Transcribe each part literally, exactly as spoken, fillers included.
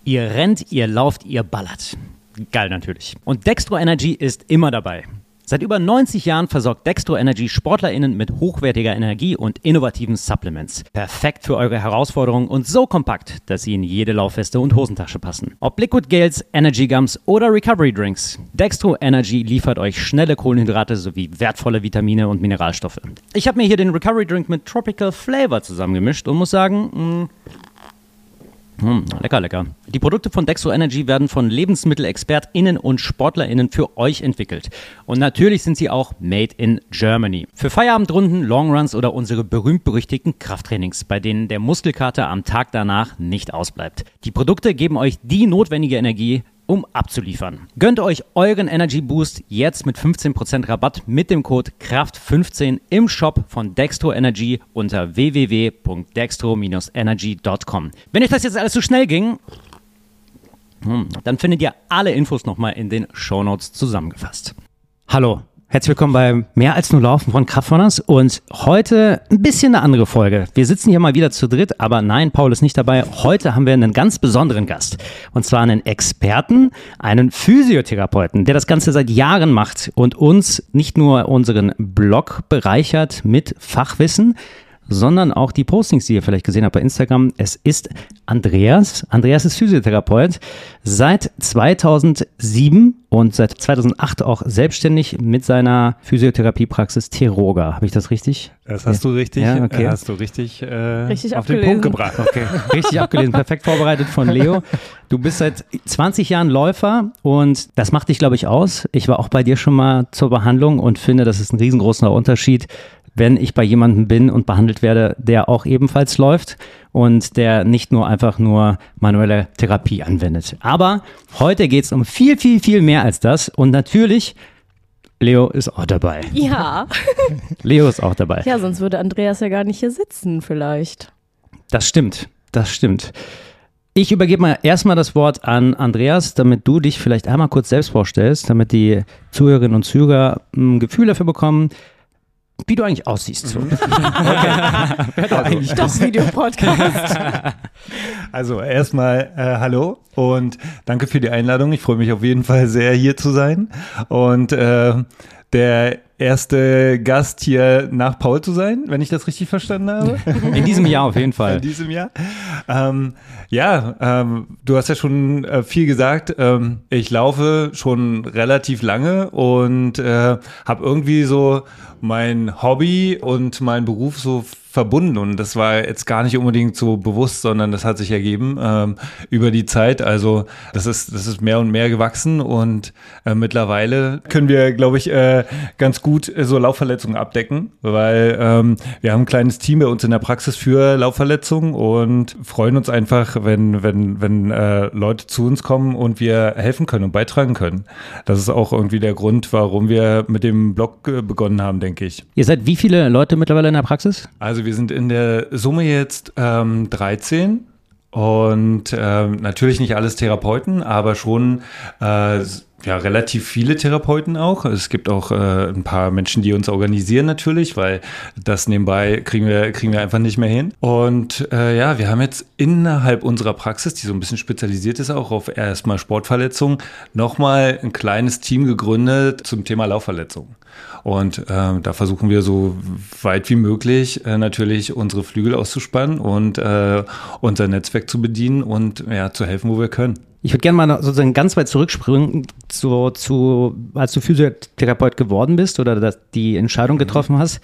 Ihr rennt, ihr lauft, ihr ballert. Geil natürlich. Und Dextro Energy ist immer dabei. Seit über neunzig Jahren versorgt Dextro Energy SportlerInnen mit hochwertiger Energie und innovativen Supplements. Perfekt für eure Herausforderungen und so kompakt, dass sie in jede Laufweste und Hosentasche passen. Ob Liquid Gels, Energy Gums oder Recovery Drinks, Dextro Energy liefert euch schnelle Kohlenhydrate sowie wertvolle Vitamine und Mineralstoffe. Ich habe mir hier den Recovery Drink mit Tropical Flavor zusammengemischt und muss sagen, mh, Hm, lecker, lecker. Die Produkte von Dextro Energy werden von LebensmittelexpertInnen und SportlerInnen für euch entwickelt. Und natürlich sind sie auch made in Germany. Für Feierabendrunden, Longruns oder unsere berühmt-berüchtigten Krafttrainings, bei denen der Muskelkater am Tag danach nicht ausbleibt. Die Produkte geben euch die notwendige Energie, um abzuliefern. Gönnt euch euren Energy Boost jetzt mit fünfzehn Prozent Rabatt mit dem Code Kraft fünfzehn im Shop von Dextro Energy unter w w w punkt dextro energy punkt com. Wenn euch das jetzt alles zu schnell ging, dann findet ihr alle Infos nochmal in den Shownotes zusammengefasst. Hallo. Herzlich willkommen bei Mehr als nur Laufen von Kraftrunners und heute ein bisschen eine andere Folge. Wir sitzen hier mal wieder zu dritt, aber nein, Paul ist nicht dabei. Heute haben wir einen ganz besonderen Gast und zwar einen Experten, einen Physiotherapeuten, der das Ganze seit Jahren macht und uns nicht nur unseren Blog bereichert mit Fachwissen, sondern auch die Postings, die ihr vielleicht gesehen habt bei Instagram. Es ist Andreas. Andreas ist Physiotherapeut, seit zweitausendsieben und seit zweitausendacht auch selbstständig mit seiner Physiotherapiepraxis Teroga. Habe ich das richtig? Das hast ja. du richtig, ja, okay. hast du richtig, äh, richtig auf den Punkt gebracht. Okay. Richtig abgelesen, perfekt vorbereitet von Leo. Du bist seit zwanzig Jahren Läufer und das macht dich, glaube ich, aus. Ich war auch bei dir schon mal zur Behandlung und finde, das ist ein riesengroßer Unterschied, wenn ich bei jemandem bin und behandelt werde, der auch ebenfalls läuft und der nicht nur einfach nur manuelle Therapie anwendet. Aber heute geht es um viel, viel, viel mehr als das und natürlich, Leo ist auch dabei. Ja. Leo ist auch dabei. Ja, sonst würde Andreas ja gar nicht hier sitzen vielleicht. Das stimmt, das stimmt. Ich übergebe mal erstmal das Wort an Andreas, damit du dich vielleicht einmal kurz selbst vorstellst, damit die Zuhörerinnen und Zuhörer ein Gefühl dafür bekommen, wie du eigentlich aussiehst. So. Okay. Also, eigentlich doch Videopodcast. Also erstmal äh, hallo und danke für die Einladung. Ich freue mich auf jeden Fall sehr, hier zu sein. Und äh, der erste Gast hier nach Paul zu sein, wenn ich das richtig verstanden habe. In diesem Jahr auf jeden Fall. In diesem Jahr. Ähm, ja, ähm, du hast ja schon äh, viel gesagt. Ähm, ich laufe schon relativ lange und äh, habe irgendwie so mein Hobby und mein Beruf so verbunden und das war jetzt gar nicht unbedingt so bewusst, sondern das hat sich ergeben ähm, über die Zeit. Also das ist das ist mehr und mehr gewachsen und äh, mittlerweile können wir, glaube ich, äh, ganz gut äh, so Laufverletzungen abdecken, weil ähm, wir haben ein kleines Team bei uns in der Praxis für Laufverletzungen und freuen uns einfach, wenn wenn wenn äh, Leute zu uns kommen und wir helfen können und beitragen können. Das ist auch irgendwie der Grund, warum wir mit dem Blog äh, begonnen haben, denke ich. Ihr seid wie viele Leute mittlerweile in der Praxis? Also wir sind in der Summe jetzt ähm, dreizehn und ähm, natürlich nicht alles Therapeuten, aber schon äh, ja, relativ viele Therapeuten auch. Es gibt auch äh, ein paar Menschen, die uns organisieren natürlich, weil das nebenbei kriegen wir, kriegen wir einfach nicht mehr hin. Und äh, ja, wir haben jetzt innerhalb unserer Praxis, die so ein bisschen spezialisiert ist auch auf erstmal Sportverletzungen, nochmal ein kleines Team gegründet zum Thema Laufverletzungen. Und äh, da versuchen wir so weit wie möglich äh, natürlich unsere Flügel auszuspannen und äh, unser Netzwerk zu bedienen und ja, zu helfen, wo wir können. Ich würde gerne mal sozusagen ganz weit zurückspringen, zu, zu, als du Physiotherapeut geworden bist oder dass die Entscheidung getroffen hast.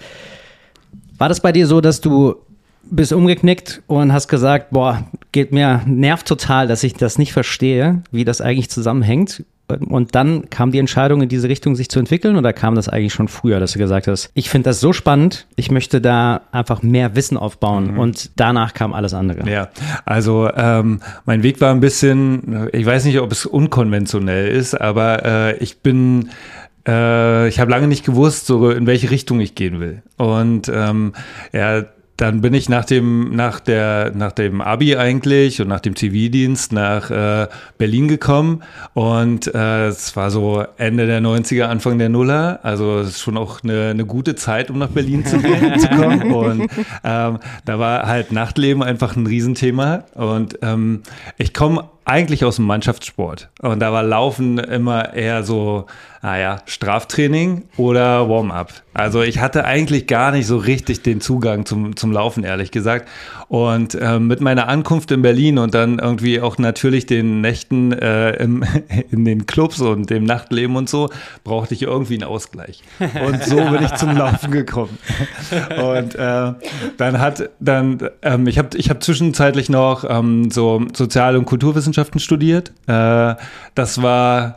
War das bei dir so, dass du bist umgeknickt und hast gesagt, boah, geht mir, nervt total, dass ich das nicht verstehe, wie das eigentlich zusammenhängt? Und dann kam die Entscheidung in diese Richtung, sich zu entwickeln, oder kam das eigentlich schon früher, dass du gesagt hast, ich finde das so spannend, ich möchte da einfach mehr Wissen aufbauen, mhm. und danach kam alles andere? Ja, also ähm, mein Weg war ein bisschen, ich weiß nicht, ob es unkonventionell ist, aber äh, ich bin äh, ich habe lange nicht gewusst, so in welche Richtung ich gehen will. Und ähm, ja, dann bin ich nach dem, nach der, nach dem Abi eigentlich und nach dem Zivildienst nach äh, Berlin gekommen und äh, es war so Ende der neunziger, Anfang der Nuller, also es ist schon auch eine, eine gute Zeit, um nach Berlin zu, gehen, zu kommen und ähm, da war halt Nachtleben einfach ein Riesenthema und ähm, ich komme eigentlich aus dem Mannschaftssport. Und da war Laufen immer eher so, naja, Straftraining oder Warm-up. Also ich hatte eigentlich gar nicht so richtig den Zugang zum, zum Laufen, ehrlich gesagt. Und äh, mit meiner Ankunft in Berlin und dann irgendwie auch natürlich den Nächten äh, im, in den Clubs und dem Nachtleben und so, brauchte ich irgendwie einen Ausgleich. Und so bin ich zum Laufen gekommen. Und äh, dann hat, dann, ähm, ich habe ich hab zwischenzeitlich noch ähm, so Sozial- und Kulturwissenschaften studiert. Äh, das war,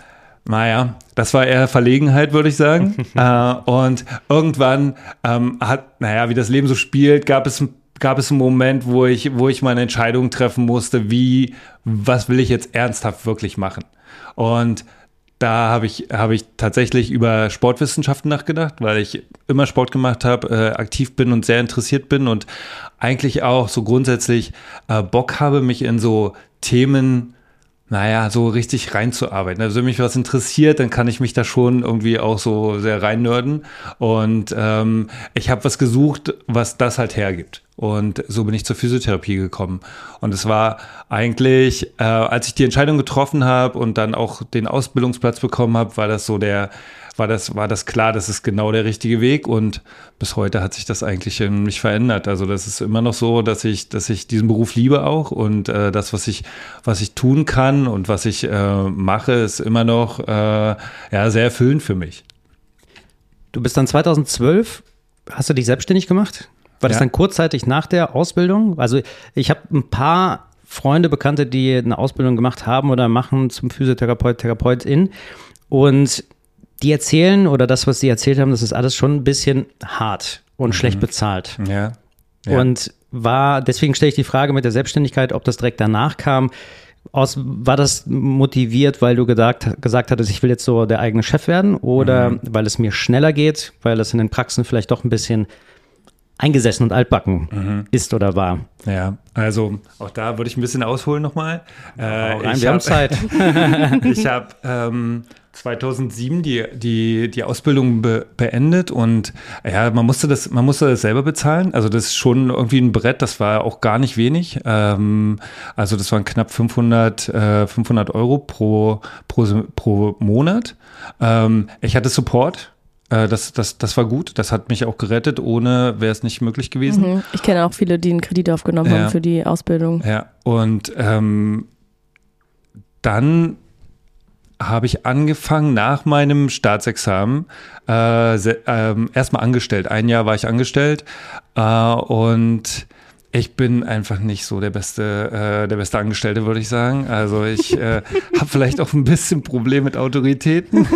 naja, das war eher Verlegenheit, würde ich sagen. äh, und irgendwann ähm, hat, naja, wie das Leben so spielt, gab es, gab es einen Moment, wo ich, wo ich meine Entscheidung treffen musste, wie, was will ich jetzt ernsthaft wirklich machen? Und da habe ich, habe ich tatsächlich über Sportwissenschaften nachgedacht, weil ich immer Sport gemacht habe, äh, aktiv bin und sehr interessiert bin und eigentlich auch so grundsätzlich äh, Bock habe, mich in so Themen, naja, so richtig reinzuarbeiten. Also wenn mich was interessiert, dann kann ich mich da schon irgendwie auch so sehr reinnörden. Und ähm, ich habe was gesucht, was das halt hergibt. Und so bin ich zur Physiotherapie gekommen. Und es war eigentlich, äh, als ich die Entscheidung getroffen habe und dann auch den Ausbildungsplatz bekommen habe, war das so der, war das, war das klar, das ist genau der richtige Weg. Und bis heute hat sich das eigentlich nicht verändert. Also das ist immer noch so, dass ich, dass ich diesen Beruf liebe auch. Und äh, das, was ich, was ich tun kann und was ich äh, mache, ist immer noch äh, ja, sehr erfüllend für mich. Du bist dann zweitausendzwölf, hast du dich selbstständig gemacht? War das Ja. dann kurzzeitig nach der Ausbildung? Also ich habe ein paar Freunde, Bekannte, die eine Ausbildung gemacht haben oder machen zum Physiotherapeut, Therapeutin. Und die erzählen, oder das, was sie erzählt haben, das ist alles schon ein bisschen hart und mhm. schlecht bezahlt. Ja. Ja. Und war, deswegen stelle ich die Frage mit der Selbstständigkeit, ob das direkt danach kam. Aus, war das motiviert, weil du gesagt, gesagt hattest, ich will jetzt so der eigene Chef werden? Oder mhm. weil es mir schneller geht, weil es in den Praxen vielleicht doch ein bisschen eingesessen und altbacken mhm. ist oder war? Ja, also auch da würde ich ein bisschen ausholen nochmal. Äh, rein, wir hab, haben Zeit. Ich habe ähm, zweitausendsieben die, die, die Ausbildung be- beendet und ja, man musste das, man musste das selber bezahlen. Also das ist schon irgendwie ein Brett, das war auch gar nicht wenig. Ähm, also das waren knapp fünfhundert, äh, fünfhundert Euro pro, pro, pro Monat. Ähm, ich hatte Support. Das, das, das war gut, das hat mich auch gerettet, ohne wäre es nicht möglich gewesen. Mhm. Ich kenne auch viele, die einen Kredit aufgenommen ja. haben für die Ausbildung. Ja, und ähm, dann habe ich angefangen nach meinem Staatsexamen, äh, äh, erstmal angestellt. Ein Jahr war ich angestellt äh, und ich bin einfach nicht so der beste, äh, der beste Angestellte, würde ich sagen. Also ich äh, habe vielleicht auch ein bisschen Problem mit Autoritäten.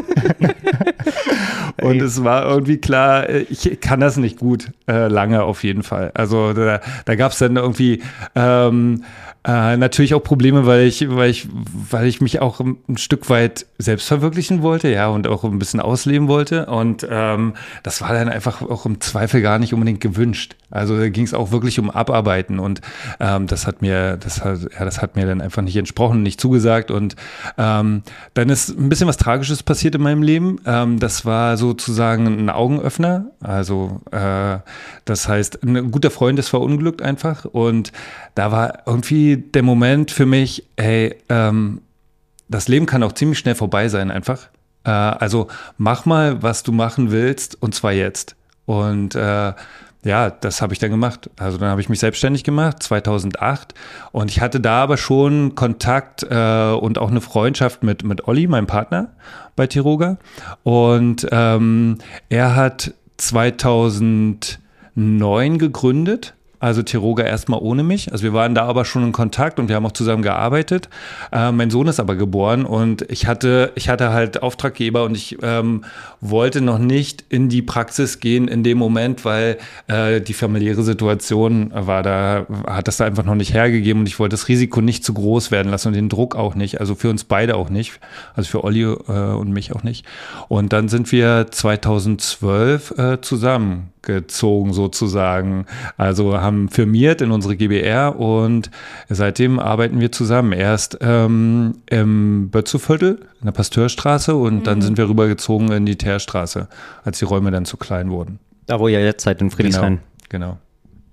Und es war irgendwie klar, ich kann das nicht gut, äh, lange auf jeden Fall. Also da, da gab es dann irgendwie ähm, äh, natürlich auch Probleme, weil ich, weil ich, weil ich mich auch ein Stück weit selbst verwirklichen wollte, ja, und auch ein bisschen ausleben wollte. Und ähm, das war dann einfach auch im Zweifel gar nicht unbedingt gewünscht. Also da ging es auch wirklich um Abarbeiten und ähm, das hat mir, das hat, ja, das hat mir dann einfach nicht entsprochen, nicht zugesagt. Und ähm, dann ist ein bisschen was Tragisches passiert in meinem Leben. Ähm, das war sozusagen ein Augenöffner. Also äh, das heißt, ein guter Freund ist verunglückt einfach. Und da war irgendwie der Moment für mich, hey, ähm, das Leben kann auch ziemlich schnell vorbei sein einfach. Äh, also mach mal, was du machen willst und zwar jetzt. Und äh, ja, das habe ich dann gemacht. Also dann habe ich mich selbstständig gemacht, zweitausendacht. Und ich hatte da aber schon Kontakt äh, und auch eine Freundschaft mit, mit Olli, meinem Partner bei Tiroga. Und ähm, er hat zweitausendneun gegründet. Also Tiroga erstmal ohne mich. Also wir waren da aber schon in Kontakt und wir haben auch zusammen gearbeitet. Äh, mein Sohn ist aber geboren und ich hatte, ich hatte halt Auftraggeber und ich ähm, wollte noch nicht in die Praxis gehen in dem Moment, weil äh, die familiäre Situation war da, hat das da einfach noch nicht hergegeben und ich wollte das Risiko nicht zu groß werden lassen und den Druck auch nicht. Also für uns beide auch nicht. Also für Olli äh, und mich auch nicht. Und dann sind wir zweitausendzwölf äh, zusammengezogen sozusagen. Also haben firmiert in unsere G b R und seitdem arbeiten wir zusammen. Erst ähm, im Bötzuviertel, in der Pasteurstraße und mhm. dann sind wir rübergezogen in die Teerstraße, als die Räume dann zu klein wurden. Da, wo ihr jetzt seid, in Friedrichshain. Genau, genau.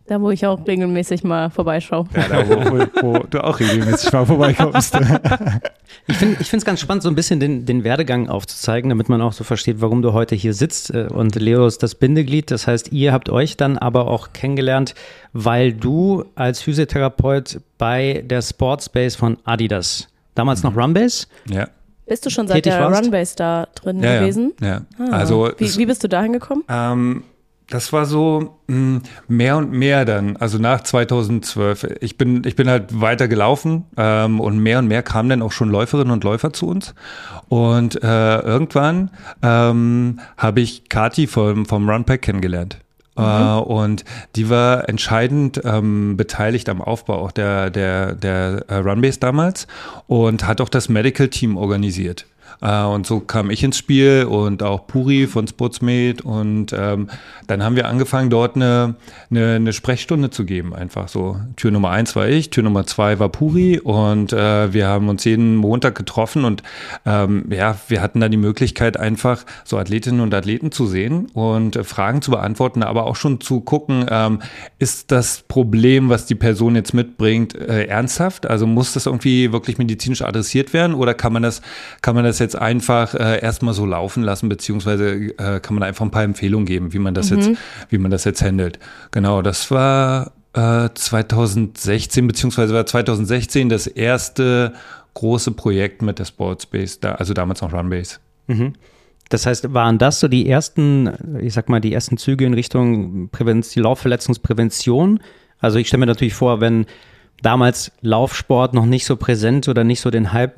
Da, wo ich auch regelmäßig mal vorbeischaue. Ja, da, wo, wo, wo du auch regelmäßig mal vorbeikommst. Ich finde ich finde es ganz spannend, so ein bisschen den, den Werdegang aufzuzeigen, damit man auch so versteht, warum du heute hier sitzt. Und Leo ist das Bindeglied. Das heißt, ihr habt euch dann aber auch kennengelernt, weil du als Physiotherapeut bei der Sportsbase von Adidas, damals noch Runbase, Ja. Bist du schon seit Tätig der warst? Runbase da drin Ja, gewesen? ja. ja. Ah. Also wie, es- wie bist du da hingekommen? Ähm, das war so mh, mehr und mehr dann, also nach zweitausendzwölf. Ich bin, ich bin halt weiter gelaufen ähm, und mehr und mehr kamen dann auch schon Läuferinnen und Läufer zu uns. Und äh, irgendwann ähm, habe ich Kati vom, vom Runpack kennengelernt. Mhm. Äh, und die war entscheidend ähm, beteiligt am Aufbau auch der, der, der äh, Runbase damals und hat auch das Medical Team organisiert. Äh, und so kam ich ins Spiel und auch Puri von Sportsmate und ähm, dann haben wir angefangen, dort eine, eine, eine Sprechstunde zu geben, einfach so. Tür Nummer eins war ich, Tür Nummer zwei war Puri und äh, wir haben uns jeden Montag getroffen und ähm, ja, wir hatten da die Möglichkeit, einfach so Athletinnen und Athleten zu sehen und äh, Fragen zu beantworten, aber auch schon zu gucken, ähm, ist das Problem, was die Person jetzt mitbringt, äh, ernsthaft? Also muss das irgendwie wirklich medizinisch adressiert werden oder kann man das, kann man das jetzt einfach äh, erstmal so laufen lassen, beziehungsweise äh, kann man einfach ein paar Empfehlungen geben, wie man das Mhm. jetzt, wie man das jetzt handelt. Genau, das war äh, zweitausendsechzehn, beziehungsweise war zweitausendsechzehn das erste große Projekt mit der Sportsbase, da, also damals noch Runbase. Mhm. Das heißt, waren das so die ersten, ich sag mal, die ersten Züge in Richtung Prävention, Laufverletzungsprävention? Also ich stelle mir natürlich vor, wenn damals Laufsport noch nicht so präsent oder nicht so den Hype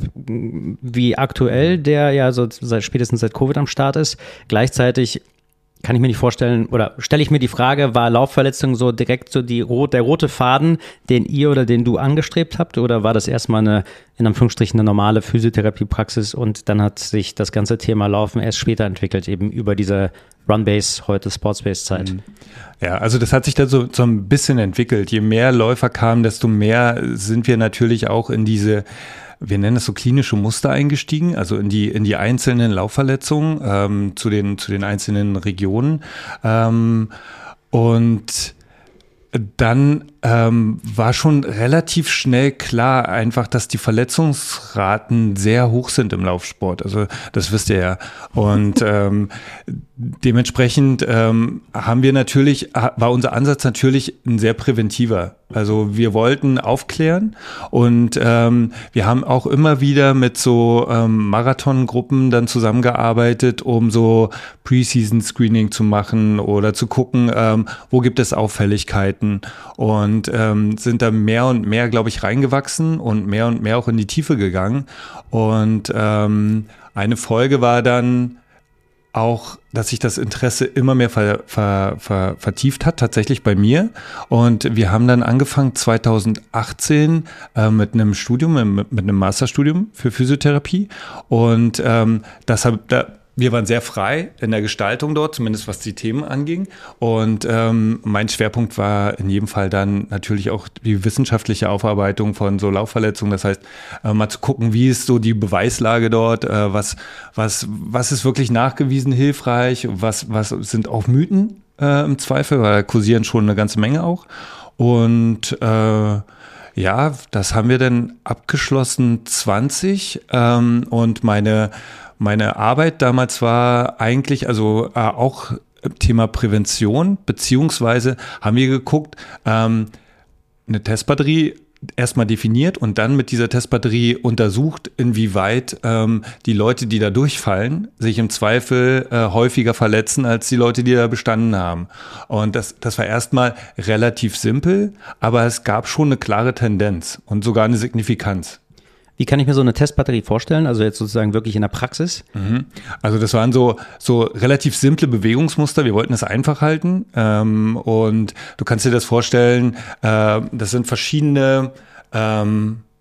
wie aktuell, der ja so seit, spätestens seit Covid am Start ist. Gleichzeitig kann ich mir nicht vorstellen, oder stelle ich mir die Frage, war Laufverletzung so direkt so die, der rote Faden, den ihr oder den du angestrebt habt, oder war das erstmal eine, in Anführungsstrichen, eine normale Physiotherapiepraxis und dann hat sich das ganze Thema Laufen erst später entwickelt, eben über diese Runbase, heute Sportsbase-Zeit? Ja, also das hat sich da so, so ein bisschen entwickelt. Je mehr Läufer kamen, desto mehr sind wir natürlich auch in diese, wir nennen es so klinische Muster eingestiegen, also in die in die einzelnen Laufverletzungen ähm, zu den zu den einzelnen Regionen ähm, und dann ähm, war schon relativ schnell klar einfach, dass die Verletzungsraten sehr hoch sind im Laufsport. Also das wisst ihr ja. Und ähm, dementsprechend ähm, haben wir natürlich, war unser Ansatz natürlich ein sehr präventiver. Also wir wollten aufklären und ähm, wir haben auch immer wieder mit so ähm, Marathongruppen dann zusammengearbeitet, um so Preseason-Screening zu machen oder zu gucken, ähm, wo gibt es Auffälligkeiten und ähm, sind da mehr und mehr, glaube ich, reingewachsen und mehr und mehr auch in die Tiefe gegangen. Und ähm, eine Folge war dann auch, dass sich das Interesse immer mehr ver, ver, ver, vertieft hat, tatsächlich bei mir. Und wir haben dann angefangen zweitausendachtzehn äh, mit einem Studium, mit, mit einem Masterstudium für Physiotherapie. Und ähm, das hab, da, wir waren sehr frei in der Gestaltung dort, zumindest was die Themen anging. Und ähm, mein Schwerpunkt war in jedem Fall dann natürlich auch die wissenschaftliche Aufarbeitung von so Laufverletzungen. Das heißt, äh, mal zu gucken, wie ist so die Beweislage dort, äh, was, was, was ist wirklich nachgewiesen hilfreich, was, was sind auch Mythen äh, im Zweifel, weil da kursieren schon eine ganze Menge auch. Und äh, ja, das haben wir dann abgeschlossen zwanzig ähm, und meine Meine Arbeit damals war eigentlich, also äh, auch Thema Prävention, beziehungsweise haben wir geguckt, ähm, eine Testbatterie erstmal definiert und dann mit dieser Testbatterie untersucht, inwieweit ähm, die Leute, die da durchfallen, sich im Zweifel äh, häufiger verletzen als die Leute, die da bestanden haben. Und das, das war erstmal relativ simpel, aber es gab schon eine klare Tendenz und sogar eine Signifikanz. Wie kann ich mir so eine Testbatterie vorstellen? Also jetzt sozusagen wirklich in der Praxis? Mhm. Also das waren so, so relativ simple Bewegungsmuster. Wir wollten es einfach halten. Ähm, und du kannst dir das vorstellen, äh, das sind verschiedene ähm,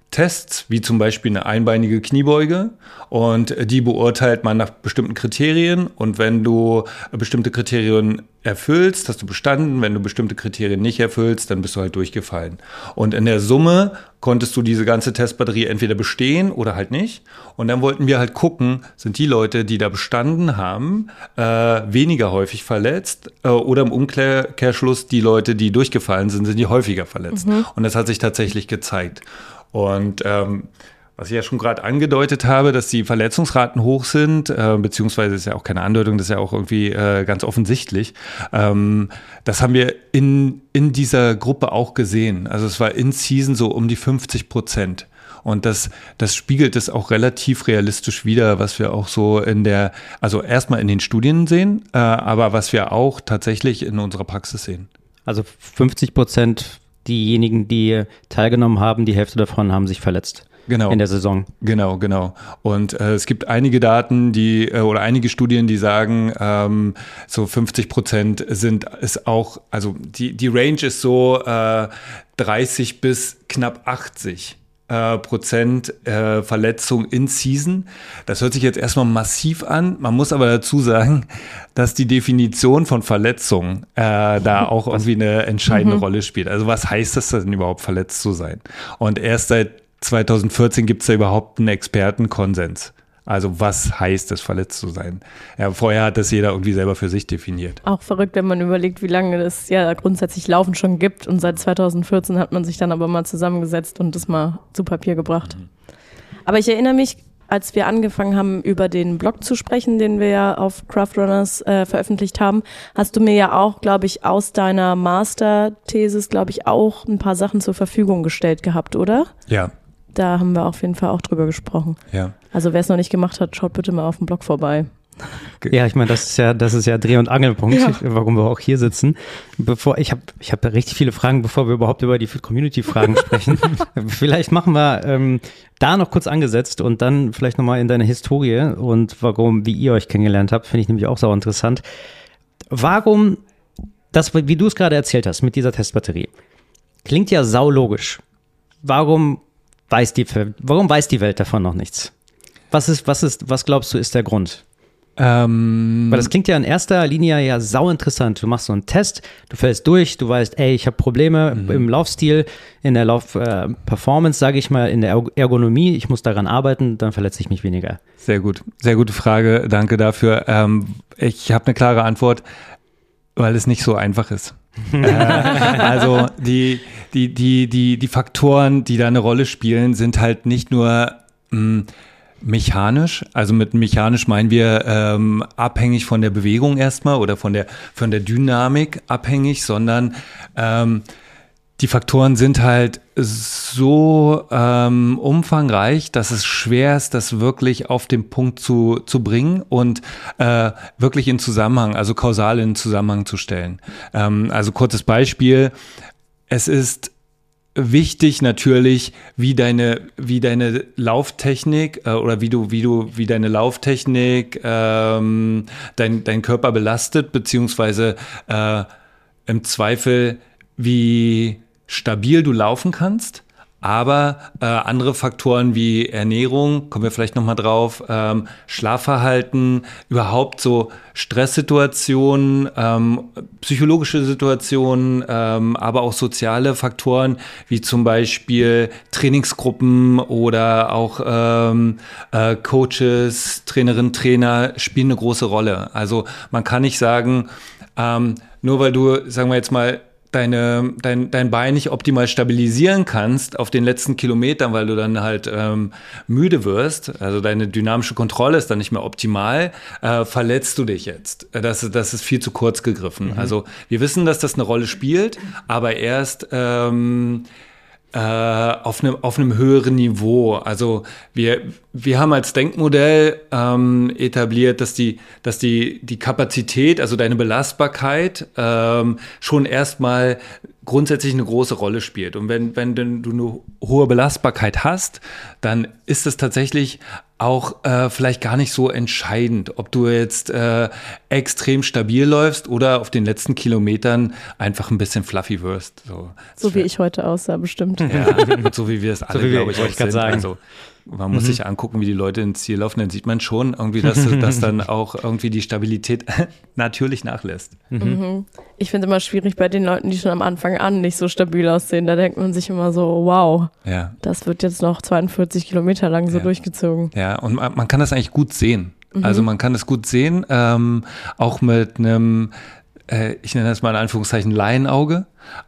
Tests, wie zum Beispiel eine einbeinige Kniebeuge, und die beurteilt man nach bestimmten Kriterien, und wenn du bestimmte Kriterien erfüllst, hast du bestanden, wenn du bestimmte Kriterien nicht erfüllst, dann bist du halt durchgefallen. Und in der Summe konntest du diese ganze Testbatterie entweder bestehen oder halt nicht, und dann wollten wir halt gucken, sind die Leute, die da bestanden haben, äh, weniger häufig verletzt, äh, oder im Umkehrschluss die Leute, die durchgefallen sind, sind die häufiger verletzt. Mhm. Und das hat sich tatsächlich gezeigt. Und ähm, was ich ja schon gerade angedeutet habe, dass die Verletzungsraten hoch sind, äh, beziehungsweise ist ja auch keine Andeutung, das ist ja auch irgendwie äh, ganz offensichtlich. Ähm, das haben wir in, in dieser Gruppe auch gesehen. Also es war in Season so um die fünfzig Prozent. Und das, das spiegelt es auch relativ realistisch wider, was wir auch so in der, also erstmal in den Studien sehen, äh, aber was wir auch tatsächlich in unserer Praxis sehen. Also fünfzig Prozent diejenigen, die teilgenommen haben, die Hälfte davon haben sich verletzt. Genau. In der Saison. Genau, genau. Und äh, es gibt einige Daten, die äh, oder einige Studien, die sagen, ähm, so fünfzig Prozent sind ist auch, also die die Range ist so äh, dreißig bis knapp achtzig äh, Prozent äh, Verletzung in Season. Das hört sich jetzt erstmal massiv an. Man muss aber dazu sagen, dass die Definition von Verletzung äh, da auch irgendwie eine entscheidende mhm. Rolle spielt. Also was heißt das denn überhaupt, verletzt zu sein? Und erst seit zwanzig vierzehn gibt es da überhaupt einen Expertenkonsens. Also was heißt es, verletzt zu sein? Ja, vorher hat das jeder irgendwie selber für sich definiert. Auch verrückt, wenn man überlegt, wie lange es ja grundsätzlich Laufen schon gibt. Und seit zwanzig vierzehn hat man sich dann aber mal zusammengesetzt und das mal zu Papier gebracht. Mhm. Aber ich erinnere mich, als wir angefangen haben, über den Blog zu sprechen, den wir ja auf Craftrunners äh, veröffentlicht haben, hast du mir ja auch, glaube ich, aus deiner Master-Thesis, glaube ich, auch ein paar Sachen zur Verfügung gestellt gehabt, oder? Ja. Da haben wir auf jeden Fall auch drüber gesprochen. Ja. Also wer es noch nicht gemacht hat, schaut bitte mal auf dem Blog vorbei. Ja, ich meine, das ist ja, das ist ja Dreh- und Angelpunkt, ja. warum wir auch hier sitzen. Bevor ich habe, ich habe richtig viele Fragen, bevor wir überhaupt über die Community-Fragen sprechen. Vielleicht machen wir ähm, da noch kurz angesetzt und dann vielleicht nochmal in deine Historie und warum, wie ihr euch kennengelernt habt, finde ich nämlich auch sau interessant. Warum, das, wie du es gerade erzählt hast mit dieser Testbatterie, klingt ja sau logisch. Warum weiß die, warum weiß die Welt davon noch nichts? Was ist, was ist, was glaubst du, ist der Grund? Ähm, Weil das klingt ja in erster Linie ja sau interessant. Du machst so einen Test, du fällst durch, du weißt, ey, ich habe Probleme mhm. im Laufstil, in der Laufperformance, äh, sage ich mal, in der Ergonomie, ich muss daran arbeiten, dann verletze ich mich weniger. Sehr gut, sehr gute Frage, danke dafür. Ähm, ich habe eine klare Antwort, weil es nicht so einfach ist. äh, also die, die, die, die, die Faktoren, die da eine Rolle spielen, sind halt nicht nur mh, mechanisch, also mit mechanisch meinen wir ähm, abhängig von der Bewegung erstmal oder von der, von der Dynamik abhängig, sondern ähm, die Faktoren sind halt so ähm, umfangreich, dass es schwer ist, das wirklich auf den Punkt zu, zu bringen und äh, wirklich in Zusammenhang, also kausal in Zusammenhang zu stellen. Ähm, also kurzes Beispiel, es ist wichtig natürlich, wie deine, wie deine Lauftechnik äh, oder wie du, wie du, wie deine Lauftechnik ähm, dein, dein Körper belastet, beziehungsweise äh, im Zweifel, wie stabil du laufen kannst, aber äh, andere Faktoren wie Ernährung, kommen wir vielleicht nochmal drauf, ähm, Schlafverhalten, überhaupt so Stresssituationen, ähm, psychologische Situationen, ähm, aber auch soziale Faktoren, wie zum Beispiel Trainingsgruppen oder auch ähm, äh, Coaches, Trainerinnen, Trainer spielen eine große Rolle. Also man kann nicht sagen, ähm, nur weil du, sagen wir jetzt mal, Deine, dein, dein Bein nicht optimal stabilisieren kannst auf den letzten Kilometern, weil du dann halt ähm, müde wirst, also deine dynamische Kontrolle ist dann nicht mehr optimal, äh, verletzt du dich jetzt. Das, das ist viel zu kurz gegriffen. Mhm. Also wir wissen, dass das eine Rolle spielt, aber erst ähm, äh, auf einem auf einem höheren Niveau. Also wir wir haben als Denkmodell ähm, etabliert, dass die dass die die Kapazität, also deine Belastbarkeit ähm, schon erstmal grundsätzlich eine große Rolle spielt. Und wenn, wenn du eine hohe Belastbarkeit hast, dann ist es tatsächlich auch äh, vielleicht gar nicht so entscheidend, ob du jetzt äh, extrem stabil läufst oder auf den letzten Kilometern einfach ein bisschen fluffy wirst. So, so wie ich heute aussah, bestimmt. Ja, so wie wir es alle, so glaube ich, ich auch sind. Sagen. Also, man muss mhm. sich angucken, wie die Leute ins Ziel laufen, dann sieht man schon irgendwie, dass, dass dann auch irgendwie die Stabilität natürlich nachlässt. Mhm. Ich finde es immer schwierig bei den Leuten, die schon am Anfang an nicht so stabil aussehen. Da denkt man sich immer so, wow, ja. das wird jetzt noch zweiundvierzig Kilometer lang so ja. durchgezogen. Ja, und man, man kann das eigentlich gut sehen. Mhm. Also man kann es gut sehen, ähm, auch mit einem, äh, ich nenne das mal in Anführungszeichen Laienauge,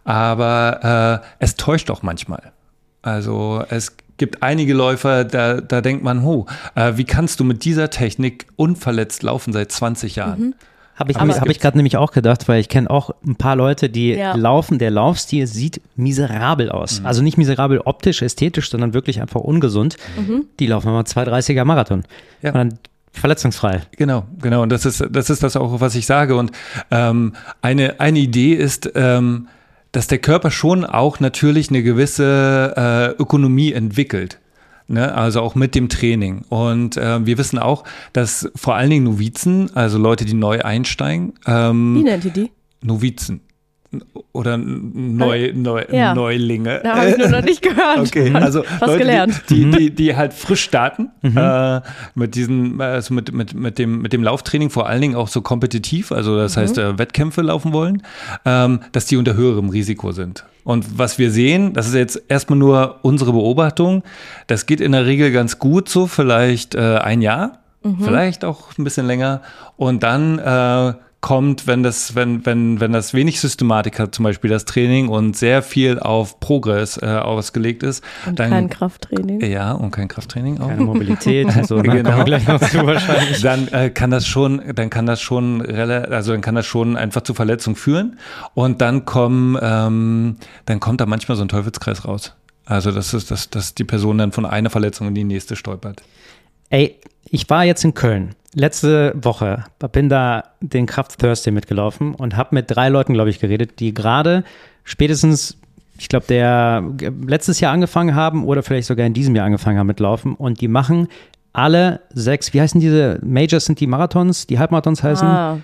aber äh, es täuscht auch manchmal. Also es gibt einige Läufer, da, da denkt man, ho, äh, wie kannst du mit dieser Technik unverletzt laufen seit zwanzig Jahren? Mhm. Habe ich, hab ich gerade nämlich auch gedacht, weil ich kenne auch ein paar Leute, die ja. laufen, der Laufstil sieht miserabel aus. Mhm. Also nicht miserabel optisch, ästhetisch, sondern wirklich einfach ungesund. Mhm. Die laufen mal zwei dreißiger Marathon. Ja. Und dann verletzungsfrei. Genau, genau. Und das ist, das ist das auch, was ich sage. Und ähm, eine, eine Idee ist, ähm, dass der Körper schon auch natürlich eine gewisse äh, Ökonomie entwickelt. Ne? Also auch mit dem Training. Und äh, wir wissen auch, dass vor allen Dingen Novizen, also Leute, die neu einsteigen. Ähm, Wie nennt ihr die? Novizen. Oder Neu, Neu, ja. Neulinge. Da habe ich nur noch nicht gehört. Okay, also was Leute, gelernt. Die, die, die, die halt frisch starten, mhm. äh, mit diesen, also mit, mit, mit dem, mit dem Lauftraining, vor allen Dingen auch so kompetitiv, also das mhm. heißt äh, Wettkämpfe laufen wollen, ähm, dass die unter höherem Risiko sind. Und was wir sehen, das ist jetzt erstmal nur unsere Beobachtung, das geht in der Regel ganz gut so, vielleicht äh, ein Jahr, mhm. vielleicht auch ein bisschen länger und dann äh, kommt, wenn das, wenn, wenn, wenn das wenig Systematik hat, zum Beispiel das Training und sehr viel auf Progress äh, ausgelegt ist. Und dann, kein Krafttraining. Ja, und kein Krafttraining auch. Keine Mobilität, so, ne? Genau. Kommen wir gleich noch zu wahrscheinlich. Dann äh, kann das schon, dann kann das schon, also dann kann das schon einfach zu Verletzungen führen und dann kommen, ähm, dann kommt da manchmal so ein Teufelskreis raus. Also das ist, dass, dass die Person dann von einer Verletzung in die nächste stolpert. Ey, ich war jetzt in Köln. Letzte Woche bin da den Kraft Thursday mitgelaufen und habe mit drei Leuten, glaube ich, geredet, die gerade spätestens, ich glaube, der letztes Jahr angefangen haben oder vielleicht sogar in diesem Jahr angefangen haben mit Laufen und die machen alle sechs, wie heißen diese Majors, sind die Marathons, die Halbmarathons heißen? Ah.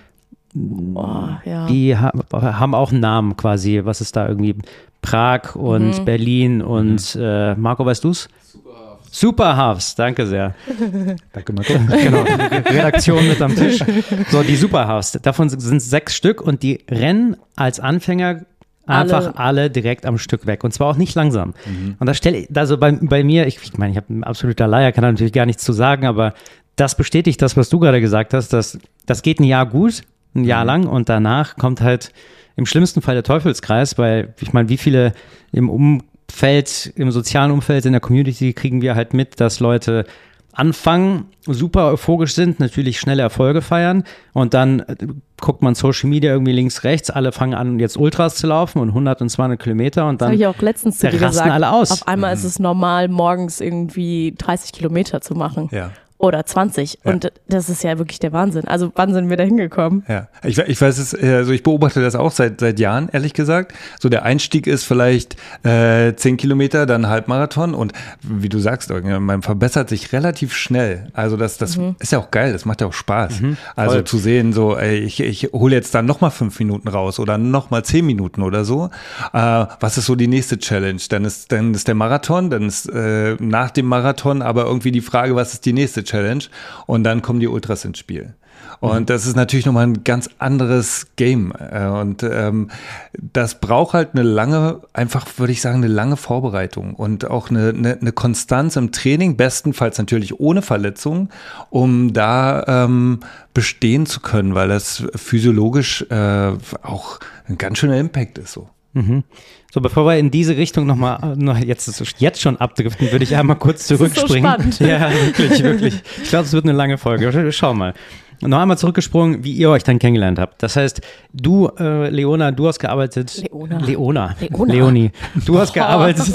Boah, ja. Die ha- haben auch einen Namen quasi, was ist da irgendwie, Prag und mhm. Berlin und mhm. äh, Marco, weißt du's? Superhalves, danke sehr. Danke, Marco. Genau, Redaktion mit am Tisch. So, die Superhalves, davon sind sechs Stück und die rennen als Anfänger einfach alle, alle direkt am Stück weg und zwar auch nicht langsam. Mhm. Und da stelle ich, also bei, bei mir, ich, ich meine, ich habe ein absoluter Leier, kann da natürlich gar nichts zu sagen, aber das bestätigt das, was du gerade gesagt hast, dass das geht ein Jahr gut, ein Jahr mhm. lang und danach kommt halt im schlimmsten Fall der Teufelskreis, weil ich meine, wie viele im Um Feld, im sozialen Umfeld, in der Community kriegen wir halt mit, dass Leute anfangen, super euphorisch sind, natürlich schnelle Erfolge feiern und dann äh, guckt man Social Media irgendwie links, rechts, alle fangen an jetzt Ultras zu laufen und hundert und zweihundert Kilometer und dann das habe ich auch letztens zu dir gesagt, alle aus. Auf einmal mhm. ist es normal, morgens irgendwie dreißig Kilometer zu machen. Ja. Oder zwanzig. Ja. Und das ist ja wirklich der Wahnsinn. Also wann sind wir da hingekommen? Ja, ich, ich weiß es, also ich beobachte das auch seit seit Jahren, ehrlich gesagt. So der Einstieg ist vielleicht äh, zehn Kilometer, dann Halbmarathon und wie du sagst, man verbessert sich relativ schnell. Also das, das mhm. ist ja auch geil, das macht ja auch Spaß. Mhm, also zu sehen, so ey, ich, ich hole jetzt dann nochmal fünf Minuten raus oder nochmal zehn Minuten oder so. Äh, was ist so die nächste Challenge? Dann ist, dann ist der Marathon, dann ist äh, nach dem Marathon aber irgendwie die Frage, was ist die nächste Challenge und dann kommen die Ultras ins Spiel. Und mhm. das ist natürlich nochmal ein ganz anderes Game. Und ähm, das braucht halt eine lange, einfach würde ich sagen, eine lange Vorbereitung und auch eine, eine, eine Konstanz im Training, bestenfalls natürlich ohne Verletzung, um da ähm, bestehen zu können, weil das physiologisch äh, auch ein ganz schöner Impact ist so. Mhm. So, bevor wir in diese Richtung nochmal, noch jetzt, jetzt schon abdriften, würde ich einmal kurz zurückspringen. Das ist so spannend. Ja, wirklich, wirklich. Ich glaube, es wird eine lange Folge. Schau mal. Noch einmal zurückgesprungen, wie ihr euch dann kennengelernt habt. Das heißt, du, äh, Leona, du hast gearbeitet. Leona. Leona. Leona. Leonie. Du hast gearbeitet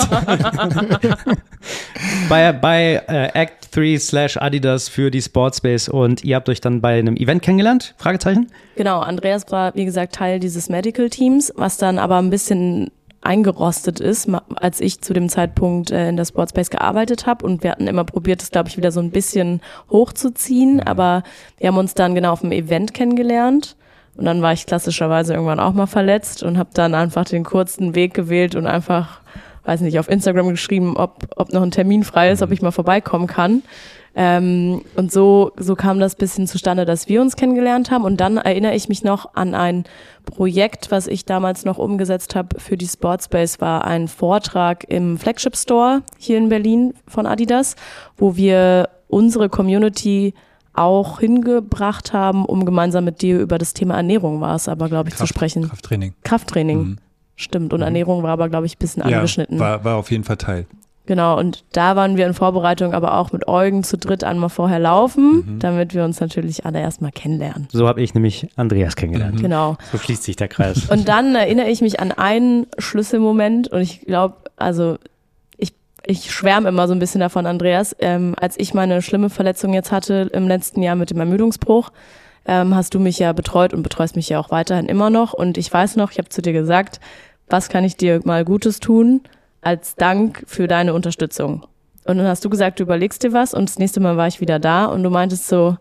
bei, bei äh, Act drei slash Adidas für die Sportspace und ihr habt euch dann bei einem Event kennengelernt? Fragezeichen? Genau, Andreas war, wie gesagt, Teil dieses Medical Teams, was dann aber ein bisschen eingerostet ist, als ich zu dem Zeitpunkt äh, in der Sportspace gearbeitet habe. Und wir hatten immer probiert, das, glaube ich, wieder so ein bisschen hochzuziehen. Aber wir haben uns dann genau auf dem Event kennengelernt. Und dann war ich klassischerweise irgendwann auch mal verletzt und habe dann einfach den kurzen Weg gewählt und einfach, weiß nicht, auf Instagram geschrieben, ob, ob noch ein Termin frei ist, ob ich mal vorbeikommen kann. Ähm, und so, so kam das bisschen zustande, dass wir uns kennengelernt haben. Und dann erinnere ich mich noch an ein Projekt, was ich damals noch umgesetzt habe für die Sportspace, war ein Vortrag im Flagship Store hier in Berlin von Adidas, wo wir unsere Community auch hingebracht haben, um gemeinsam mit dir über das Thema Ernährung war es aber, glaube ich, Kraft, zu sprechen. Krafttraining. Krafttraining, mhm. Stimmt. Und mhm. Ernährung war aber, glaube ich, ein bisschen ja, angeschnitten. War, war auf jeden Fall Teil. Genau, und da waren wir in Vorbereitung aber auch mit Eugen zu dritt einmal vorher laufen, mhm. damit wir uns natürlich alle erstmal kennenlernen. So habe ich nämlich Andreas kennengelernt. Mhm. Genau. So schließt sich der Kreis. Und dann erinnere ich mich an einen Schlüsselmoment und ich glaube, also ich, ich schwärme immer so ein bisschen davon, Andreas, ähm, als ich meine schlimme Verletzung jetzt hatte im letzten Jahr mit dem Ermüdungsbruch, ähm, hast du mich ja betreut und betreust mich ja auch weiterhin immer noch. Und ich weiß noch, ich habe zu dir gesagt, was kann ich dir mal Gutes tun als Dank für deine Unterstützung. Und dann hast du gesagt, du überlegst dir was und das nächste Mal war ich wieder da und du meintest so,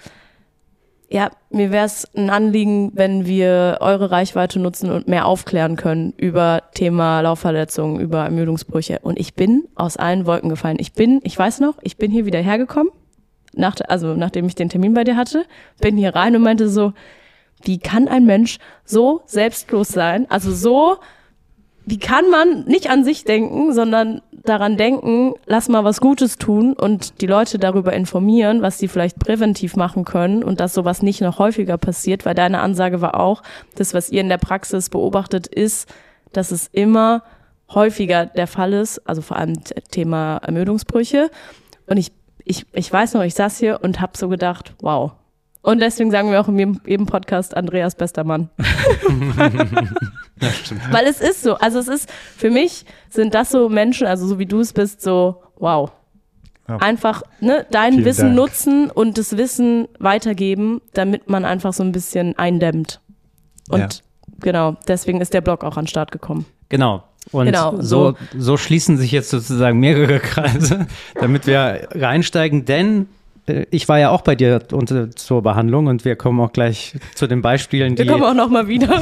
ja, mir wäre es ein Anliegen, wenn wir eure Reichweite nutzen und mehr aufklären können über Thema Laufverletzungen, über Ermüdungsbrüche. Und ich bin aus allen Wolken gefallen. Ich bin, ich weiß noch, ich bin hier wieder hergekommen, nach, also nachdem ich den Termin bei dir hatte, bin hier rein und meinte so, wie kann ein Mensch so selbstlos sein, also so, wie kann man nicht an sich denken, sondern daran denken, lass mal was Gutes tun und die Leute darüber informieren, was sie vielleicht präventiv machen können und dass sowas nicht noch häufiger passiert, weil deine Ansage war auch, das, was ihr in der Praxis beobachtet, ist, dass es immer häufiger der Fall ist, also vor allem Thema Ermüdungsbrüche. Und ich, ich, ich weiß noch, ich saß hier und habe so gedacht, wow. Und deswegen sagen wir auch in jedem Podcast Andreas bester Mann. Ja, stimmt. Weil es ist so, also es ist, für mich sind das so Menschen, also so wie du es bist, so wow. Ja. Einfach ne, dein Vielen Wissen Dank. Nutzen und das Wissen weitergeben, damit man einfach so ein bisschen eindämmt. Und ja. Genau, deswegen ist der Blog auch an den Start gekommen. Genau. Und genau, so, so schließen sich jetzt sozusagen mehrere Kreise, damit wir reinsteigen, denn ich war ja auch bei dir unter, zur Behandlung und wir kommen auch gleich zu den Beispielen, die... Wir kommen auch noch mal wieder.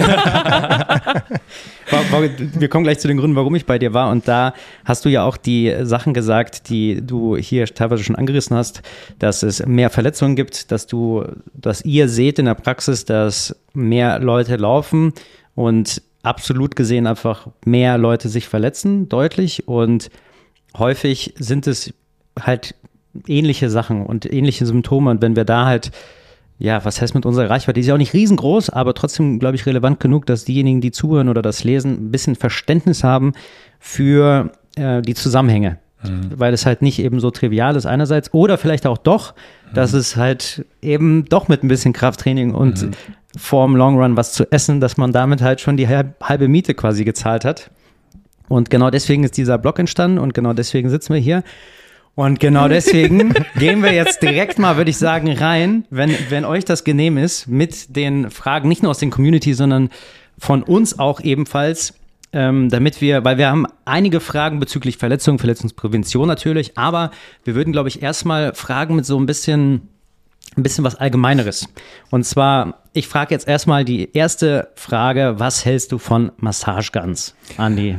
Wir kommen gleich zu den Gründen, warum ich bei dir war und da hast du ja auch die Sachen gesagt, die du hier teilweise schon angerissen hast, dass es mehr Verletzungen gibt, dass du, dass ihr seht in der Praxis, dass mehr Leute laufen und absolut gesehen einfach mehr Leute sich verletzen, deutlich und häufig sind es halt ähnliche Sachen und ähnliche Symptome und wenn wir da halt, ja, was heißt mit unserer Reichweite, die ist ja auch nicht riesengroß, aber trotzdem, glaube ich, relevant genug, dass diejenigen, die zuhören oder das lesen, ein bisschen Verständnis haben für äh, die Zusammenhänge, mhm. weil es halt nicht eben so trivial ist einerseits oder vielleicht auch doch, mhm. dass es halt eben doch mit ein bisschen Krafttraining und mhm. vorm Long Run was zu essen, dass man damit halt schon die halbe Miete quasi gezahlt hat und genau deswegen ist dieser Blog entstanden und genau deswegen sitzen wir hier. Und genau deswegen gehen wir jetzt direkt mal, würde ich sagen, rein, wenn, wenn euch das genehm ist, mit den Fragen, nicht nur aus den Community, sondern von uns auch ebenfalls, ähm, damit wir, weil wir haben einige Fragen bezüglich Verletzungen, Verletzungsprävention natürlich, aber wir würden, glaube ich, erstmal fragen mit so ein bisschen, ein bisschen was Allgemeineres. Und zwar, ich frage jetzt erstmal die erste Frage, was hältst du von Massageguns, Andi?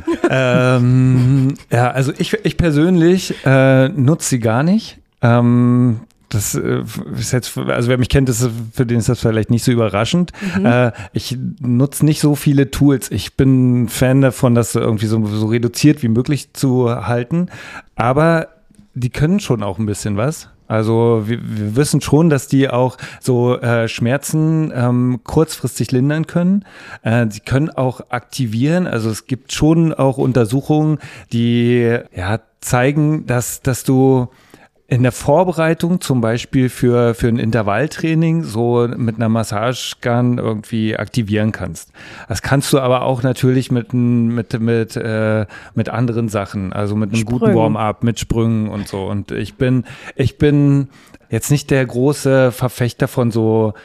ähm, ja, also ich, ich persönlich äh, nutze sie gar nicht. Ähm, das äh, ist jetzt, also wer mich kennt, ist, für den ist das vielleicht nicht so überraschend. Mhm. Äh, ich nutze nicht so viele Tools. Ich bin Fan davon, das irgendwie so, so reduziert wie möglich zu halten. Aber die können schon auch ein bisschen was. Also wir, wir wissen schon, dass die auch so äh, Schmerzen ähm, kurzfristig lindern können. Äh, sie können auch aktivieren. Also es gibt schon auch Untersuchungen, die ja zeigen, dass dass du in der Vorbereitung zum Beispiel für für ein Intervalltraining so mit einer Massagegun irgendwie aktivieren kannst. Das kannst du aber auch natürlich mit mit mit äh, mit anderen Sachen, also mit einem Sprüngen. guten Warm-up, mit Sprüngen und so. Und ich bin ich bin jetzt nicht der große Verfechter von so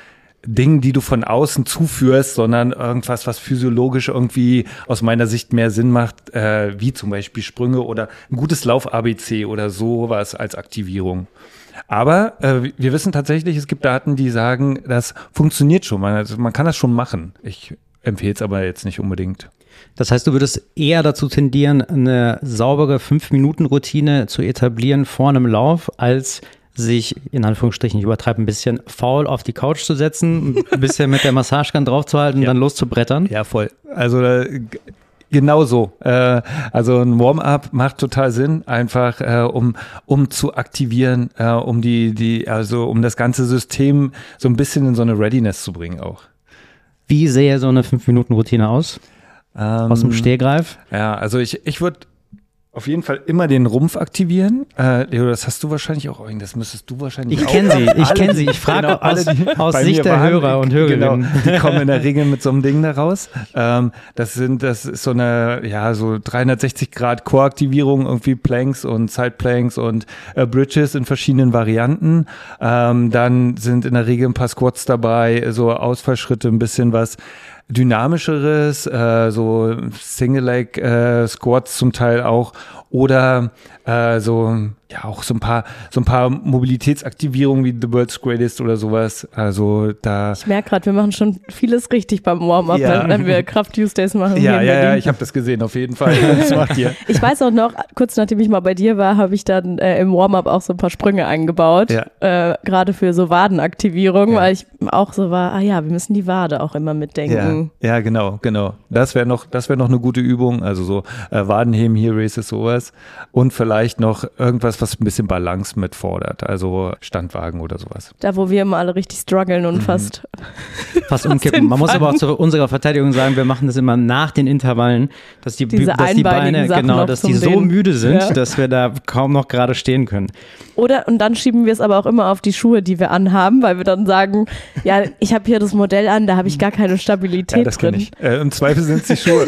Dingen, die du von außen zuführst, sondern irgendwas, was physiologisch irgendwie aus meiner Sicht mehr Sinn macht, äh, wie zum Beispiel Sprünge oder ein gutes Lauf-A B C oder sowas als Aktivierung. Aber äh, wir wissen tatsächlich, es gibt Daten, die sagen, das funktioniert schon. Man, also man kann das schon machen. Ich empfehle es aber jetzt nicht unbedingt. Das heißt, du würdest eher dazu tendieren, eine saubere fünf Minuten Routine zu etablieren vor einem Lauf, als sich, in Anführungsstrichen, ich übertreibe ein bisschen, faul auf die Couch zu setzen, ein bisschen mit der Massagegun draufzuhalten und ja. dann loszubrettern? Ja, voll. Also äh, genau so. Äh, also ein Warm-up macht total Sinn, einfach äh, um um zu aktivieren, äh, um die die also um das ganze System so ein bisschen in so eine Readiness zu bringen auch. Wie sähe so eine fünf Minuten Routine aus? Ähm, Aus dem Stehgreif? Ja, also ich ich würde auf jeden Fall immer den Rumpf aktivieren. Äh, Leo, das hast du wahrscheinlich auch. Das müsstest du wahrscheinlich Ich auch. kenne sie, ich Alle, kenne sie. Ich frage genau, aus, alle, die aus bei Sicht mir der waren, Hörer und Hörerinnen. Genau, die kommen in der Regel mit so einem Ding da raus. Ähm, das sind, das ist so eine, ja, so dreihundertsechzig Grad Core-Aktivierung, irgendwie Planks und Side-Planks und äh, Bridges in verschiedenen Varianten. Ähm, dann sind in der Regel ein paar Squats dabei, so Ausfallschritte, ein bisschen was Dynamischeres, äh, so Single-Leg-Squats äh, zum Teil auch oder äh, so ja auch so ein paar so ein paar Mobilitätsaktivierungen wie The World's Greatest oder sowas. Also da. Ich merke gerade, wir machen schon vieles richtig beim Warm-up, ja. wenn wir Kraft-Tuesdays machen. Ja, hier in ja, Berlin. ja, ich habe das gesehen, auf jeden Fall. Das macht ihr. Ich weiß auch noch, kurz nachdem ich mal bei dir war, habe ich dann äh, im Warm-up auch so ein paar Sprünge eingebaut, Ja. äh, gerade für so Wadenaktivierung, Ja. weil ich auch so war, ah ja, wir müssen die Wade auch immer mitdenken. Ja, ja, genau, genau. Das wäre noch, das wäre noch eine gute Übung. Also so äh, Wadenheben, Heel Raises, sowas. Und vielleicht noch irgendwas, was ein bisschen Balance mitfordert. Also Standwagen oder sowas. Da, wo wir immer alle richtig strugglen und Mhm. fast Fast umkippen. Man muss aber auch zu unserer Verteidigung sagen, wir machen das immer nach den Intervallen, dass die, Diese dass die einbeinigen Beine, Sachen genau, noch dass zum die so Dehnen. müde sind, Ja. dass wir da kaum noch gerade stehen können. Oder, und dann schieben wir es aber auch immer auf die Schuhe, die wir anhaben, weil wir dann sagen, ja, ich habe hier das Modell an, da habe ich gar keine Stabilität Ja, das drin. kenne ich. Äh, Im Zweifel sind es die Schuhe.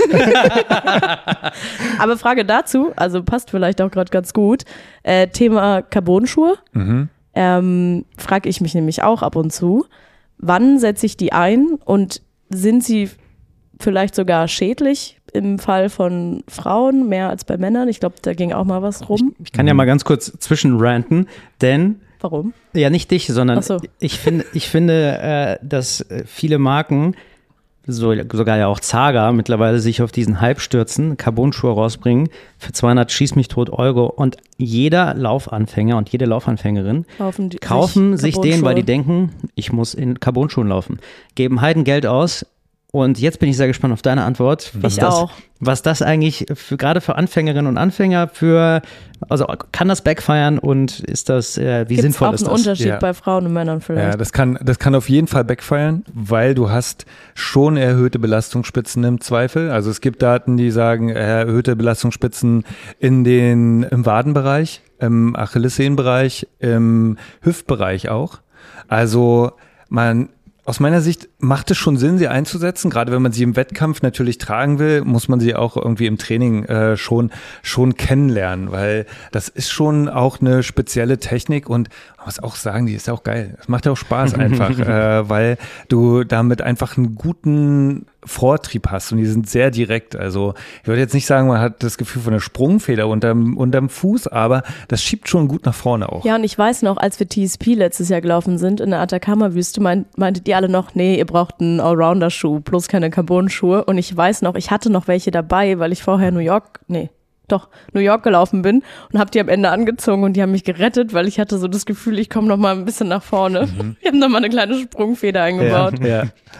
Aber Frage dazu, also passt vielleicht auch gerade ganz gut, äh, Thema Carbon-Schuhe, mhm. ähm, frage ich mich nämlich auch ab und zu, wann setze ich die ein und sind sie vielleicht sogar schädlich im Fall von Frauen, mehr als bei Männern? Ich glaube, da ging auch mal was rum. Ich kann ja mal ganz kurz zwischenranten, denn Warum? ja, nicht dich, sondern Ach so. ich finde, ich finde, äh, dass äh, viele Marken, so, sogar ja auch Zaga, mittlerweile sich auf diesen Hype stürzen, Carbon-Schuhe rausbringen für zweihundert schieß mich tot Euro und jeder Laufanfänger und jede Laufanfängerin Kaufen, die, kaufen sich den, weil die Carbon-Schuhe. denken, ich muss in Carbon-Schuhen laufen, geben Heidengeld aus. Und jetzt bin ich sehr gespannt auf deine Antwort, was Ich das, auch. was das eigentlich für, gerade für Anfängerinnen und Anfänger für, also kann das backfiren und ist das, äh, wie Gibt's sinnvoll auch ist einen das? Unterschied Ja. bei Frauen und Männern vielleicht? Ja, das kann, das kann auf jeden Fall backfiren, weil du hast schon erhöhte Belastungsspitzen im Zweifel. Also es gibt Daten, die sagen, erhöhte Belastungsspitzen in den, im Wadenbereich, im Achillessehnenbereich, im Hüftbereich auch. Also man, aus meiner Sicht macht es schon Sinn, sie einzusetzen. Gerade wenn man sie im Wettkampf natürlich tragen will, muss man sie auch irgendwie im Training äh, schon schon kennenlernen, weil das ist schon auch eine spezielle Technik und man muss auch sagen, die ist ja auch geil. Es macht ja auch Spaß einfach, äh, weil du damit einfach einen guten Vortrieb hast und die sind sehr direkt. Also ich würde jetzt nicht sagen, man hat das Gefühl von einer Sprungfeder unterm, unterm Fuß, aber das schiebt schon gut nach vorne auch. Ja, und ich weiß noch, als wir T S P letztes Jahr gelaufen sind in der Atacama-Wüste, meint, meintet ihr alle noch, nee, ihr braucht einen Allrounder-Schuh, bloß keine Carbon-Schuhe. Und ich weiß noch, ich hatte noch welche dabei, weil ich vorher New York, nee, doch, New York gelaufen bin und habe die am Ende angezogen und die haben mich gerettet, weil ich hatte so das Gefühl, ich komme noch mal ein bisschen nach vorne. Mhm. Ich habe noch mal eine kleine Sprungfeder eingebaut. Ja, ja.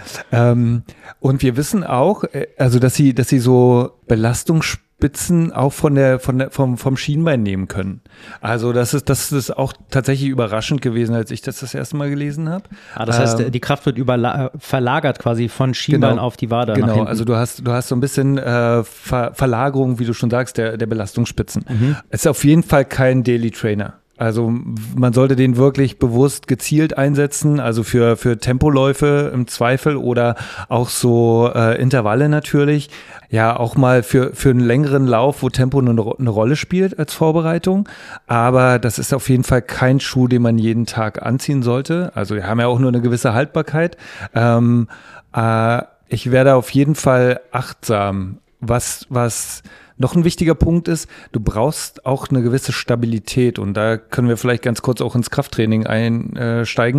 Ähm, und wir wissen auch, äh, also dass sie, dass sie so Belastungsspitzen auch von der, von der, vom, vom Schienbein nehmen können. Also das ist, das ist auch tatsächlich überraschend gewesen, als ich das das erste Mal gelesen habe. Ah, das heißt, Ähm, die Kraft wird überla- verlagert quasi von Schienbein Genau. auf die Wade nach Genau, hinten. also du hast, du hast so ein bisschen äh, Ver Verlagerung, wie du schon sagst, der, der Belastungsspitzen. Mhm. Es ist auf jeden Fall kein Daily Trainer. Also man sollte den wirklich bewusst gezielt einsetzen, also für, für Tempoläufe im Zweifel oder auch so äh, Intervalle natürlich. Ja, auch mal für, für einen längeren Lauf, wo Tempo eine, eine Rolle spielt als Vorbereitung. Aber das ist auf jeden Fall kein Schuh, den man jeden Tag anziehen sollte. Also wir haben ja auch nur eine gewisse Haltbarkeit. Ähm, äh, ich werde auf jeden Fall achtsam, was, was noch ein wichtiger Punkt ist, du brauchst auch eine gewisse Stabilität und da können wir vielleicht ganz kurz auch ins Krafttraining einsteigen.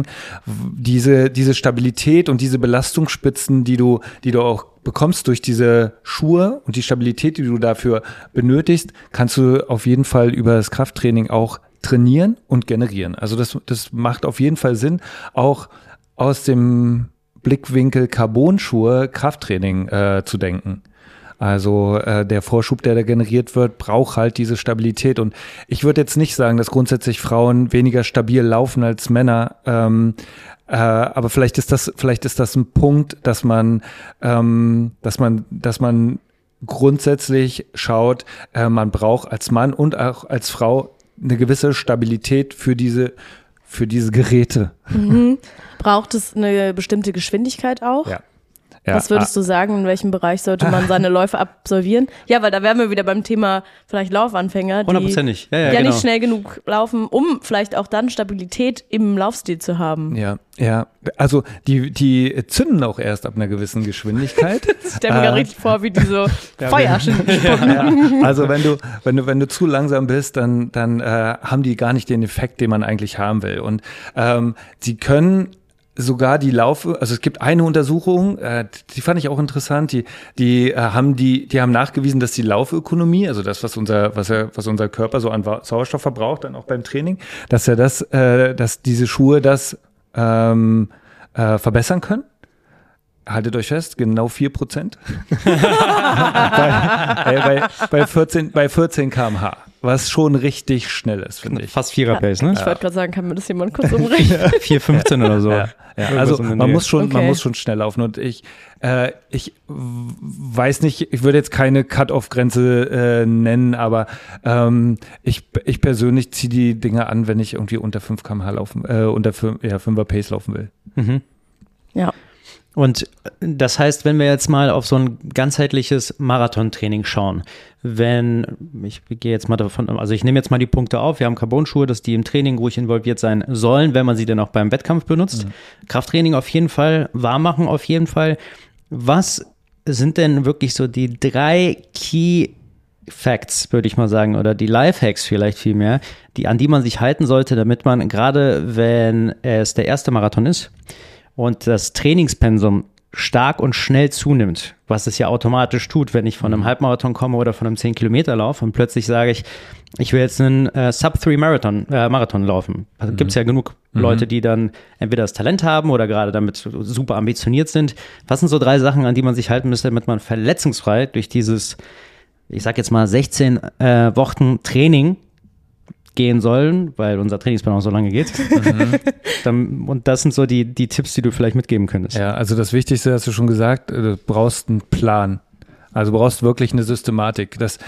Diese, diese Stabilität und diese Belastungsspitzen, die du, die du auch bekommst durch diese Schuhe und die Stabilität, die du dafür benötigst, kannst du auf jeden Fall über das Krafttraining auch trainieren und generieren. Also das, das macht auf jeden Fall Sinn, auch aus dem Blickwinkel Carbon-Schuhe Krafttraining äh, zu denken. Also äh, der Vorschub, der da generiert wird, braucht halt diese Stabilität. Und ich würde jetzt nicht sagen, dass grundsätzlich Frauen weniger stabil laufen als Männer. Ähm, äh, aber vielleicht ist das, vielleicht ist das ein Punkt, dass man, ähm, dass man, dass man grundsätzlich schaut, äh, man braucht als Mann und auch als Frau eine gewisse Stabilität für diese, für diese Geräte. Mhm. Braucht es eine bestimmte Geschwindigkeit auch? Ja. Ja, Was würdest du sagen, in welchem Bereich sollte man seine Läufe absolvieren? Ja, weil da wären wir wieder beim Thema vielleicht Laufanfänger, die Hundertprozentig. Ja, ja, ja genau. nicht schnell genug laufen, um vielleicht auch dann Stabilität im Laufstil zu haben. Ja, ja. Also die, die zünden auch erst ab einer gewissen Geschwindigkeit. Ich stelle mir äh, gerade richtig vor, wie die so ja, Feuer ja, ja. Also wenn du, wenn du, wenn du zu langsam bist, dann, dann äh, haben die gar nicht den Effekt, den man eigentlich haben will. Und ähm, sie können sogar die Laufe, also es gibt eine Untersuchung, äh, die fand ich auch interessant, die, die äh, haben die, die haben nachgewiesen, dass die Laufökonomie, also das, was unser, was er, was unser Körper so an Sauerstoff verbraucht, dann auch beim Training, dass er das, äh, dass diese Schuhe das ähm, äh, verbessern können. Haltet euch fest, genau vier Prozent. bei, äh, bei, bei vierzehn, bei vierzehn Kilometer pro Stunde. Was schon richtig schnell ist, finde ich. Fast Vierer-Pace, ne? Ich wollte gerade sagen, kann mir das jemand kurz umrechnen? vier fünfzehn oder so. Ja, ja. Also man muss schon, okay. man muss schon schnell laufen und ich, äh, ich weiß nicht, ich würde jetzt keine Cut-off-Grenze äh, nennen, aber ähm, ich, ich persönlich ziehe die Dinge an, wenn ich irgendwie unter fünf Kilometer pro Stunde laufen, äh, unter fünf, ja, fünfer-Pace laufen will. Mhm. Ja. Und das heißt, wenn wir jetzt mal auf so ein ganzheitliches Marathontraining schauen, wenn, ich gehe jetzt mal davon, also ich nehme jetzt mal die Punkte auf, wir haben Carbon-Schuhe, dass die im Training ruhig involviert sein sollen, wenn man sie dann auch beim Wettkampf benutzt. Mhm. Krafttraining auf jeden Fall, Warmmachen auf jeden Fall. Was sind denn wirklich so die drei Key Facts, würde ich mal sagen, oder die Lifehacks vielleicht vielmehr, die, an die man sich halten sollte, damit man, gerade wenn es der erste Marathon ist, und das Trainingspensum stark und schnell zunimmt, was es ja automatisch tut, wenn ich von einem Halbmarathon komme oder von einem zehn Kilometer Lauf und plötzlich sage ich, ich will jetzt einen äh, Sub drei Marathon, äh, Marathon laufen. Also mhm. gibt es ja genug mhm. Leute, die dann entweder das Talent haben oder gerade damit super ambitioniert sind. Was sind so drei Sachen, an die man sich halten müsste, damit man verletzungsfrei durch dieses, ich sag jetzt mal sechzehn äh, Wochen Training gehen sollen, weil unser Trainingsplan auch so lange geht. Mhm. Dann, und das sind so die, die Tipps, die du vielleicht mitgeben könntest. Ja, also das Wichtigste hast du schon gesagt, du brauchst einen Plan. Also du brauchst wirklich eine Systematik. Das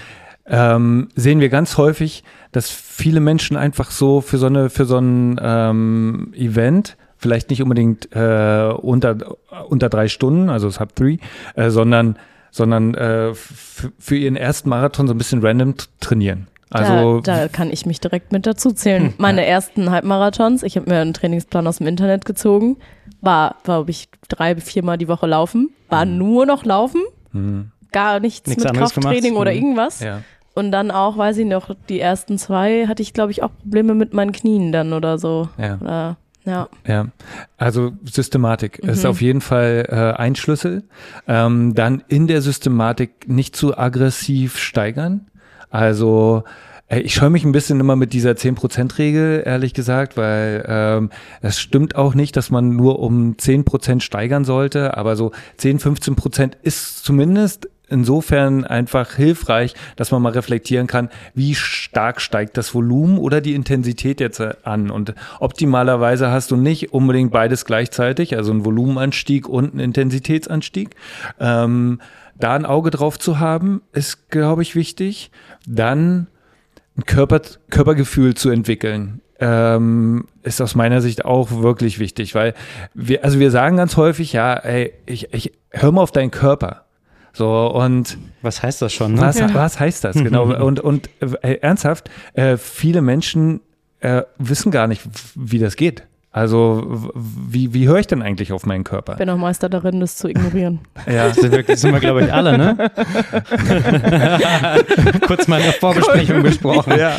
ähm, sehen wir ganz häufig, dass viele Menschen einfach so für so eine, für so ein ähm, Event, vielleicht nicht unbedingt äh, unter, unter drei Stunden, also Sub drei, äh, sondern, sondern äh, f- für ihren ersten Marathon so ein bisschen random t- trainieren. Also, da, da kann ich mich direkt mit dazu zählen. Meine ersten Halbmarathons, ich habe mir einen Trainingsplan aus dem Internet gezogen, war, glaube ich, drei, viermal die Woche laufen, war mhm. nur noch laufen, mhm. gar nichts, nichts mit Krafttraining gemacht. Oder irgendwas. Ja. Und dann auch, weiß ich noch, die ersten zwei hatte ich, glaube ich, auch Probleme mit meinen Knien dann oder so. Ja. Oder, ja. ja, also Systematik mhm. ist auf jeden Fall äh, ein Schlüssel. Ähm, dann in der Systematik nicht zu aggressiv steigern. Also ich scheue mich ein bisschen immer mit dieser zehn Prozent Regel, ehrlich gesagt, weil ähm, es stimmt auch nicht, dass man nur um zehn Prozent steigern sollte, aber so zehn, fünfzehn Prozent ist zumindest insofern einfach hilfreich, dass man mal reflektieren kann, wie stark steigt das Volumen oder die Intensität jetzt an. Und optimalerweise hast du nicht unbedingt beides gleichzeitig, also einen Volumenanstieg und einen Intensitätsanstieg. Ähm, da ein Auge drauf zu haben, ist, glaube ich, wichtig. Dann ein Körper, Körpergefühl zu entwickeln. ähm, ist aus meiner Sicht auch wirklich wichtig, weil wir, also wir sagen ganz häufig, ja, ey, ich, ich hör mal auf deinen Körper. So, und was heißt das schon? Ne? Was, Ja. was heißt das? Genau. Und, und äh, ernsthaft, äh, viele Menschen äh, wissen gar nicht, wie das geht. Also, wie, wie höre ich denn eigentlich auf meinen Körper? Ich bin auch Meister darin, das zu ignorieren. Ja. Sind wir, sind wir glaube ich, alle, ne? Kurz mal in der Vorbesprechung besprochen. Ja.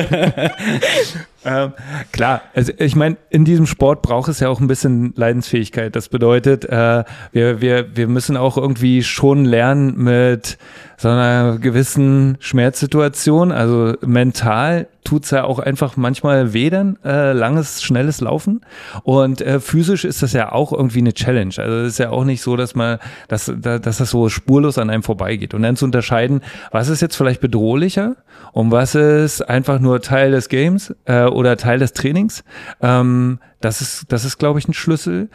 ähm, klar, also ich meine, in diesem Sport braucht es ja auch ein bisschen Leidensfähigkeit. Das bedeutet, äh, wir, wir, wir müssen auch irgendwie schon lernen mit so einer gewissen Schmerzsituation, also mental tut's ja auch einfach manchmal weh dann, äh, langes, schnelles Laufen und äh, physisch ist das ja auch irgendwie eine Challenge, also es ist ja auch nicht so, dass man, dass, dass das so spurlos an einem vorbeigeht und dann zu unterscheiden, was ist jetzt vielleicht bedrohlicher und was ist einfach nur Teil des Games äh, oder Teil des Trainings, ähm, das ist, das ist glaube ich ein Schlüssel,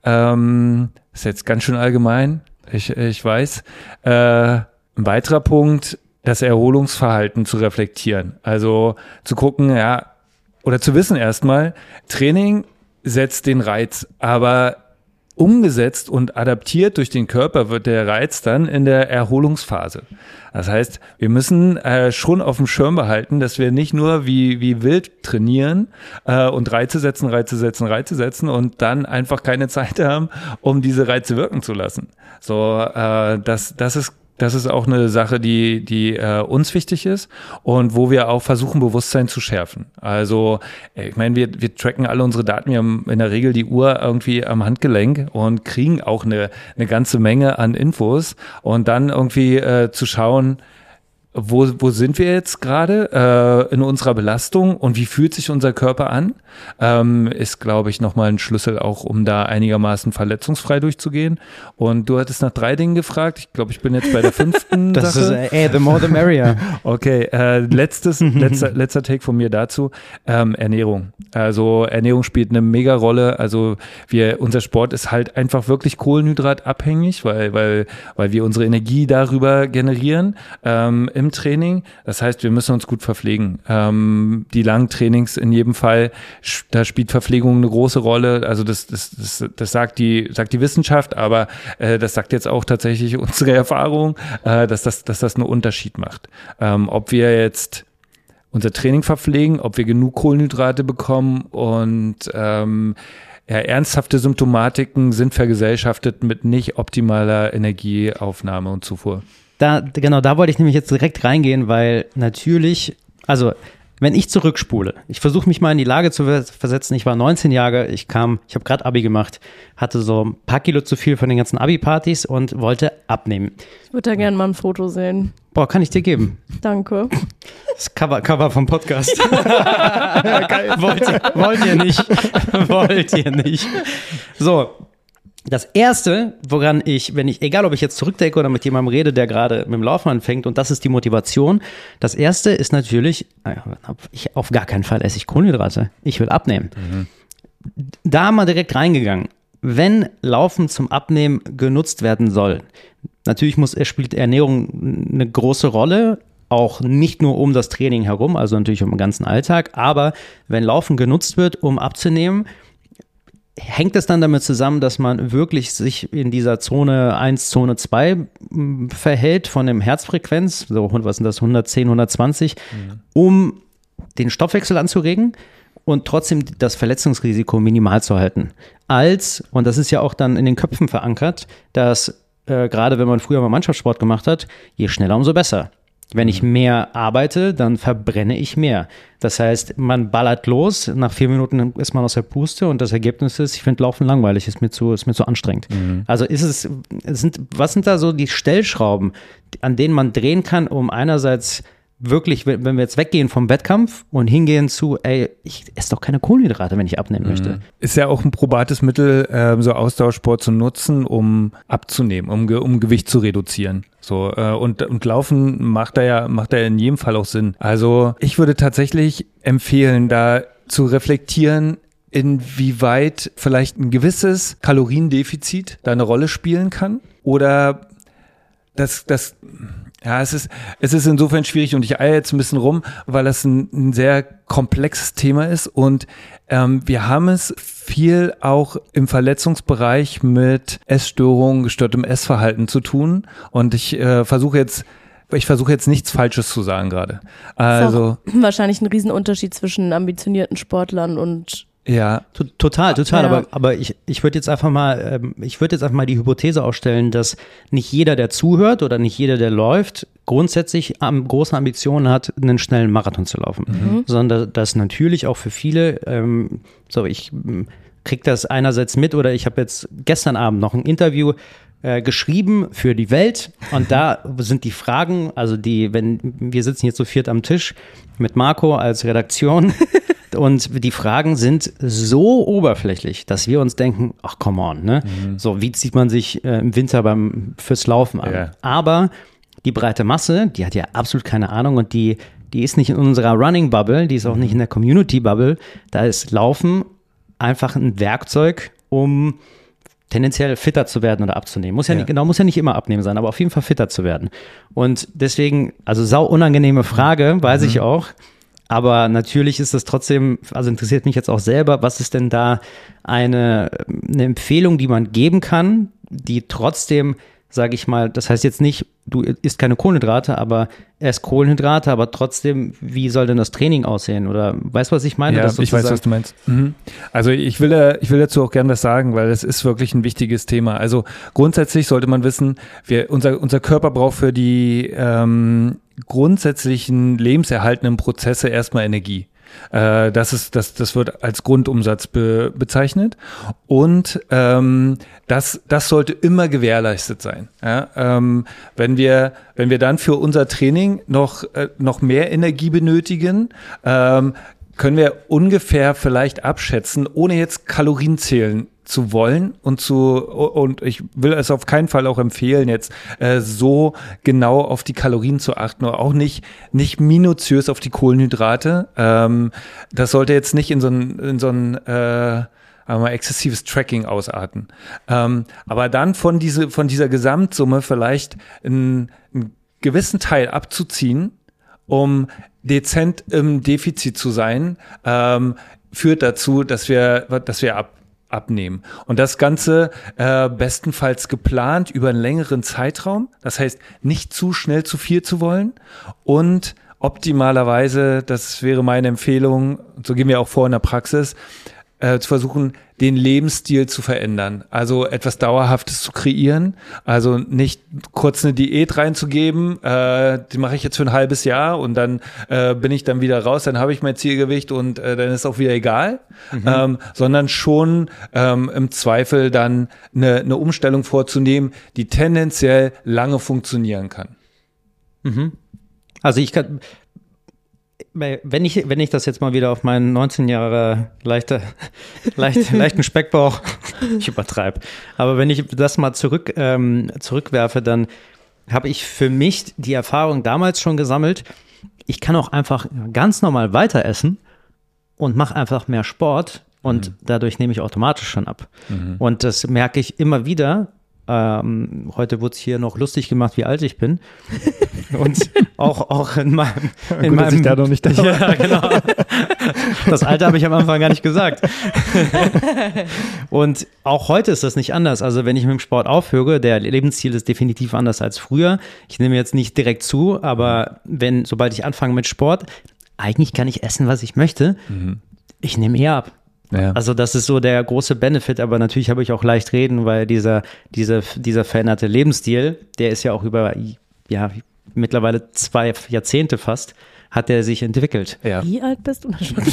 ähm, ist jetzt ganz schön allgemein, ich, ich weiß, äh, ein weiterer Punkt, das Erholungsverhalten zu reflektieren. Also zu gucken, ja, oder zu wissen erstmal, Training setzt den Reiz, aber umgesetzt und adaptiert durch den Körper wird der Reiz dann in der Erholungsphase. Das heißt, wir müssen äh, schon auf dem Schirm behalten, dass wir nicht nur wie, wie wild trainieren äh, und Reize setzen, Reize setzen, Reize setzen und dann einfach keine Zeit haben, um diese Reize wirken zu lassen. So, äh, das, das ist Das ist auch eine Sache, die, die äh, uns wichtig ist und wo wir auch versuchen, Bewusstsein zu schärfen. Also, ich meine, wir, wir tracken alle unsere Daten, wir haben in der Regel die Uhr irgendwie am Handgelenk und kriegen auch eine, eine ganze Menge an Infos und dann irgendwie äh, zu schauen, wo, wo sind wir jetzt gerade äh, in unserer Belastung und wie fühlt sich unser Körper an, ähm, ist, glaube ich, nochmal ein Schlüssel auch, um da einigermaßen verletzungsfrei durchzugehen. Und du hattest nach drei Dingen gefragt. Ich glaube, ich bin jetzt bei der fünften Das Sache. ist, ey, the more the merrier. Okay, äh, letztes, letzter, letzter Take von mir dazu, ähm, Ernährung. Also Ernährung spielt eine mega Rolle. Also wir, unser Sport ist halt einfach wirklich kohlenhydratabhängig, weil, weil, weil wir unsere Energie darüber generieren. Ähm, im Training. Das heißt, wir müssen uns gut verpflegen. Ähm, die langen Trainings in jedem Fall, da spielt Verpflegung eine große Rolle. Also das, das, das, das sagt die, sagt die Wissenschaft, aber äh, das sagt jetzt auch tatsächlich unsere Erfahrung, äh, dass das, dass das einen Unterschied macht. Ähm, ob wir jetzt unser Training verpflegen, ob wir genug Kohlenhydrate bekommen und ähm, ja, ernsthafte Symptomatiken sind vergesellschaftet mit nicht optimaler Energieaufnahme und Zufuhr. Da, genau, da wollte ich nämlich jetzt direkt reingehen, weil natürlich, also wenn ich zurückspule, ich versuche mich mal in die Lage zu versetzen, ich war neunzehn Jahre, ich kam, ich habe gerade Abi gemacht, hatte so ein paar Kilo zu viel von den ganzen Abi-Partys und wollte abnehmen. Ich würde da gerne mal ein Foto sehen. Boah, kann ich dir geben. Danke. Das Cover, Cover vom Podcast. Ja, geil. Wollt ihr, wollt ihr nicht. Wollt ihr nicht. So. Das Erste, woran ich, wenn ich, egal ob ich jetzt zurückdenke oder mit jemandem rede, der gerade mit dem Laufen anfängt, und das ist die Motivation. Das Erste ist natürlich, ich, auf gar keinen Fall esse ich Kohlenhydrate. Ich will abnehmen. Mhm. Da mal direkt reingegangen. Wenn Laufen zum Abnehmen genutzt werden soll, natürlich muss, spielt Ernährung eine große Rolle, auch nicht nur um das Training herum, also natürlich um den ganzen Alltag, aber wenn Laufen genutzt wird, um abzunehmen, hängt es dann damit zusammen, dass man wirklich sich in dieser Zone eins, Zone zwei verhält von dem Herzfrequenz, so was sind das, hundertzehn, hundertzwanzig, mhm. um den Stoffwechsel anzuregen und trotzdem das Verletzungsrisiko minimal zu halten. Als, und das ist ja auch dann in den Köpfen verankert, dass äh, gerade wenn man früher mal Mannschaftssport gemacht hat, je schneller, umso besser. Wenn ich mehr arbeite, dann verbrenne ich mehr. Das heißt, man ballert los, nach vier Minuten ist man aus der Puste und das Ergebnis ist, ich finde Laufen langweilig, ist mir zu, ist mir zu anstrengend. Mhm. Also ist es, sind, was sind da so die Stellschrauben, an denen man drehen kann, um einerseits wirklich, wenn wir jetzt weggehen vom Wettkampf und hingehen zu, ey, ich esse doch keine Kohlenhydrate, wenn ich abnehmen möchte. Ist ja auch ein probates Mittel, äh, so Ausdauersport zu nutzen, um abzunehmen, um, um Gewicht zu reduzieren. So, äh, und, und Laufen macht da ja, macht da ja in jedem Fall auch Sinn. Also ich würde tatsächlich empfehlen, da zu reflektieren, inwieweit vielleicht ein gewisses Kaloriendefizit da eine Rolle spielen kann oder das, das Ja, es ist, es ist insofern schwierig und ich eier jetzt ein bisschen rum, weil das ein, ein sehr komplexes Thema ist und ähm, wir haben es viel auch im Verletzungsbereich mit Essstörungen, gestörtem Essverhalten zu tun und ich äh, versuche jetzt Ich versuche jetzt nichts Falsches zu sagen gerade. Also ist auch wahrscheinlich ein Riesenunterschied zwischen ambitionierten Sportlern und ja, total, total. Ja. Aber, aber ich, ich würde jetzt einfach mal, ähm, ich würde jetzt einfach mal die Hypothese aufstellen, dass nicht jeder, der zuhört oder nicht jeder, der läuft, grundsätzlich am, große Ambitionen hat, einen schnellen Marathon zu laufen, mhm. sondern dass natürlich auch für viele, ähm, so ich kriege das einerseits mit oder ich habe jetzt gestern Abend noch ein Interview äh, geschrieben für die Welt und da sind die Fragen, also die, wenn wir sitzen jetzt so viert am Tisch mit Marco als Redaktion und die Fragen sind so oberflächlich, dass wir uns denken, ach come on, ne? Mhm. So, wie zieht man sich äh, im Winter beim fürs Laufen an? Ja. Aber die breite Masse, die hat ja absolut keine Ahnung und die, die ist nicht in unserer Running Bubble, die ist auch nicht in der Community Bubble. Da ist Laufen einfach ein Werkzeug, um tendenziell fitter zu werden oder abzunehmen. Muss ja, ja. nicht, genau, muss ja nicht immer abnehmen sein, aber auf jeden Fall fitter zu werden. Und deswegen, also sau unangenehme Frage, weiß mhm. ich auch. Aber natürlich ist das trotzdem, also interessiert mich jetzt auch selber, was ist denn da eine, eine Empfehlung, die man geben kann, die trotzdem, sage ich mal, das heißt jetzt nicht, du isst keine Kohlenhydrate, aber erst Kohlenhydrate, aber trotzdem, wie soll denn das Training aussehen? Oder weißt du, was ich meine? Ja, ich weiß, was du meinst. Mhm. Also ich will, da, ich will dazu auch gerne was sagen, weil das ist wirklich ein wichtiges Thema. Also grundsätzlich sollte man wissen, wir, unser, unser Körper braucht für die ähm, grundsätzlichen lebenserhaltenden Prozesse erstmal Energie. Äh, das ist, das, das wird als Grundumsatz be, bezeichnet und ähm, das, das sollte immer gewährleistet sein. Ja? Ähm, wenn wir, wenn wir dann für unser Training noch, äh, noch mehr Energie benötigen, ähm, können wir ungefähr vielleicht abschätzen, ohne jetzt Kalorien zählen zu wollen und zu und ich will es auf keinen Fall auch empfehlen, jetzt äh, so genau auf die Kalorien zu achten oder auch nicht nicht minutiös auf die Kohlenhydrate. Ähm, das sollte jetzt nicht in so ein in so ein äh, mal exzessives Tracking ausarten. Ähm, aber dann von diese von dieser Gesamtsumme vielleicht einen, einen gewissen Teil abzuziehen, um dezent im Defizit zu sein, ähm, führt dazu, dass wir dass wir ab abnehmen. Und das Ganze äh, bestenfalls geplant über einen längeren Zeitraum. Das heißt, nicht zu schnell zu viel zu wollen und optimalerweise, das wäre meine Empfehlung, so gehen wir auch vor in der Praxis, äh, zu versuchen, den Lebensstil zu verändern. Also etwas Dauerhaftes zu kreieren. Also nicht kurz eine Diät reinzugeben, äh, die mache ich jetzt für ein halbes Jahr und dann äh, bin ich dann wieder raus, dann habe ich mein Zielgewicht und äh, dann ist auch wieder egal. Mhm. Ähm, sondern schon ähm, im Zweifel dann eine, eine Umstellung vorzunehmen, die tendenziell lange funktionieren kann. Mhm. Also ich kann... Wenn ich, wenn ich das jetzt mal wieder auf meinen neunzehn Jahre leichte, leicht, leichten Speckbauch, ich übertreibe, aber wenn ich das mal zurück, ähm, zurückwerfe, dann habe ich für mich die Erfahrung damals schon gesammelt, ich kann auch einfach ganz normal weiter essen und mache einfach mehr Sport und mhm. dadurch nehme ich automatisch schon ab. Mhm. Und das merke ich immer wieder. Ähm, heute wurde es hier noch lustig gemacht, wie alt ich bin. Und auch, auch in meinem... In Gut, meinem dass ich da noch nicht da war. Ja, genau. Das Alter habe ich am Anfang gar nicht gesagt. Und auch heute ist das nicht anders. Also wenn ich mit dem Sport aufhöre, der Lebensstil ist definitiv anders als früher. Ich nehme jetzt nicht direkt zu, aber wenn, sobald ich anfange mit Sport, eigentlich kann ich essen, was ich möchte. Mhm. Ich nehme eher ab. Ja. Also das ist so der große Benefit, aber natürlich habe ich auch leicht reden, weil dieser, dieser, dieser veränderte Lebensstil, der ist ja auch über, ja, mittlerweile zwei Jahrzehnte fast, hat der sich entwickelt. Ja. Wie alt bist du schon?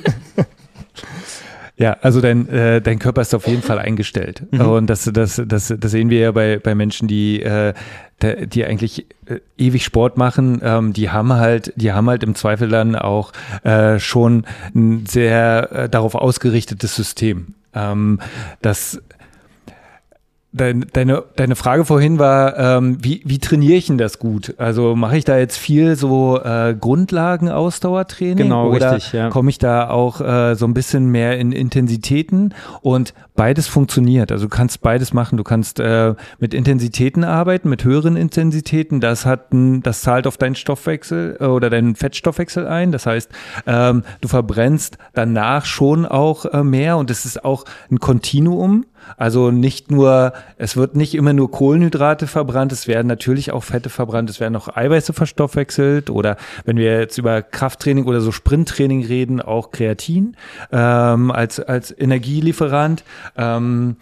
Ja, also dein, äh, dein Körper ist auf jeden Fall eingestellt. Mhm. Und das, das, das, das sehen wir ja bei, bei Menschen, die, äh, die eigentlich äh, ewig Sport machen. Ähm, die haben halt, die haben halt im Zweifel dann auch äh, schon ein sehr äh, darauf ausgerichtetes System. Ähm, das Deine, deine, deine Frage vorhin war, ähm, wie, wie trainiere ich denn das gut? Also mache ich da jetzt viel so äh, Grundlagen-Ausdauertraining? Genau, oder richtig, ja. komme ich da auch äh, so ein bisschen mehr in Intensitäten? Und beides funktioniert. Also du kannst beides machen. Du kannst äh, mit Intensitäten arbeiten, mit höheren Intensitäten. Das hat ein, das zahlt auf deinen Stoffwechsel äh, oder deinen Fettstoffwechsel ein. Das heißt, ähm, du verbrennst danach schon auch äh, mehr und es ist auch ein Kontinuum. Also nicht nur, es wird nicht immer nur Kohlenhydrate verbrannt, es werden natürlich auch Fette verbrannt, es werden auch Eiweiße verstoffwechselt oder wenn wir jetzt über Krafttraining oder so Sprinttraining reden, auch Kreatin ähm, als, als Energielieferant. Ähm,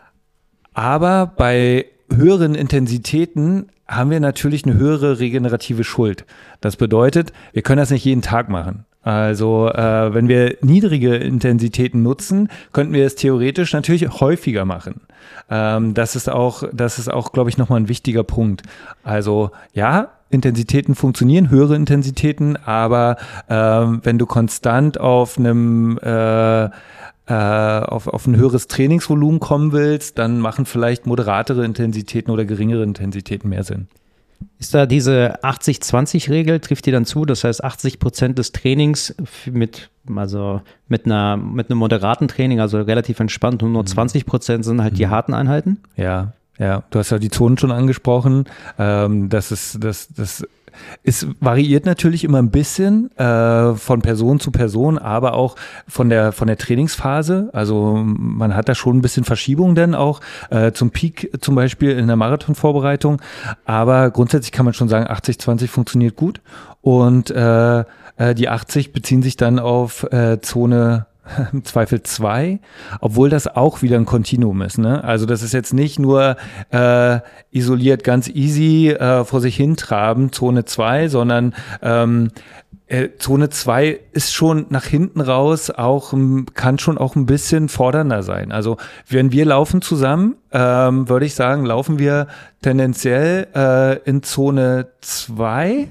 aber bei höheren Intensitäten haben wir natürlich eine höhere regenerative Schuld. Das bedeutet, wir können das nicht jeden Tag machen. Also äh, wenn wir niedrige Intensitäten nutzen, könnten wir es theoretisch natürlich häufiger machen. Ähm, das ist auch, das ist auch, glaube ich, nochmal ein wichtiger Punkt. Also ja, Intensitäten funktionieren, höhere Intensitäten, aber ähm, wenn du konstant auf einem äh, äh, auf, auf ein höheres Trainingsvolumen kommen willst, dann machen vielleicht moderatere Intensitäten oder geringere Intensitäten mehr Sinn. Ist da diese achtzig zwanzig Regel, trifft die dann zu? Das heißt, achtzig Prozent des Trainings mit, also mit, einer, mit einem moderaten Training, also relativ entspannt, und nur zwanzig Prozent sind halt mhm. die harten Einheiten? Ja, ja. Du hast ja die Zonen schon angesprochen. Ähm, das ist, das, das Es variiert natürlich immer ein bisschen äh, von Person zu Person, aber auch von der von der Trainingsphase. Also man hat da schon ein bisschen Verschiebung dann auch äh, zum Peak zum Beispiel in der Marathonvorbereitung. Aber grundsätzlich kann man schon sagen, achtzig zwanzig funktioniert gut und äh, äh, die achtzig beziehen sich dann auf äh, Zone im Zweifel zwei, obwohl das auch wieder ein Kontinuum ist. Ne? Also das ist jetzt nicht nur äh, isoliert ganz easy äh, vor sich hin traben, Zone zwei, sondern ähm, äh, Zone zwei ist schon nach hinten raus auch, kann schon auch ein bisschen fordernder sein. Also wenn wir laufen zusammen, ähm, würde ich sagen, laufen wir tendenziell äh, in Zone zwei,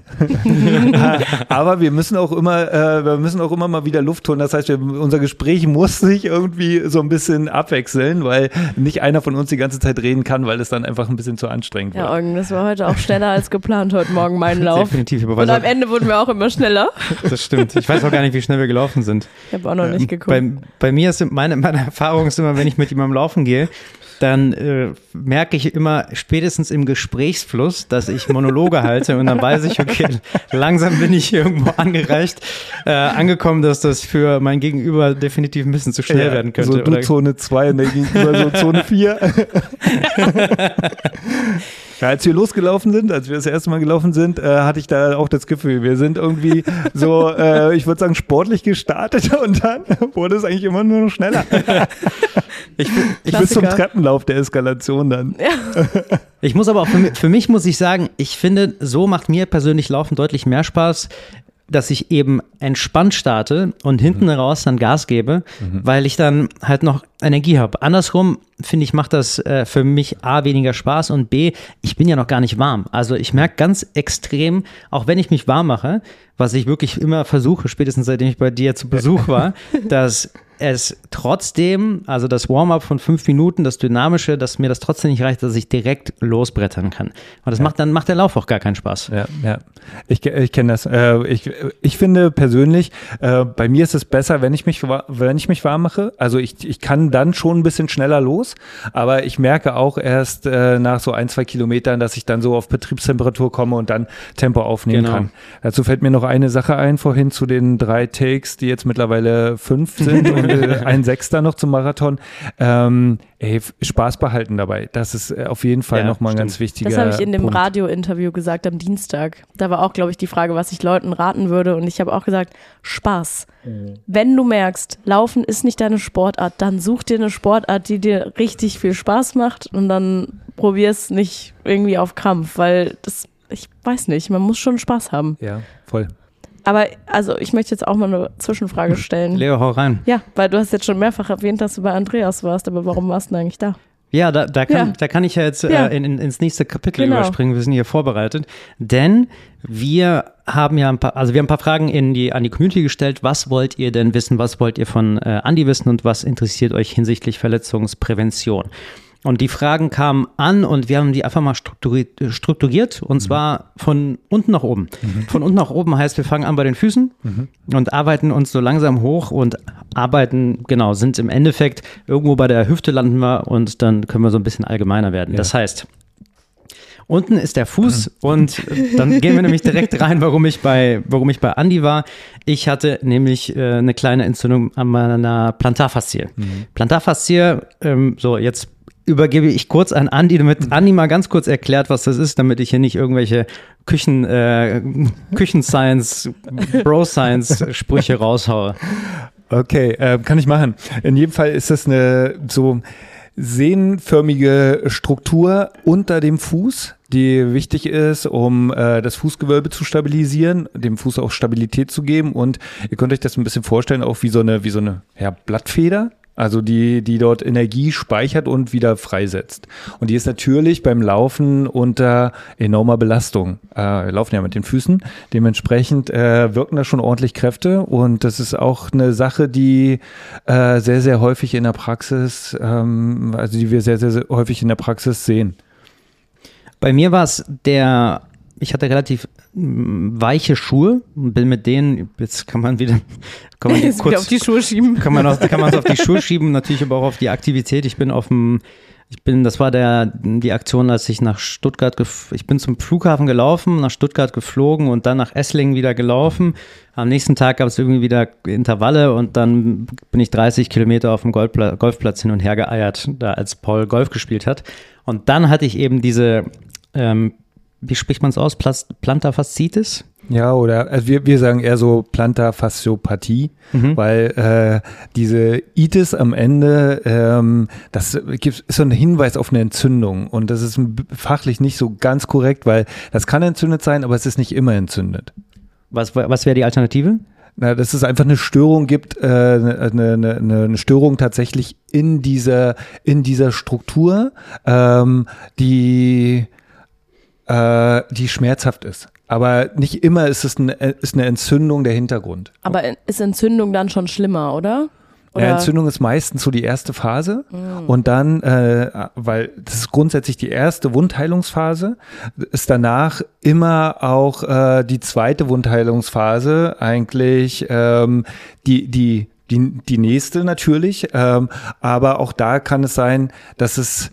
aber wir müssen auch immer, äh, wir müssen auch immer mal wieder Luft holen. Das heißt, wir, unser Gespräch muss sich irgendwie so ein bisschen abwechseln, weil nicht einer von uns die ganze Zeit reden kann, weil es dann einfach ein bisschen zu anstrengend wird. Ja, Eugen, das war heute auch schneller als geplant heute Morgen mein Lauf. Definitiv. Und am Ende wurden wir auch immer schneller. Das stimmt. Ich weiß auch gar nicht, wie schnell wir gelaufen sind. Ich habe auch noch nicht geguckt. Bei, bei mir ist meine, meine Erfahrung ist immer, wenn ich mit jemandem laufen gehe, dann äh, merke ich immer spätestens im Gesprächsfluss, dass ich Monologe halte und dann weiß ich, okay, langsam bin ich irgendwo angereicht, äh, angekommen, dass das für mein Gegenüber definitiv ein bisschen zu schnell ja, werden könnte. So du oder? Zone zwei und der Gegenüber so Zone vier. Ja, als wir losgelaufen sind, als wir das erste Mal gelaufen sind, äh, hatte ich da auch das Gefühl, wir sind irgendwie so, äh, ich würde sagen, sportlich gestartet und dann wurde es eigentlich immer nur noch schneller. Ich, ich bis zum Treppenlauf der Eskalation dann. Ja. Ich muss aber auch, für mich, für mich muss ich sagen, ich finde, so macht mir persönlich Laufen deutlich mehr Spaß, dass ich eben entspannt starte und hinten mhm. raus dann Gas gebe, mhm. weil ich dann halt noch Energie habe. Andersrum, finde ich, macht das äh, für mich A, weniger Spaß und B, ich bin ja noch gar nicht warm. Also ich merke ganz extrem, auch wenn ich mich warm mache, was ich wirklich immer versuche, spätestens seitdem ich bei dir zu Besuch war, dass es trotzdem, also das Warm-up von fünf Minuten, das Dynamische, dass mir das trotzdem nicht reicht, dass ich direkt losbrettern kann. Und das ja. macht dann macht der Lauf auch gar keinen Spaß. Ja, ja. Ich, ich kenne das. Äh, ich, ich finde persönlich, äh, bei mir ist es besser, wenn ich mich, wenn ich mich warm mache. Also ich, ich kann dann schon ein bisschen schneller los, aber ich merke auch erst äh, nach so ein, zwei Kilometern, dass ich dann so auf Betriebstemperatur komme und dann Tempo aufnehmen genau. kann. Dazu fällt mir noch eine Sache ein, vorhin zu den drei Takes, die jetzt mittlerweile fünf sind und ein Sechster noch zum Marathon. Ähm, ey, Spaß behalten dabei. Das ist auf jeden Fall ja, nochmal ein ganz wichtiger Punkt. Das habe ich in dem Punkt. Radio-Interview gesagt am Dienstag. Da war auch, glaube ich, die Frage, was ich Leuten raten würde. Und ich habe auch gesagt, Spaß. Mhm. Wenn du merkst, Laufen ist nicht deine Sportart, dann such dir eine Sportart, die dir richtig viel Spaß macht und dann probier es nicht irgendwie auf Krampf, weil das, ich weiß nicht, man muss schon Spaß haben. Ja, voll. Aber also ich möchte jetzt auch mal eine Zwischenfrage stellen. Leo, hau rein. Ja, weil du hast jetzt schon mehrfach erwähnt, dass du bei Andreas warst, aber warum warst du denn eigentlich da? Ja, da, da, kann, ja. da kann ich ja jetzt ja. äh, in, in, ins nächste Kapitel genau. überspringen. Wir sind hier vorbereitet, denn wir haben ja ein paar, also wir haben ein paar Fragen in die, an die Community gestellt. Was wollt ihr denn wissen? Was wollt ihr von äh, Andi wissen und was interessiert euch hinsichtlich Verletzungsprävention? Und die Fragen kamen an und wir haben die einfach mal strukturiert, strukturiert und mhm. zwar von unten nach oben. Mhm. Von unten nach oben heißt, wir fangen an bei den Füßen mhm. und arbeiten uns so langsam hoch und arbeiten, genau, sind im Endeffekt irgendwo bei der Hüfte landen wir und dann können wir so ein bisschen allgemeiner werden. Ja. Das heißt, unten ist der Fuß und dann gehen wir nämlich direkt rein, warum ich bei, warum ich bei Andi war. Ich hatte nämlich äh, eine kleine Entzündung an meiner Plantarfaszie. Mhm. Plantarfaszie, ähm, so jetzt übergebe ich kurz an Andi, damit Andi mal ganz kurz erklärt, was das ist, damit ich hier nicht irgendwelche Küchen, äh, Küchen-Science, Bro-Science-Sprüche raushaue. Okay, äh, kann ich machen. In jedem Fall ist das eine so sehnenförmige Struktur unter dem Fuß, die wichtig ist, um äh, das Fußgewölbe zu stabilisieren, dem Fuß auch Stabilität zu geben. Und ihr könnt euch das ein bisschen vorstellen, auch wie so eine, wie so eine ja, Blattfeder. Also die, die dort Energie speichert und wieder freisetzt. Und die ist natürlich beim Laufen unter enormer Belastung. Äh, wir laufen ja mit den Füßen. Dementsprechend äh, wirken da schon ordentlich Kräfte. Und das ist auch eine Sache, die äh, sehr, sehr häufig in der Praxis, ähm, also die wir sehr, sehr, sehr häufig in der Praxis sehen. Bei mir war es der, ich hatte relativ weiche Schuhe und bin mit denen, jetzt kann man wieder, kann man jetzt kurz wieder auf die Schuhe schieben. Kann man, auch, kann man es auf die Schuhe schieben, natürlich aber auch auf die Aktivität. Ich bin auf dem, ich bin, das war der, die Aktion, als ich nach Stuttgart, gef- ich bin zum Flughafen gelaufen, nach Stuttgart geflogen und dann nach Esslingen wieder gelaufen. Am nächsten Tag gab es irgendwie wieder Intervalle und dann bin ich dreißig Kilometer auf dem Golfpla- Golfplatz hin und her geeiert, da als Paul Golf gespielt hat. Und dann hatte ich eben diese, ähm, wie spricht man es aus? Plast- Plantarfaszitis? Ja, oder also wir, wir sagen eher so Plantarfasciopathie, mhm. weil äh, diese Itis am Ende, ähm, das gibt, ist so ein Hinweis auf eine Entzündung und das ist fachlich nicht so ganz korrekt, weil das kann entzündet sein, aber es ist nicht immer entzündet. Was, was wäre die Alternative? Na, dass es einfach eine Störung gibt, äh, eine, eine, eine Störung tatsächlich in dieser, in dieser Struktur, ähm, die äh, die schmerzhaft ist. Aber nicht immer ist es eine, ist eine Entzündung der Hintergrund. Aber ist Entzündung dann schon schlimmer, oder? Oder? Ja, Entzündung ist meistens so die erste Phase mm. und dann, äh, weil das ist grundsätzlich die erste Wundheilungsphase, ist danach immer auch äh, die zweite Wundheilungsphase eigentlich ähm, die, die, die, die nächste natürlich, ähm, aber auch da kann es sein, dass es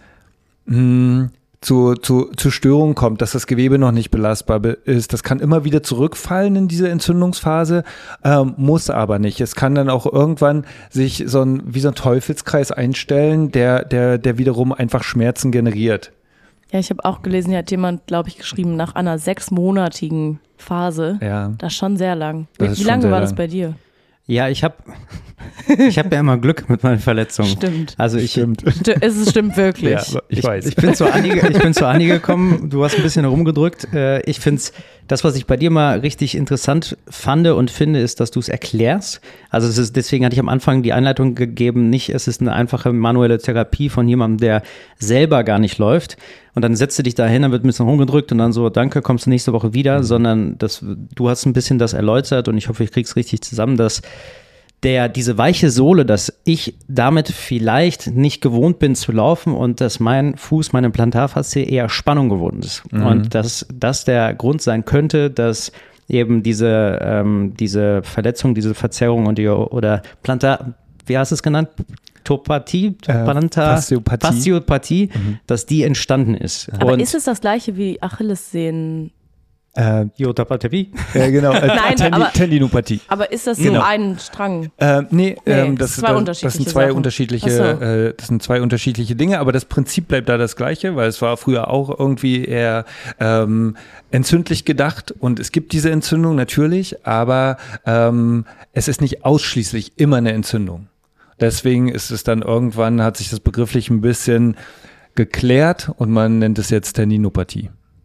mh, Zu, zu, zu Störungen kommt, dass das Gewebe noch nicht belastbar ist. Das kann immer wieder zurückfallen in diese Entzündungsphase, ähm, muss aber nicht. Es kann dann auch irgendwann sich so ein, wie so ein Teufelskreis einstellen, der, der, der wiederum einfach Schmerzen generiert. Ja, ich habe auch gelesen, hier hat jemand, glaube ich, geschrieben, nach einer sechsmonatigen Phase. Ja. Das ist schon sehr lang. Das Wie lange war lang. das bei dir? Ja, ich habe ich hab ja immer Glück mit meinen Verletzungen. Stimmt. Also ich, Stimmt. Es stimmt wirklich. Ja, ich, ich weiß. Ich bin zu Andi, ich bin zu Andi gekommen, du hast ein bisschen herumgedrückt. Ich finde es, das, was ich bei dir mal richtig interessant fand und finde, ist, dass du es erklärst. Also es ist, deswegen hatte ich am Anfang die Einleitung gegeben, nicht, es ist eine einfache manuelle Therapie von jemandem, der selber gar nicht läuft. Und dann setzt du dich da hin, dann wird ein bisschen rumgedrückt und dann so, danke, kommst du nächste Woche wieder, mhm. sondern das, du hast ein bisschen das erläutert und ich hoffe, ich krieg's richtig zusammen, dass der, diese weiche Sohle, dass ich damit vielleicht nicht gewohnt bin zu laufen und dass mein Fuß, meine Plantarfaszie eher Spannung gewohnt ist. Mhm. Und dass das der Grund sein könnte, dass eben diese, ähm, diese Verletzung, diese Verzerrung und die, oder Plantar, wie hast du es genannt? Topathie, äh, Plantar, Fasciopathie, Fasciopathie mhm. dass die entstanden ist. Aber und ist es das gleiche wie Achillessehnen? Äh, Jotapathie? Ja, genau. Äh, Nein, Tendi- aber- Tendinopathie. Aber ist das Genau. so ein Strang? Äh, nee, ähm, Nee, das, zwei das, unterschiedliche das sind zwei Sachen. unterschiedliche, Ach so. äh, das sind zwei unterschiedliche Dinge, aber das Prinzip bleibt da das gleiche, weil es war früher auch irgendwie eher ähm, entzündlich gedacht und es gibt diese Entzündung natürlich, aber ähm, es ist nicht ausschließlich immer eine Entzündung. Deswegen ist es dann irgendwann, hat sich das begrifflich ein bisschen geklärt und man nennt es jetzt Tendinopathie.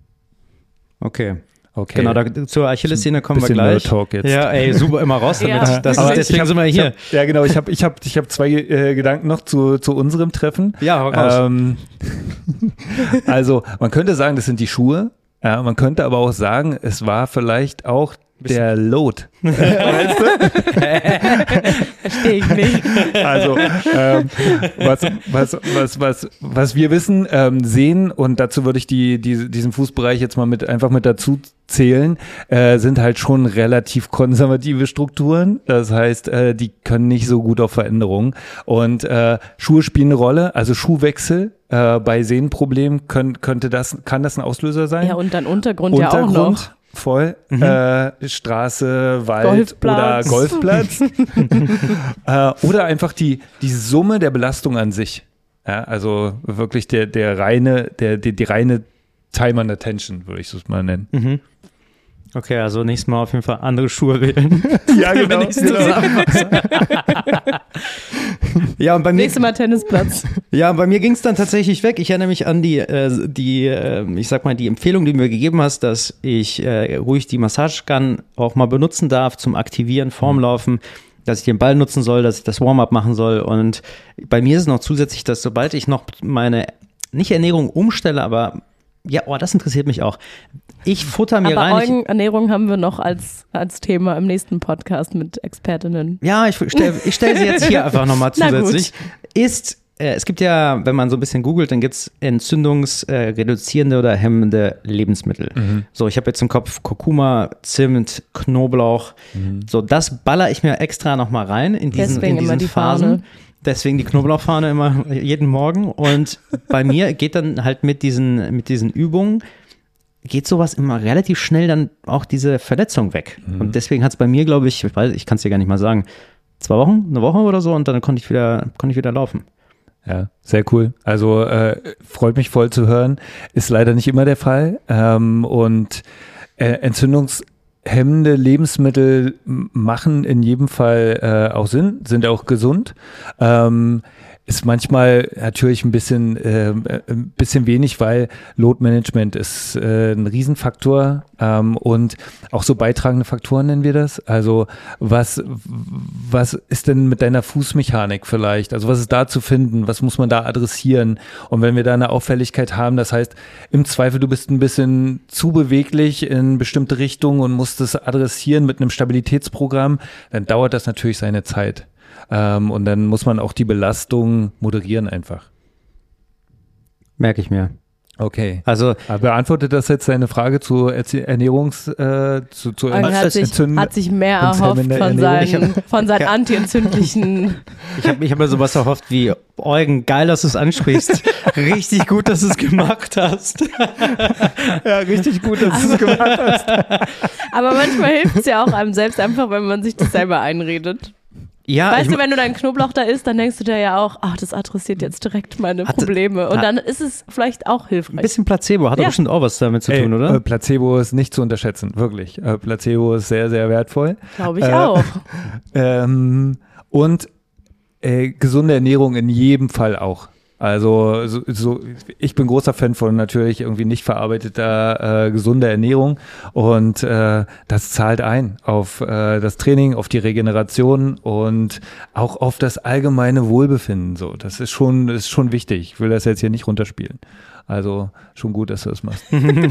Okay. Okay. Genau, da, zur Achillessehne kommen wir Bisschen gleich. Nerd-Talk jetzt. Ja, ey, super, immer raus damit. Ja. Das Aber ist, deswegen ich hab, sind wir ich hier. Hab, ja, genau. Ich habe ich hab, ich hab zwei äh, Gedanken noch zu, zu unserem Treffen. Ja, hau raus. Ähm, also, man könnte sagen, das sind die Schuhe. Ja, man könnte aber auch sagen, es war vielleicht auch Der Load. Weißt du? Verstehe ich nicht. Also, ähm, was, was, was, was, was wir wissen, ähm, sehen, und dazu würde ich die, die, diesen Fußbereich jetzt mal mit, einfach mit dazu zählen, äh, sind halt schon relativ konservative Strukturen. Das heißt, äh, die können nicht so gut auf Veränderungen. Und äh, Schuhe spielen eine Rolle, also Schuhwechsel. Äh, bei Sehnenproblemen können, könnte das, kann das ein Auslöser sein? Ja, und dann Untergrund, Untergrund ja auch noch. Voll. Mhm. Äh, Straße, Wald Golfplatz. oder Golfplatz. äh, oder einfach die, die Summe der Belastung an sich. Ja, also wirklich der, der reine, der, die, die reine Time and Attention, würde ich es mal nennen. Mhm. Okay, also nächstes Mal auf jeden Fall andere Schuhe wählen. Ja, genau. genau. Ja, und bei mir, nächstes Mal Tennisplatz. Ja, bei mir ging es dann tatsächlich weg. Ich erinnere mich an die, äh, die äh, ich sag mal, die Empfehlung, die du mir gegeben hast, dass ich äh, ruhig die Massagegun auch mal benutzen darf zum Aktivieren vorm Laufen, dass ich den Ball nutzen soll, dass ich das Warm-up machen soll. Und bei mir ist es noch zusätzlich, dass sobald ich noch meine, nicht Ernährung umstelle, aber ja, oh, das interessiert mich auch. Ich futter mir aber rein. Aber Ernährung haben wir noch als, als Thema im nächsten Podcast mit Expertinnen. Ja, ich stelle ich stell sie jetzt hier einfach nochmal zusätzlich. Ist, äh, es gibt ja, wenn man so ein bisschen googelt, dann gibt es entzündungsreduzierende äh, oder hemmende Lebensmittel. Mhm. So, ich habe jetzt im Kopf Kurkuma, Zimt, Knoblauch. Mhm. So, das baller ich mir extra nochmal rein in diesen, Deswegen in diesen immer die Phasen. Fahne. Deswegen die Knoblauchfahne immer jeden Morgen. Und bei mir geht dann halt mit diesen, mit diesen Übungen, geht sowas immer relativ schnell dann auch diese Verletzung weg. Mhm. Und deswegen hat es bei mir, glaube ich, ich weiß, ich kann es dir gar nicht mal sagen, zwei Wochen, eine Woche oder so, und dann konnte ich wieder, konnte ich wieder laufen. Ja, sehr cool. Also äh, freut mich voll zu hören. Ist leider nicht immer der Fall. Ähm, und äh, Entzündungs hemmende Lebensmittel machen in jedem Fall äh, auch Sinn, sind auch gesund. Ähm, ist manchmal natürlich ein bisschen, äh, ein bisschen wenig, weil Load Management ist äh, ein Riesenfaktor ähm, und auch so beitragende Faktoren nennen wir das. Also was, was ist denn mit deiner Fußmechanik vielleicht? Also was ist da zu finden? Was muss man da adressieren? Und wenn wir da eine Auffälligkeit haben, das heißt im Zweifel, du bist ein bisschen zu beweglich in bestimmte Richtungen und musst es adressieren mit einem Stabilitätsprogramm, dann dauert das natürlich seine Zeit. Ähm, und dann muss man auch die Belastung moderieren einfach. Merke ich mir. Okay. Also aber beantwortet das jetzt deine Frage zu Ernährungs... Äh, zu, zu hat, sich, hat sich mehr erhofft von seinen, von seinen ja. antientzündlichen... Ich habe ich hab mir sowas erhofft wie, Eugen, geil, dass du es ansprichst. Richtig gut, dass du es gemacht hast. Ja, richtig gut, dass du es gemacht hast. Aber manchmal hilft es ja auch einem selbst einfach, wenn man sich das selber einredet. Ja, weißt du, wenn du deinen Knoblauch da isst, dann denkst du dir ja auch, ach, das adressiert jetzt direkt meine Probleme. Und dann ist es vielleicht auch hilfreich. Ein bisschen Placebo, hat ja. bestimmt auch was damit zu Ey, tun, oder? Äh, Placebo ist nicht zu unterschätzen, wirklich. Äh, Placebo ist sehr, sehr wertvoll. Glaube ich äh, auch. Ähm, und äh, gesunde Ernährung in jedem Fall auch. Also so, so, ich bin großer Fan von natürlich irgendwie nicht verarbeiteter, äh, gesunder Ernährung und äh, das zahlt ein auf äh, das Training, auf die Regeneration und auch auf das allgemeine Wohlbefinden. So, das ist schon, das ist schon wichtig. Ich will das jetzt hier nicht runterspielen. Also schon gut, dass du das machst.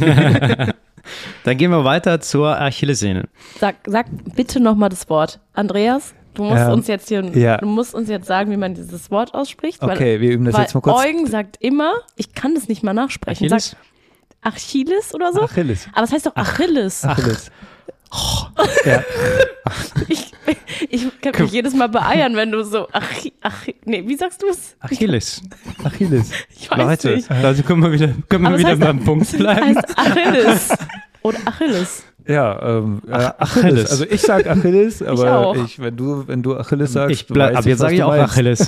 Dann gehen wir weiter zur Achillessehne. Sag, sag bitte nochmal das Wort. Andreas? Du musst ähm, uns jetzt hier, ja. du musst uns jetzt sagen, wie man dieses Wort ausspricht. Okay, weil, wir üben das weil jetzt mal kurz. Eugen sagt immer, ich kann das nicht mal nachsprechen. Achilles? Sagt Achilles oder so? Achilles. Aber es heißt doch Achilles. Achilles. Oh. Ja. ich ich kann mich jedes Mal beeiern, wenn du so Ach, Ach, nee, wie sagst du es? Achilles. Achilles. Ich weiß Leute, nicht. Also können wir wieder, können wir wieder beim Punkt bleiben. Das heißt Achilles. Oder Achilles. Ja, ähm, äh, Ach, Achilles. Achilles. Also ich sag Achilles, aber ich ich, wenn du, wenn du Achilles sagst, ich bleib, weiß aber jetzt sage ich auch meinst. Achilles.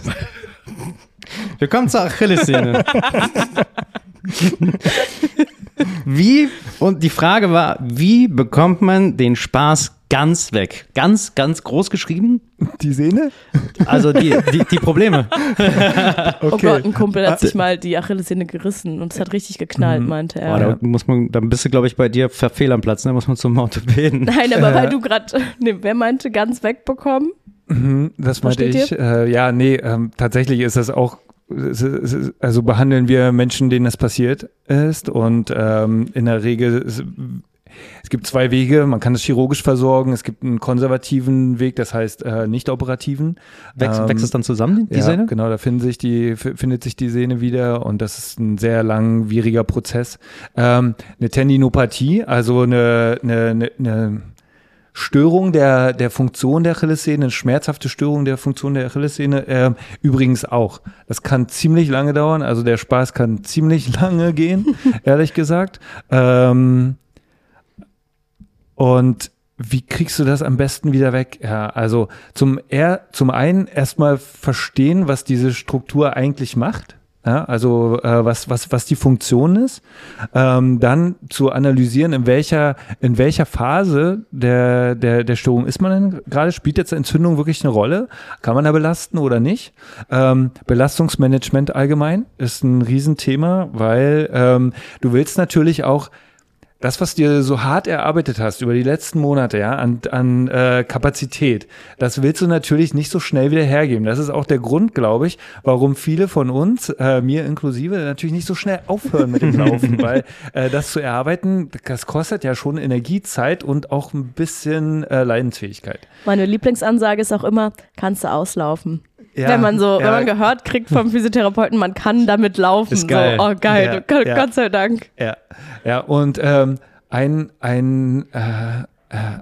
Wir kommen zur Achillessehne. Wie, und die Frage war, wie bekommt man den Spaß ganz weg? Ganz, ganz groß geschrieben? Die Sehne? Also die, die, die Probleme. Okay. Oh Gott, ein Kumpel hat sich mal die Achillessehne gerissen und es hat richtig geknallt, mhm. meinte er. Oh, da muss man, da bist du, glaube ich, bei dir fehl am Platz, da muss man zum Orthopäden. Nein, aber äh. weil du gerade, ne, wer meinte ganz wegbekommen? Mhm, das meinte ich. Äh, ja, nee, ähm, tatsächlich ist das auch, also behandeln wir Menschen, denen das passiert ist und ähm, in der Regel ist, es gibt zwei Wege, man kann es chirurgisch versorgen, es gibt einen konservativen Weg, das heißt äh, nicht operativen. Wächst, ähm, wächst es dann zusammen, die ja, Sehne? Genau, da finden sich die, findet sich die Sehne wieder und das ist ein sehr langwieriger Prozess. Ähm, eine Tendinopathie, also eine, eine, eine, eine Störung der, der Funktion der Achillessehne, eine schmerzhafte Störung der Funktion der Achillessehne, äh, übrigens auch. Das kann ziemlich lange dauern, also der Spaß kann ziemlich lange gehen, ehrlich gesagt. Ähm, und wie kriegst du das am besten wieder weg? Ja, also zum, er, zum einen erstmal verstehen, was diese Struktur eigentlich macht. Ja, also äh, was, was, was die Funktion ist, ähm, dann zu analysieren, in welcher, in welcher Phase der, der, der Störung ist man denn gerade, spielt jetzt Entzündung wirklich eine Rolle, kann man da belasten oder nicht? Ähm, Belastungsmanagement allgemein ist ein Riesenthema, weil ähm, du willst natürlich auch das, was dir so hart erarbeitet hast über die letzten Monate, ja, an, an äh, Kapazität, das willst du natürlich nicht so schnell wieder hergeben. Das ist auch der Grund, glaube ich, warum viele von uns, äh, mir inklusive, natürlich nicht so schnell aufhören mit dem Laufen, weil äh, das zu erarbeiten, das kostet ja schon Energie, Zeit und auch ein bisschen äh, Leidensfähigkeit. Meine Lieblingsansage ist auch immer, kannst du auslaufen. Ja, wenn man so, ja. wenn man gehört kriegt vom Physiotherapeuten, man kann damit laufen. Ist geil. So, oh geil, Ja, Gott, ja. Gott sei Dank. Ja, ja und ähm, ein, ein, äh, äh,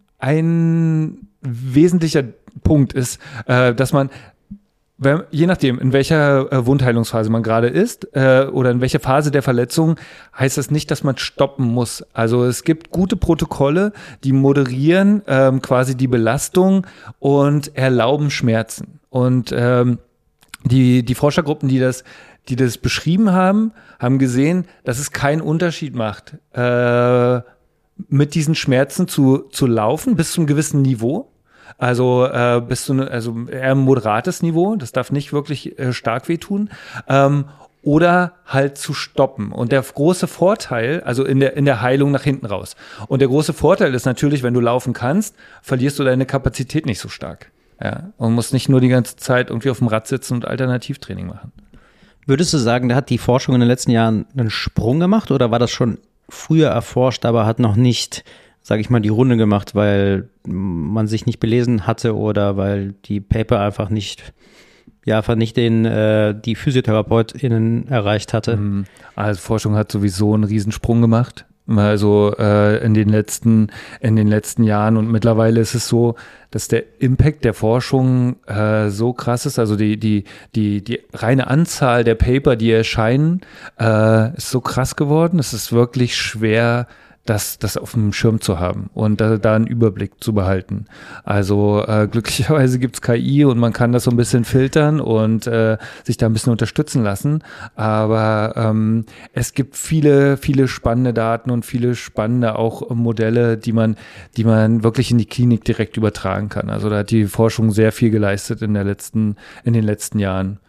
ein wesentlicher Punkt ist, äh, dass man, wenn, je nachdem, in welcher äh, Wundheilungsphase man gerade ist äh, oder in welcher Phase der Verletzung, heißt das nicht, dass man stoppen muss. Also es gibt gute Protokolle, die moderieren ähm, quasi die Belastung und erlauben Schmerzen. Und ähm, die, die Forschergruppen, die das die das beschrieben haben, haben gesehen, dass es keinen Unterschied macht, äh, mit diesen Schmerzen zu, zu laufen bis zu einem gewissen Niveau. Also äh, bis zu ne, also eher ein moderates Niveau, das darf nicht wirklich äh, stark wehtun. Ähm, oder halt zu stoppen. Und der große Vorteil, also in der, in der Heilung nach hinten raus. Und der große Vorteil ist natürlich, wenn du laufen kannst, verlierst du deine Kapazität nicht so stark. Ja, und musst nicht nur die ganze Zeit irgendwie auf dem Rad sitzen und Alternativtraining machen. Würdest du sagen, da hat die Forschung in den letzten Jahren einen Sprung gemacht oder war das schon früher erforscht, aber hat noch nicht, sage ich mal, die Runde gemacht, weil man sich nicht belesen hatte oder weil die Paper einfach nicht, ja, einfach nicht den, äh, die PhysiotherapeutInnen erreicht hatte? Also Forschung hat sowieso einen Riesensprung gemacht. Also äh, in den letzten in den letzten Jahren und mittlerweile ist es so, dass der Impact der Forschung äh, so krass ist, also die die die die reine Anzahl der Paper, die erscheinen, äh, ist so krass geworden. Es ist wirklich schwer, das, das auf dem Schirm zu haben und da, da einen Überblick zu behalten. Also äh, glücklicherweise gibt's K I und man kann das so ein bisschen filtern und äh, sich da ein bisschen unterstützen lassen. Aber ähm, es gibt viele, viele spannende Daten und viele spannende auch Modelle, die man, die man wirklich in die Klinik direkt übertragen kann. Also da hat die Forschung sehr viel geleistet in der letzten, in den letzten Jahren.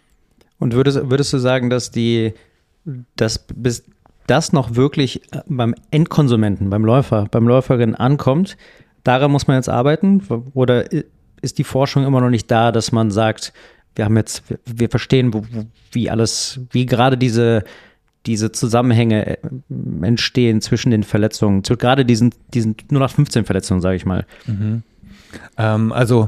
Und würdest, würdest du sagen, dass die, das bis das noch wirklich beim Endkonsumenten, beim Läufer, beim Läuferin ankommt, daran muss man jetzt arbeiten? Oder ist die Forschung immer noch nicht da, dass man sagt, wir haben jetzt, wir verstehen, wo, wie alles, wie gerade diese, diese Zusammenhänge entstehen zwischen den Verletzungen, zu gerade diesen, diesen null acht fünfzehn Verletzungen, sage ich mal. Mhm. Ähm, also,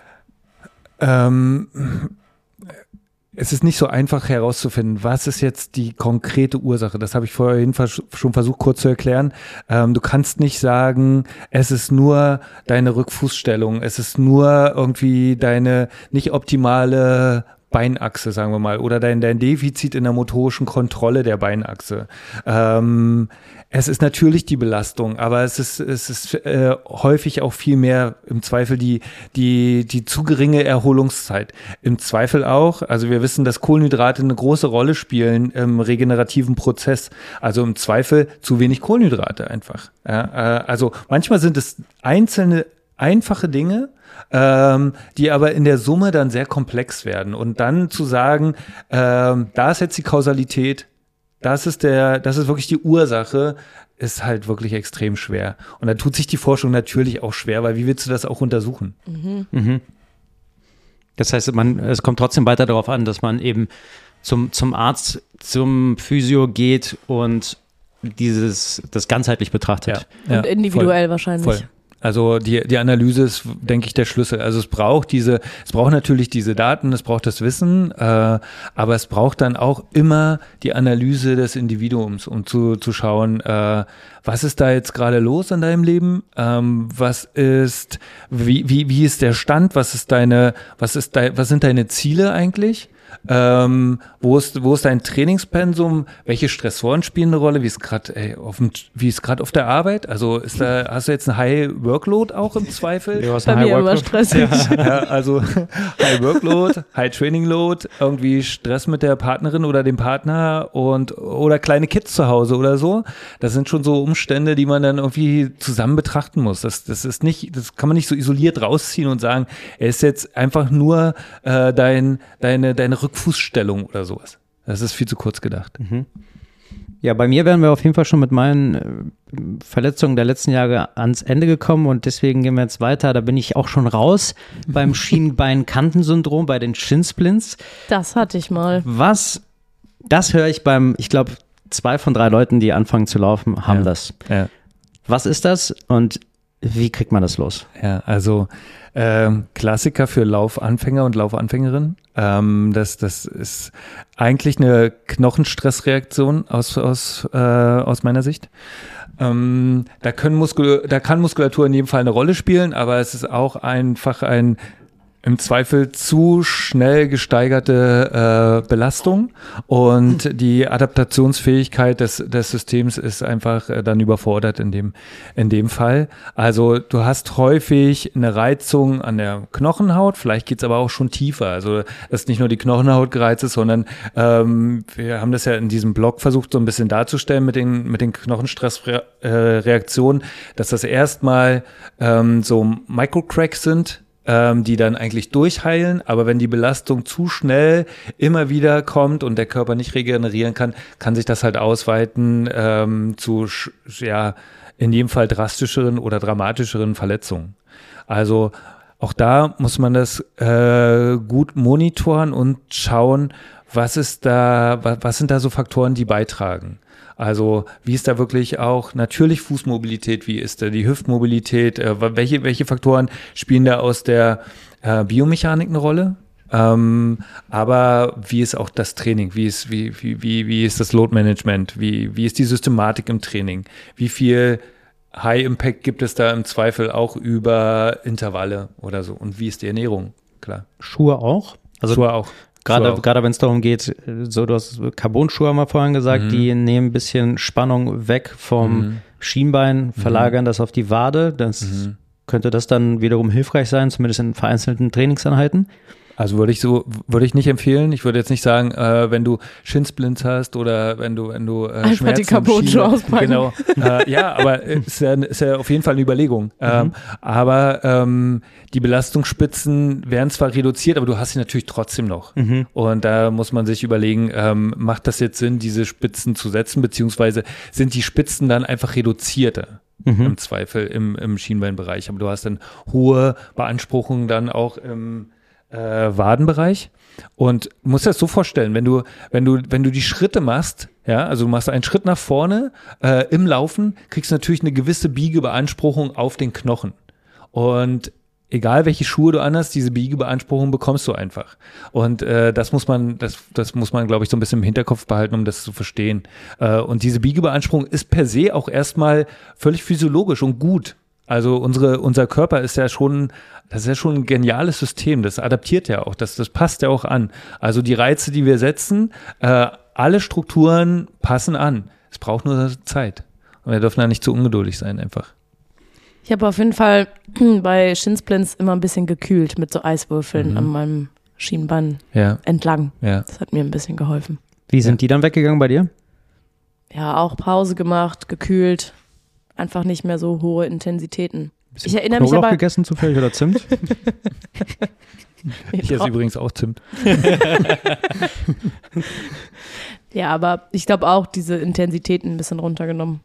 ähm, es ist nicht so einfach herauszufinden, was ist jetzt die konkrete Ursache. Das habe ich vorhin schon versucht kurz zu erklären. Ähm, du kannst nicht sagen, es ist nur deine Rückfußstellung, es ist nur irgendwie deine nicht optimale Beinachse, sagen wir mal, oder dein, dein Defizit in der motorischen Kontrolle der Beinachse. Ähm, es ist natürlich die Belastung, aber es ist, es ist äh, häufig auch viel mehr im Zweifel die, die, die zu geringe Erholungszeit. Im Zweifel auch, also wir wissen, dass Kohlenhydrate eine große Rolle spielen im regenerativen Prozess. Also im Zweifel zu wenig Kohlenhydrate einfach. Ja, äh, also manchmal sind es einzelne einfache Dinge, ähm, die aber in der Summe dann sehr komplex werden. Und dann zu sagen, ähm, da ist jetzt die Kausalität, das ist der, das ist wirklich die Ursache, ist halt wirklich extrem schwer. Und da tut sich die Forschung natürlich auch schwer, weil wie willst du das auch untersuchen? Mhm. Mhm. Das heißt, man, es kommt trotzdem weiter darauf an, dass man eben zum, zum Arzt, zum Physio geht und dieses, das ganzheitlich betrachtet. Ja, Und ja, individuell voll, wahrscheinlich. Voll. Also die, die Analyse ist, denke ich, der Schlüssel. Also es braucht diese, es braucht natürlich diese Daten, es braucht das Wissen, äh, aber es braucht dann auch immer die Analyse des Individuums, um zu, zu schauen, äh, was ist da jetzt gerade los in deinem Leben? Ähm, was ist, wie, wie, wie ist der Stand? Was ist deine, was ist dein, was sind deine Ziele eigentlich? Ähm, wo ist, wo ist dein Trainingspensum? Welche Stressoren spielen eine Rolle? Wie ist gerade, ey, auf dem, wie ist gerade auf der Arbeit? Also ist da, hast du jetzt ein High Workload auch im Zweifel? Du hast Bei ein mir High immer Workload. stressig. Ja, also High Workload, High Training Load, irgendwie Stress mit der Partnerin oder dem Partner und oder kleine Kids zu Hause oder so. Das sind schon so Umstände, die man dann irgendwie zusammen betrachten muss. Das, das ist nicht, das kann man nicht so isoliert rausziehen und sagen, er ist jetzt einfach nur äh, dein, deine, deine Rückfußstellung oder sowas. Das ist viel zu kurz gedacht. Mhm. Ja, bei mir wären wir auf jeden Fall schon mit meinen äh, Verletzungen der letzten Jahre ans Ende gekommen und deswegen gehen wir jetzt weiter. Da bin ich auch schon raus beim Schienbein-Kantensyndrom, bei den Shinsplints. Das hatte ich mal. Was, das höre ich beim, ich glaube, zwei von drei Leuten, die anfangen zu laufen, haben Ja. das. Ja. Was ist das und wie kriegt man das los? Ja, also ähm, Klassiker für Laufanfänger und Laufanfängerinnen. Ähm, das, das ist eigentlich eine Knochenstressreaktion aus, aus, äh, aus meiner Sicht. Ähm, da, können Muskul- da kann Muskulatur in jedem Fall eine Rolle spielen, aber es ist auch einfach ein im Zweifel zu schnell gesteigerte äh, Belastung und die Adaptationsfähigkeit des, des Systems ist einfach äh, dann überfordert in dem, in dem Fall. Also du hast häufig eine Reizung an der Knochenhaut, vielleicht geht's aber auch schon tiefer. Also dass nicht nur die Knochenhaut gereizt ist, sondern ähm, wir haben das ja in diesem Blog versucht so ein bisschen darzustellen mit den, mit den Knochenstressreaktionen, dass das erstmal ähm, so Microcracks sind, die dann eigentlich durchheilen, aber wenn die Belastung zu schnell immer wieder kommt und der Körper nicht regenerieren kann, kann sich das halt ausweiten ähm, zu, ja, in jedem Fall drastischeren oder dramatischeren Verletzungen. Also auch da muss man das äh, gut monitoren und schauen, was ist da, was, was sind da so Faktoren, die beitragen. Also wie ist da wirklich auch natürlich Fußmobilität, wie ist da die Hüftmobilität, äh, welche, welche Faktoren spielen da aus der äh, Biomechanik eine Rolle? Ähm, aber wie ist auch das Training, wie ist, wie, wie, wie, wie ist das Load-Management, wie, wie ist die Systematik im Training, wie viel High-Impact gibt es da im Zweifel auch über Intervalle oder so und wie ist die Ernährung, klar. Schuhe auch? Also Schuhe auch. Gerade, gerade wenn es darum geht, so du hast Carbon-Schuhe haben wir vorhin gesagt, Mhm. die nehmen ein bisschen Spannung weg vom Mhm. Schienbein, verlagern mhm. das auf die Wade. Das Mhm. könnte das dann wiederum hilfreich sein, zumindest in vereinzelten Trainingseinheiten. Also würde ich so, würde ich nicht empfehlen. Ich würde jetzt nicht sagen, äh, wenn du Shinsplints hast oder wenn du, wenn du äh, Einfach Schmerzen die Carbon-Schuhe auspacken. Genau. Äh, ja, aber ist ja, ist ja auf jeden Fall eine Überlegung. Ähm, Mhm. aber ähm, die Belastungsspitzen werden zwar reduziert, aber du hast sie natürlich trotzdem noch. Mhm. Und da muss man sich überlegen, ähm, macht das jetzt Sinn, diese Spitzen zu setzen, beziehungsweise sind die Spitzen dann einfach reduzierter? Mhm. Im Zweifel im, im Schienbeinbereich. Aber du hast dann hohe Beanspruchungen dann auch im Äh, Wadenbereich und musst dir das so vorstellen, wenn du, wenn du, wenn du die Schritte machst, ja, also du machst einen Schritt nach vorne äh, im Laufen, kriegst du natürlich eine gewisse Biegebeanspruchung auf den Knochen und egal welche Schuhe du anhast, diese Biegebeanspruchung bekommst du einfach und äh, das muss man, das, das muss man, glaube ich, so ein bisschen im Hinterkopf behalten, um das zu verstehen äh, und diese Biegebeanspruchung ist per se auch erstmal völlig physiologisch und gut. Also unsere, unser Körper ist ja schon, das ist ja schon ein geniales System, das adaptiert ja auch, das, das passt ja auch an. Also die Reize, die wir setzen, äh, alle Strukturen passen an. Es braucht nur Zeit. Und wir dürfen da nicht zu ungeduldig sein einfach. Ich habe auf jeden Fall bei Shinsplints immer ein bisschen gekühlt mit so Eiswürfeln Mhm. an meinem Schienbein Ja, entlang. ja. Das hat mir ein bisschen geholfen. Wie sind die dann weggegangen bei dir? Ja, auch Pause gemacht, gekühlt. Einfach nicht mehr so hohe Intensitäten. Ich erinnere mich Knoblauch aber, gegessen zufällig oder Zimt? Ich esse übrigens auch Zimt. ja, aber ich glaube auch diese Intensitäten ein bisschen runtergenommen.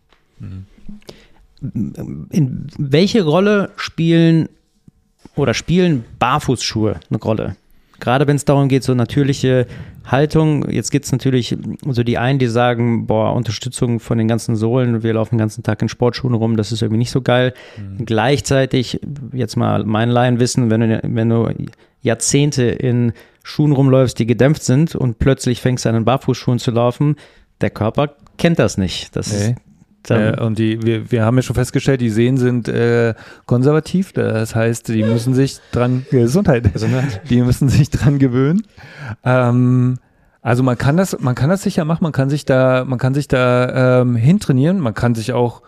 In welche Rolle spielen oder spielen Barfußschuhe eine Rolle? gerade wenn es darum geht, so natürliche Haltung, jetzt gibt es natürlich so die einen, die sagen, boah, Unterstützung von den ganzen Sohlen, wir laufen den ganzen Tag in Sportschuhen rum, das ist irgendwie nicht so geil. Mhm. Gleichzeitig, jetzt mal mein Laienwissen, wenn du, wenn du Jahrzehnte in Schuhen rumläufst, die gedämpft sind und plötzlich fängst du an in Barfußschuhen zu laufen, der Körper kennt das nicht. Das nee. ist Dann, äh, und die, wir, wir haben ja schon festgestellt, die Sehnen sind äh, konservativ, das heißt, die müssen sich dran, Gesundheit, Gesundheit. die müssen sich dran gewöhnen. Ähm, also man kann das, man kann das sicher machen, man kann sich da, man kann sich da ähm, hintrainieren, man kann sich auch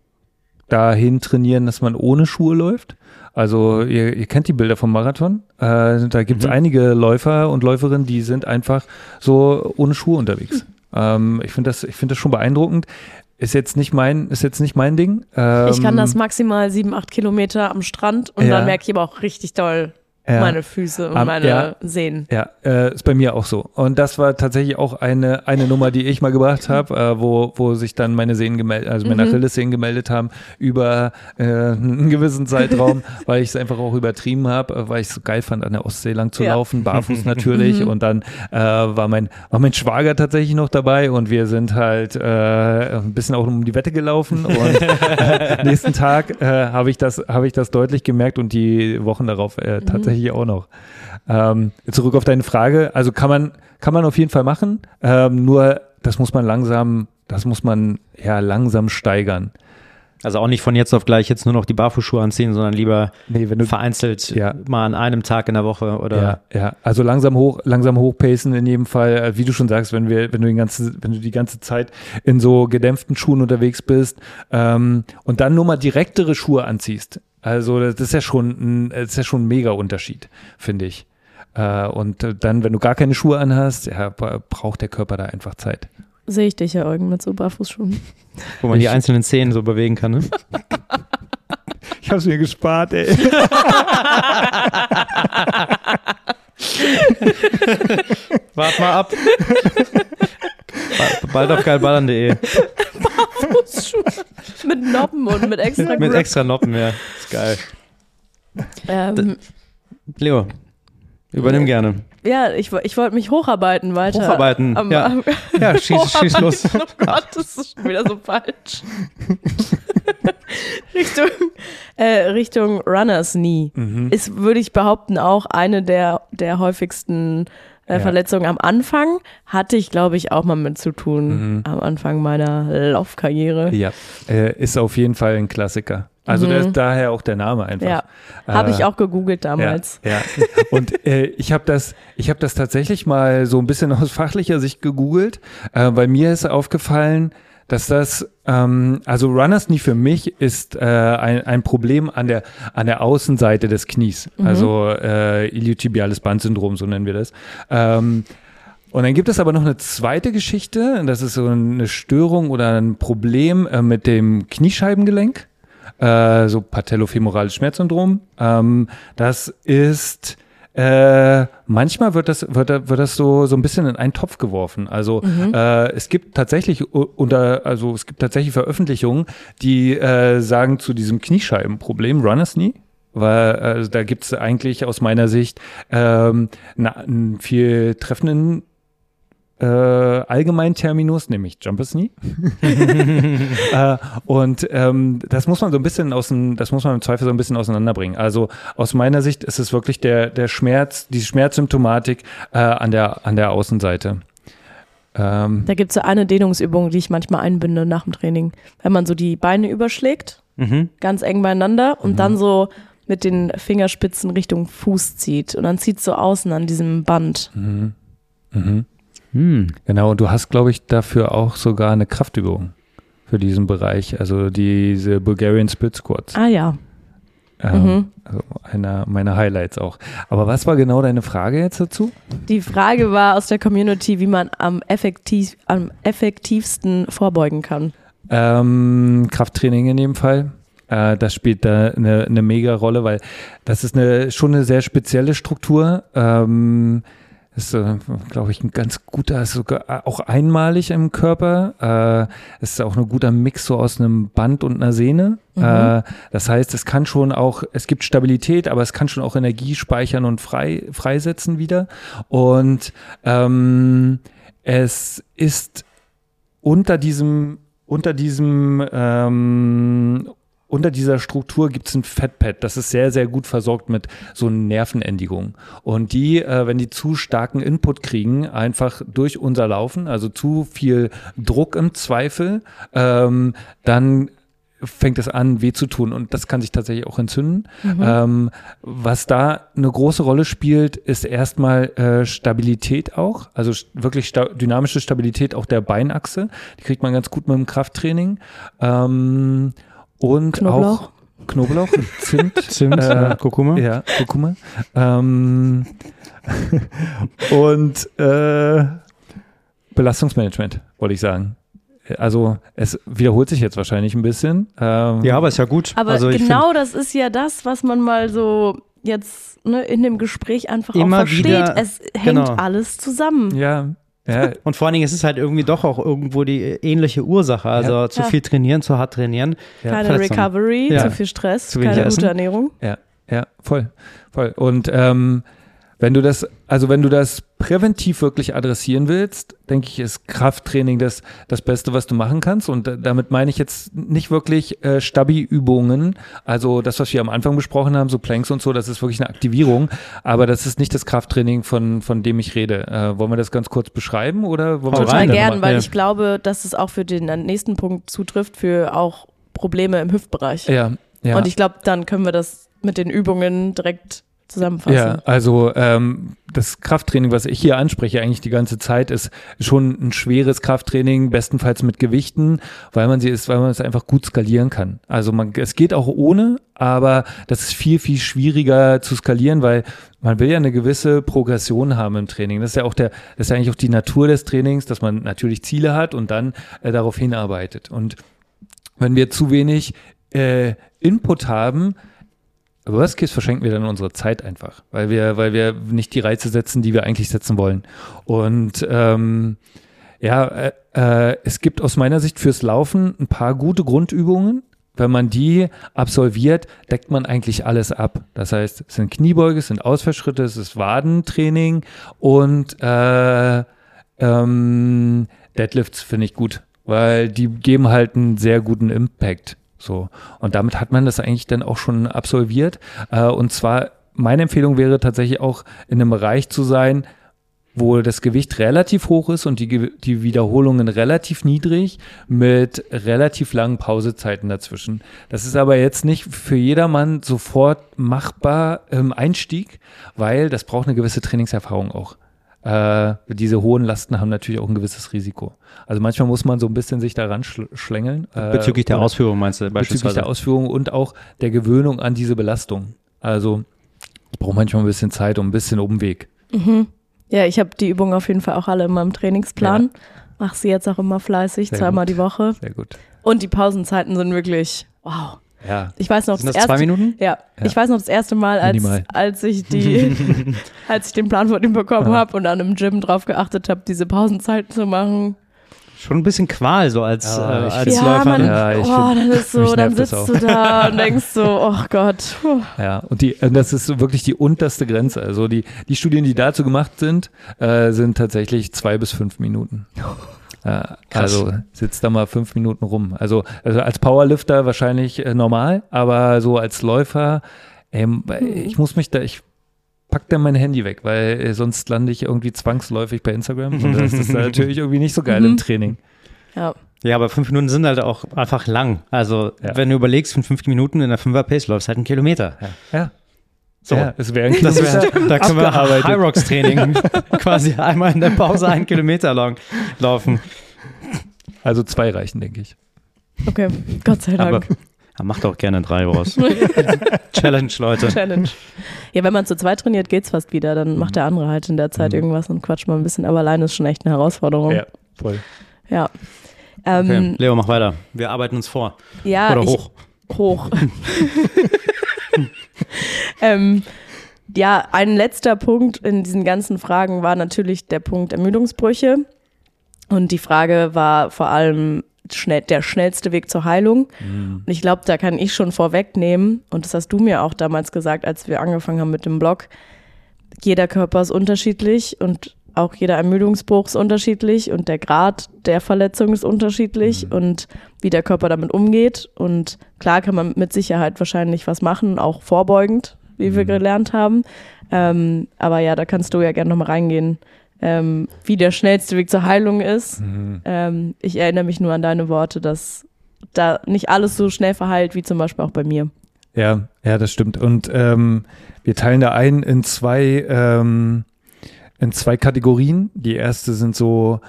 dahin trainieren, dass man ohne Schuhe läuft. Also ihr, ihr kennt die Bilder vom Marathon, äh, da gibt es mhm. einige Läufer und Läuferinnen, die sind einfach so ohne Schuhe unterwegs. Mhm. Ähm, ich finde das, ich finde das schon beeindruckend. Ist jetzt nicht mein, ist jetzt nicht mein Ding. Ähm, ich kann das maximal sieben, acht Kilometer am Strand und ja. dann merke ich aber auch richtig doll ja. meine Füße und um, meine ja. Sehnen. Ja, äh, ist bei mir auch so. Und das war tatsächlich auch eine, eine Nummer, die ich mal gebracht habe, äh, wo, wo sich dann meine Sehnen gemeldet, also meine mhm. Achillessehnen gemeldet haben über äh, einen gewissen Zeitraum, weil ich es einfach auch übertrieben habe, weil ich es so geil fand, an der Ostsee lang zu ja. laufen, barfuß natürlich. Und dann äh, war mein, war mein Schwager tatsächlich noch dabei und wir sind halt äh, ein bisschen auch um die Wette gelaufen und äh, nächsten Tag äh, habe ich das, habe ich das deutlich gemerkt und die Wochen darauf äh, tatsächlich auch noch. Ähm, zurück auf deine Frage, also kann man, kann man auf jeden Fall machen, ähm, nur das muss man langsam, das muss man ja langsam steigern. Also auch nicht von jetzt auf gleich jetzt nur noch die Barfußschuhe anziehen, sondern lieber nee, wenn du, vereinzelt ja. mal an einem Tag in der Woche oder. Ja, ja, also langsam hoch, langsam hochpacen in jedem Fall. Wie du schon sagst, wenn wir, wenn du den ganzen, wenn du die ganze Zeit in so gedämpften Schuhen unterwegs bist ähm, und dann nur mal direktere Schuhe anziehst. Also das ist ja schon ein, das ist ja schon ein mega Unterschied, finde ich. Äh, und dann, wenn du gar keine Schuhe anhast, ja, braucht der Körper da einfach Zeit. Sehe ich dich ja irgendwann mit so Barfußschuhen. Wo man ich, die einzelnen Zehen so bewegen kann, ne? Ich hab's mir gespart, ey. Wart mal ab. Bald auf geilballern punkt de. Barfußschuhe. Mit Noppen und mit extra Mit extra Noppen, ja. Ist geil. Ähm, Leo, übernimm gerne. Ja, ich, ich wollte mich hocharbeiten weiter. Hocharbeiten, am, ja. Am, ja, schieß, hocharbeiten. schieß los. Oh Gott, das ist schon wieder so falsch. Richtung, äh, Richtung Runners Knee mhm. ist, würde ich behaupten, auch eine der, der häufigsten äh, ja. Verletzungen am Anfang. Hatte ich, glaube ich, auch mal mit zu tun mhm. am Anfang meiner Laufkarriere. Ja, äh, ist auf jeden Fall ein Klassiker. Also mhm. da ist daher auch der Name einfach. Ja, habe äh, ich auch gegoogelt damals. Ja, ja. Und äh, ich habe das, ich habe das tatsächlich mal so ein bisschen aus fachlicher Sicht gegoogelt, äh, weil mir ist aufgefallen, dass das, ähm, also Runners Knee für mich ist äh, ein, ein Problem an der an der Außenseite des Knies, mhm. also äh, iliotibiales Bandsyndrom, so nennen wir das. Ähm, Und dann gibt es aber noch eine zweite Geschichte, das ist so eine Störung oder ein Problem äh, mit dem Kniescheibengelenk. Äh, so patellofemorales Schmerzsyndrom. Ähm, das ist äh, manchmal wird das wird, wird das so so ein bisschen in einen Topf geworfen. Also mhm. äh, es gibt tatsächlich unter also es gibt tatsächlich Veröffentlichungen, die äh, sagen zu diesem Kniescheibenproblem Runners Knee, weil äh, da gibt es eigentlich aus meiner Sicht ähm, na, einen viel treffenden Äh, allgemein Terminus, nämlich Jumpers Knee. äh, und ähm, das muss man so ein bisschen aus dem, das muss man im Zweifel so ein bisschen auseinanderbringen. Also aus meiner Sicht ist es wirklich der der Schmerz, die Schmerzsymptomatik äh, an der an der Außenseite. Ähm, da gibt es so eine Dehnungsübung, die ich manchmal einbinde nach dem Training, wenn man so die Beine überschlägt, mhm. ganz eng beieinander und mhm. dann so mit den Fingerspitzen Richtung Fuß zieht und dann zieht es so außen an diesem Band. Mhm. Mhm. Hm. Genau, und du hast, glaube ich, dafür auch sogar eine Kraftübung für diesen Bereich, also diese Bulgarian Split Squats. Ah ja. Ähm, mhm. Also einer meiner Highlights auch. Aber was war genau deine Frage jetzt dazu? Die Frage war aus der Community, wie man am, effektiv, am effektivsten vorbeugen kann. Ähm, Krafttraining in dem Fall. Äh, das spielt da eine, eine mega Rolle, weil das ist eine, schon eine sehr spezielle Struktur. Ähm, ist, äh, glaube ich, ein ganz guter, sogar auch einmalig im Körper. Äh, ist auch ein guter Mix so aus einem Band und einer Sehne. Mhm. Äh, das heißt, es kann schon auch, es gibt Stabilität, aber es kann schon auch Energie speichern und frei, freisetzen wieder. Und ähm, es ist unter diesem, unter diesem ähm, Unter dieser Struktur gibt es ein Fettpad, das ist sehr, sehr gut versorgt mit so Nervenendigungen. Und die, äh, wenn die zu starken Input kriegen, einfach durch unser Laufen, also zu viel Druck im Zweifel, ähm, dann fängt es an, weh zu tun und das kann sich tatsächlich auch entzünden. Mhm. Ähm, was da eine große Rolle spielt, ist erstmal äh, Stabilität auch, also st- wirklich sta- dynamische Stabilität auch der Beinachse. Die kriegt man ganz gut mit dem Krafttraining. Ähm, Und Knoblauch. auch Knoblauch, Zimt, Zimt, äh, Kurkuma. Ja, Kurkuma. Ähm, und äh, Belastungsmanagement, wollte ich sagen. Also es wiederholt sich jetzt wahrscheinlich ein bisschen. Ähm, Ja, aber ist ja gut. Aber also ich genau das ist ja das, was man mal so jetzt ne, in dem Gespräch einfach Immer auch versteht. wieder, Es hängt genau. alles zusammen. Ja, ja. Und vor allen Dingen ist es halt irgendwie doch auch irgendwo die ähnliche Ursache. Also Ja. zu Ja. viel trainieren, zu hart trainieren. Ja. Keine Verletzung. Recovery, Ja. zu viel Stress, Zu wenig keine Essen. gute Ernährung. Ja, ja, voll, voll. Und ähm, wenn du das, also wenn du das präventiv wirklich adressieren willst, denke ich, ist Krafttraining das, das Beste, was du machen kannst. Und äh, damit meine ich jetzt nicht wirklich äh, Stabi-Übungen, also das, was wir am Anfang besprochen haben, so Planks und so, das ist wirklich eine Aktivierung, aber das ist nicht das Krafttraining, von, von dem ich rede. Äh, wollen wir das ganz kurz beschreiben oder wollen wir Total weiter gern, machen? weil Ja. ich glaube, dass es auch für den nächsten Punkt zutrifft, für auch Probleme im Hüftbereich. Ja, ja. Und ich glaube, dann können wir das mit den Übungen direkt zusammenfassen. Ja, also ähm, das Krafttraining, was ich hier anspreche eigentlich die ganze Zeit, ist schon ein schweres Krafttraining, bestenfalls mit Gewichten, weil man sie ist, weil man es einfach gut skalieren kann. Also man, es geht auch ohne, aber das ist viel, viel schwieriger zu skalieren, weil man will ja eine gewisse Progression haben im Training. Das ist ja auch der, das ist ja eigentlich auch die Natur des Trainings, dass man natürlich Ziele hat und dann äh, darauf hinarbeitet. Und wenn wir zu wenig äh, Input haben, Worst Case verschenken wir dann unsere Zeit einfach, weil wir, weil wir nicht die Reize setzen, die wir eigentlich setzen wollen. Und ähm, ja, äh, äh, es gibt aus meiner Sicht fürs Laufen ein paar gute Grundübungen. Wenn man die absolviert, deckt man eigentlich alles ab. Das heißt, es sind Kniebeuge, es sind Ausfallschritte, es ist Wadentraining und äh, ähm, Deadlifts finde ich gut, weil die geben halt einen sehr guten Impact. So. Und damit hat man das eigentlich dann auch schon absolviert. Äh, und zwar, meine Empfehlung wäre tatsächlich auch in einem Bereich zu sein, wo das Gewicht relativ hoch ist und die, Ge- die Wiederholungen relativ niedrig mit relativ langen Pausezeiten dazwischen. Das ist aber jetzt nicht für jedermann sofort machbar im Einstieg, weil das braucht eine gewisse Trainingserfahrung auch. Äh, diese hohen Lasten haben natürlich auch ein gewisses Risiko. Also manchmal muss man so ein bisschen sich daran schl- schlängeln. Äh, Bezüglich der oder Ausführung meinst du Bezüglich beispielsweise? der Ausführung und auch der Gewöhnung an diese Belastung. Also ich brauche manchmal ein bisschen Zeit und ein bisschen Umweg. Mhm. Ja, ich habe die Übungen auf jeden Fall auch alle in meinem Trainingsplan. Mach sie jetzt auch immer fleißig, Sehr zweimal gut. die Woche. Sehr gut. Und die Pausenzeiten sind wirklich, wow. Ja. Ich weiß noch, Sind das, das erste, zwei Minuten? Ja, Ja. ich weiß noch das erste Mal, als, Minimal. als ich die, als ich den Plan von ihm bekommen habe und dann im Gym drauf geachtet habe, diese Pausenzeiten zu machen. Schon ein bisschen Qual so als, Ja, äh, ich als ja, Läufer. man, ne? Ja, ich oh, find- das ist mich so, dann nervt das sitzt auch. du da und denkst so, oh Gott. Puh. Ja, und die, und das ist wirklich die unterste Grenze. Also die, die Studien, die dazu gemacht sind, äh, sind tatsächlich zwei bis fünf Minuten. Äh, also sitzt da mal fünf Minuten rum. Also, also als Powerlifter wahrscheinlich äh, normal, aber so als Läufer, ähm, ich muss mich da, ich pack dann mein Handy weg, weil äh, sonst lande ich irgendwie zwangsläufig bei Instagram und das ist natürlich irgendwie nicht so geil im Training. Ja. Ja, aber fünf Minuten sind halt auch einfach lang. Also Ja. wenn du überlegst, von fünf Minuten in der Fünfer-Pace läufst halt einen Kilometer. Ja. So. Ja, es wäre ein Das wär, Kilometer da können wir abgearbeitet. High Rocks Training quasi einmal in der Pause einen Kilometer lang laufen. Also zwei reichen, denke ich. Okay, Gott sei Aber Dank. ja, macht auch gerne drei raus. Challenge, Leute. Challenge. Ja, wenn man zu zweit trainiert, geht's fast wieder. Dann macht der andere halt in der Zeit Mhm. irgendwas und quatscht mal ein bisschen. Aber alleine ist schon echt eine Herausforderung. Ja, voll. Ja. Ähm, Okay, Leo, mach weiter. Wir arbeiten uns vor. ja Oder ich, hoch. Hoch. ähm, Ja, ein letzter Punkt in diesen ganzen Fragen war natürlich der Punkt Ermüdungsbrüche. Und die Frage war vor allem schnell, der schnellste Weg zur Heilung. Mhm. Und ich glaube, da kann ich schon vorwegnehmen, und das hast du mir auch damals gesagt, als wir angefangen haben mit dem Blog, jeder Körper ist unterschiedlich und auch jeder Ermüdungsbruch ist unterschiedlich und der Grad der Verletzung ist unterschiedlich mhm. und wie der Körper damit umgeht. Und klar kann man mit Sicherheit wahrscheinlich was machen, auch vorbeugend, wie mhm. wir gelernt haben. Ähm, aber ja, da kannst du ja gerne nochmal reingehen, ähm, wie der schnellste Weg zur Heilung ist. Mhm. Ähm, ich erinnere mich nur an deine Worte, dass da nicht alles so schnell verheilt, wie zum Beispiel auch bei mir. Ja, ja, das stimmt. Und ähm, wir teilen da ein in zwei ähm, in zwei Kategorien. Die erste sind so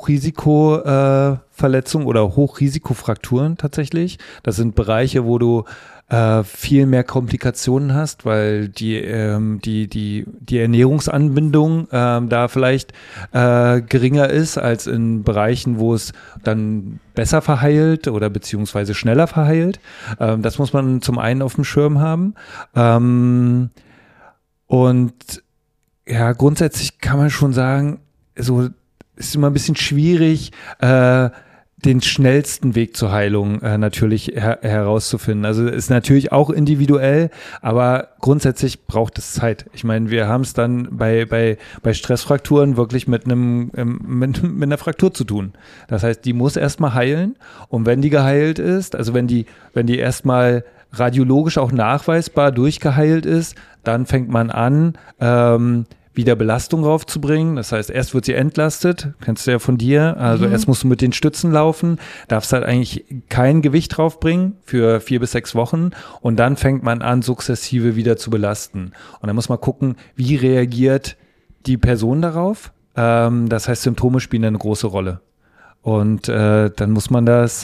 Hochrisikoverletzungen äh, oder Hochrisikofrakturen tatsächlich. Das sind Bereiche, wo du äh, viel mehr Komplikationen hast, weil die ähm, die die die Ernährungsanbindung ähm, da vielleicht äh, geringer ist als in Bereichen, wo es dann besser verheilt oder beziehungsweise schneller verheilt. Ähm, das muss man zum einen auf dem Schirm haben. Ähm, und ja, grundsätzlich kann man schon sagen, so ist immer ein bisschen schwierig, äh, den schnellsten Weg zur Heilung äh, natürlich her- herauszufinden. Also ist natürlich auch individuell, aber grundsätzlich braucht es Zeit. Ich meine, wir haben es dann bei bei bei Stressfrakturen wirklich mit einem ähm, mit, mit einer Fraktur zu tun. Das heißt, die muss erstmal heilen und wenn die geheilt ist, also wenn die wenn die erstmal radiologisch auch nachweisbar durchgeheilt ist, dann fängt man an, ähm, wieder Belastung raufzubringen. Das heißt, erst wird sie entlastet, kennst du ja von dir. Also mhm. erst musst du mit den Stützen laufen, darfst halt eigentlich kein Gewicht draufbringen für vier bis sechs Wochen und dann fängt man an, sukzessive wieder zu belasten. Und dann muss man gucken, wie reagiert die Person darauf. Ähm, das heißt, Symptome spielen eine große Rolle. Und äh, dann muss man das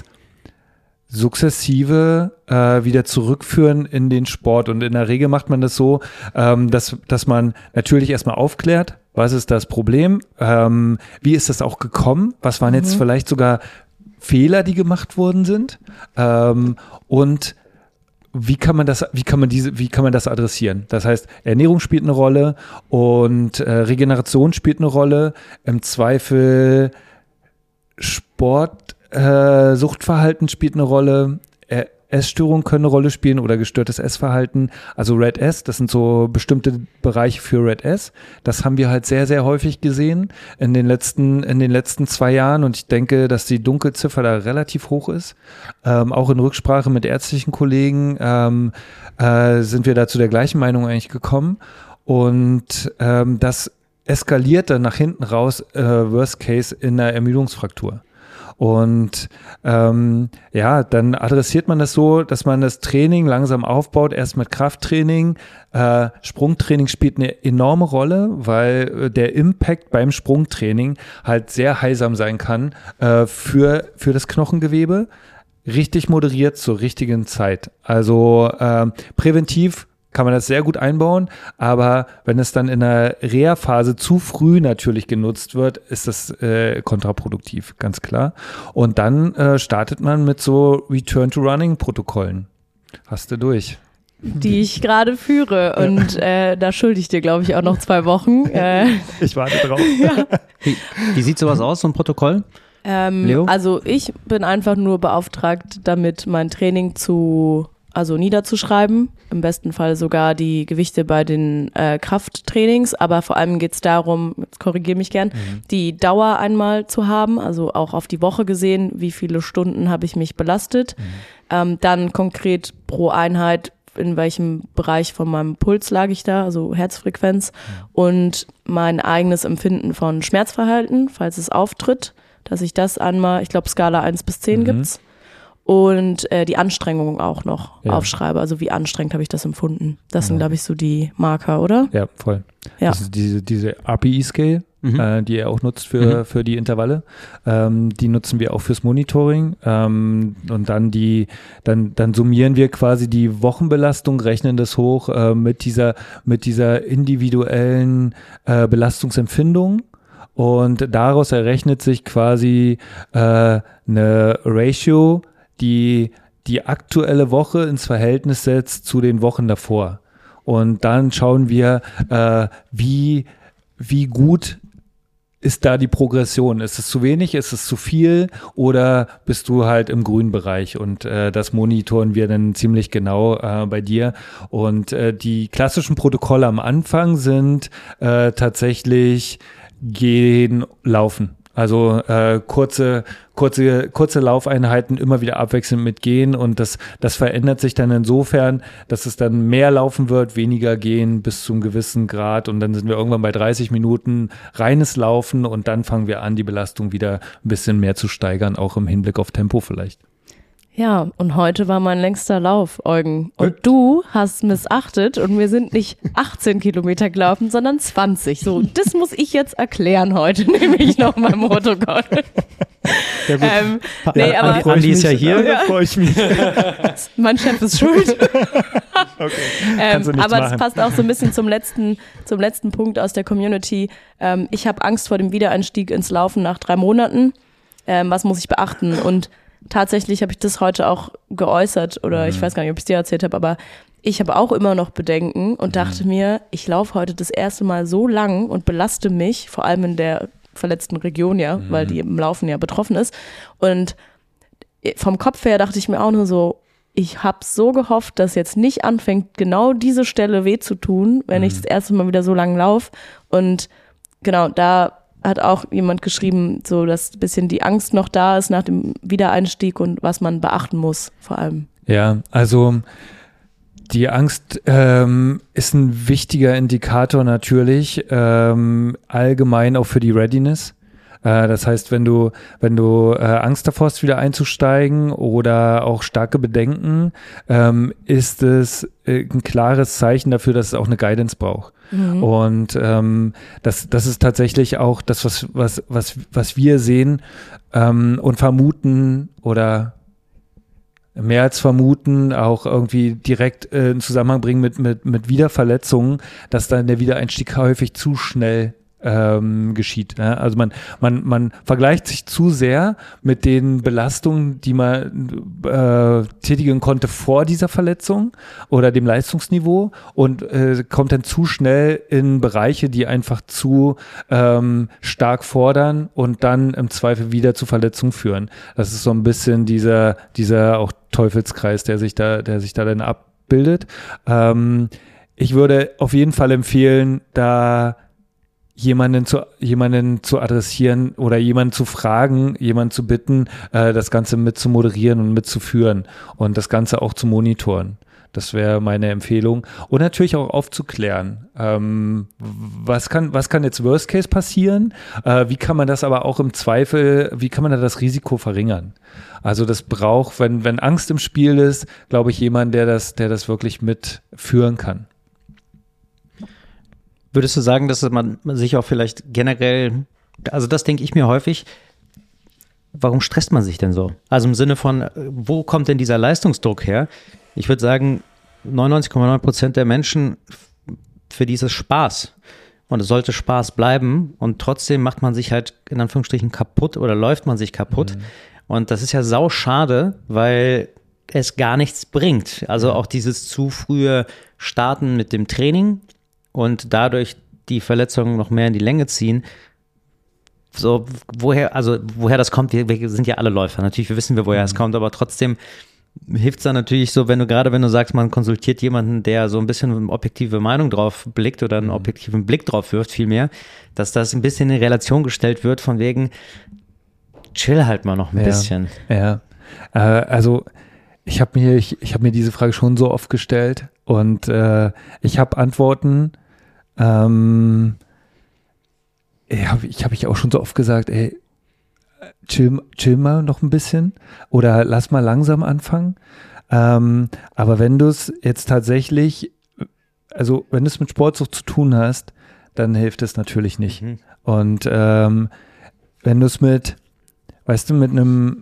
sukzessive äh, wieder zurückführen in den Sport. Und in der Regel macht man das so, ähm, dass, dass man natürlich erstmal aufklärt, was ist das Problem, ähm, wie ist das auch gekommen, was waren mhm. jetzt vielleicht sogar Fehler, die gemacht worden sind ähm, und wie kann man das, wie kann man diese, wie kann man das adressieren? Das heißt, Ernährung spielt eine Rolle und äh, Regeneration spielt eine Rolle, im Zweifel Sport Äh, Suchtverhalten spielt eine Rolle, äh, Essstörungen können eine Rolle spielen oder gestörtes Essverhalten, also Red S, das sind so bestimmte Bereiche für Red S. Das haben wir halt sehr, sehr häufig gesehen in den letzten, in den letzten zwei Jahren und ich denke, dass die Dunkelziffer da relativ hoch ist. Ähm, auch in Rücksprache mit ärztlichen Kollegen ähm, äh, sind wir da zu der gleichen Meinung eigentlich gekommen und ähm, das eskaliert dann nach hinten raus, äh, Worst Case, in einer Ermüdungsfraktur. Und ähm, ja, dann adressiert man das so, dass man das Training langsam aufbaut, erst mit Krafttraining. Äh, Sprungtraining spielt eine enorme Rolle, weil der Impact beim Sprungtraining halt sehr heilsam sein kann äh, für, für das Knochengewebe. Richtig moderiert zur richtigen Zeit. Also äh, präventiv kann man das sehr gut einbauen, aber wenn es dann in der Reha-Phase zu früh natürlich genutzt wird, ist das äh, kontraproduktiv, ganz klar. Und dann äh, startet man mit so Return-to-Running-Protokollen. Hast du durch. Die ich gerade führe und äh, da schulde ich dir, glaube ich, auch noch zwei Wochen. Äh, ich warte drauf. Ja. Wie, wie sieht sowas aus, so ein Protokoll? Ähm, Leo? Also ich bin einfach nur beauftragt, damit mein Training zu also niederzuschreiben, im besten Fall sogar die Gewichte bei den äh, Krafttrainings, aber vor allem geht es darum, jetzt korrigiere mich gern, mhm. die Dauer einmal zu haben, also auch auf die Woche gesehen, wie viele Stunden habe ich mich belastet, mhm. ähm, dann konkret pro Einheit, in welchem Bereich von meinem Puls lag ich da, also Herzfrequenz mhm. und mein eigenes Empfinden von Schmerzverhalten, falls es auftritt, dass ich das einmal, ich glaube Skala eins bis zehn mhm. gibt's. Und äh, die Anstrengung auch noch ja. aufschreibe. Also wie anstrengend habe ich das empfunden. Das ja. sind, glaube ich, so die Marker, oder? Ja, voll. Ja. Das ist diese, diese R P E-Scale, mhm. äh, die ihr auch nutzt für, mhm. für die Intervalle. Ähm, die nutzen wir auch fürs Monitoring. Ähm, und dann die, dann, dann summieren wir quasi die Wochenbelastung, rechnen das hoch äh, mit dieser, mit dieser individuellen äh, Belastungsempfindung. Und daraus errechnet sich quasi äh, eine Ratio, die die aktuelle Woche ins Verhältnis setzt zu den Wochen davor. Und dann schauen wir, äh, wie, wie gut ist da die Progression? Ist es zu wenig? Ist es zu viel? Oder bist du halt im grünen Bereich? Und äh, das monitoren wir dann ziemlich genau äh, bei dir. Und äh, die klassischen Protokolle am Anfang sind äh, tatsächlich gehen, laufen. Also äh, kurze, kurze, kurze Laufeinheiten immer wieder abwechselnd mit Gehen und das, das verändert sich dann insofern, dass es dann mehr laufen wird, weniger Gehen bis zu einem gewissen Grad und dann sind wir irgendwann bei dreißig Minuten reines Laufen und dann fangen wir an, die Belastung wieder ein bisschen mehr zu steigern, auch im Hinblick auf Tempo vielleicht. Ja, und heute war mein längster Lauf, Eugen. Und du hast missachtet und wir sind nicht achtzehn Kilometer gelaufen, sondern zwanzig. So, das muss ich jetzt erklären heute, nehme ich noch mein Protokoll. Ja, ähm, nee, ja, aber Andi ist ja hier. Da freue ich mich. Mein Chef ist schuld. Okay. ähm, du nichts aber machen. es passt auch so ein bisschen zum letzten, zum letzten Punkt aus der Community. Ähm, ich habe Angst vor dem Wiedereinstieg ins Laufen nach drei Monaten. Ähm, was muss ich beachten? Und tatsächlich habe ich das heute auch geäußert oder mhm. ich weiß gar nicht, ob ich es dir erzählt habe, aber ich habe auch immer noch Bedenken und dachte mhm. mir, ich laufe heute das erste Mal so lang und belaste mich, vor allem in der verletzten Region ja, mhm. weil die im Laufen ja betroffen ist. Und vom Kopf her dachte ich mir auch nur so, ich habe so gehofft, dass jetzt nicht anfängt, genau diese Stelle weh zu tun, wenn mhm. ich das erste Mal wieder so lang laufe. Und genau, da hat auch jemand geschrieben, so dass ein bisschen die Angst noch da ist nach dem Wiedereinstieg und was man beachten muss, vor allem. Ja, also die Angst ähm, ist ein wichtiger Indikator natürlich, ähm, allgemein auch für die Readiness. Äh, das heißt, wenn du, wenn du äh, Angst davor hast, wieder einzusteigen oder auch starke Bedenken, ähm, ist es äh, ein klares Zeichen dafür, dass es auch eine Guidance braucht. Mhm. Und ähm, das, das ist tatsächlich auch das, was, was, was, was wir sehen ähm, und vermuten oder mehr als vermuten, auch irgendwie direkt äh, in Zusammenhang bringen mit, mit, mit Wiederverletzungen, dass dann der Wiedereinstieg häufig zu schnell ähm, geschieht. Ne? Also man, man, man vergleicht sich zu sehr mit den Belastungen, die man äh, tätigen konnte vor dieser Verletzung oder dem Leistungsniveau und äh, kommt dann zu schnell in Bereiche, die einfach zu ähm, stark fordern und dann im Zweifel wieder zu Verletzungen führen. Das ist so ein bisschen dieser, dieser auch Teufelskreis, der sich da, der sich da dann abbildet. Ähm, ich würde auf jeden Fall empfehlen, da jemanden zu, jemanden zu adressieren oder jemanden zu fragen, jemanden zu bitten, äh, das Ganze mit zu moderieren und mitzuführen und das Ganze auch zu monitoren. Das wäre meine Empfehlung. Und natürlich auch aufzuklären, ähm, was kann, was kann jetzt Worst Case passieren? Äh, wie kann man das aber auch im Zweifel, wie kann man da das Risiko verringern? Also das braucht, wenn, wenn Angst im Spiel ist, glaube ich, jemand, der das, der das wirklich mitführen kann. Würdest du sagen, dass man sich auch vielleicht generell, also das denke ich mir häufig, warum stresst man sich denn so? Also im Sinne von, wo kommt denn dieser Leistungsdruck her? Ich würde sagen, neunundneunzig Komma neun Prozent der Menschen, für die ist es Spaß. Und es sollte Spaß bleiben. Und trotzdem macht man sich halt in Anführungsstrichen kaputt oder läuft man sich kaputt. Mhm. Und das ist ja sau schade, weil es gar nichts bringt. Also auch dieses zu frühe Starten mit dem Training und dadurch die Verletzungen noch mehr in die Länge ziehen. So, woher, also woher das kommt, wir, wir sind ja alle Läufer. Natürlich, wir wissen wir, woher mhm. es kommt, aber trotzdem hilft es dann natürlich so, wenn du gerade, wenn du sagst, man konsultiert jemanden, der so ein bisschen eine objektive Meinung drauf blickt oder einen objektiven Blick drauf wirft, vielmehr, dass das ein bisschen in Relation gestellt wird, von wegen, chill halt mal noch ein ja, bisschen. Ja, äh, also ich habe mir, ich, ich hab mir diese Frage schon so oft gestellt und äh, ich habe Antworten. Ähm, ich habe ich, hab ich auch schon so oft gesagt, ey, chill, chill mal noch ein bisschen oder lass mal langsam anfangen. Ähm, aber wenn du es jetzt tatsächlich, also wenn du es mit Sportsucht zu tun hast, dann hilft es natürlich nicht. Mhm. Und ähm, wenn du es mit, weißt du, mit einem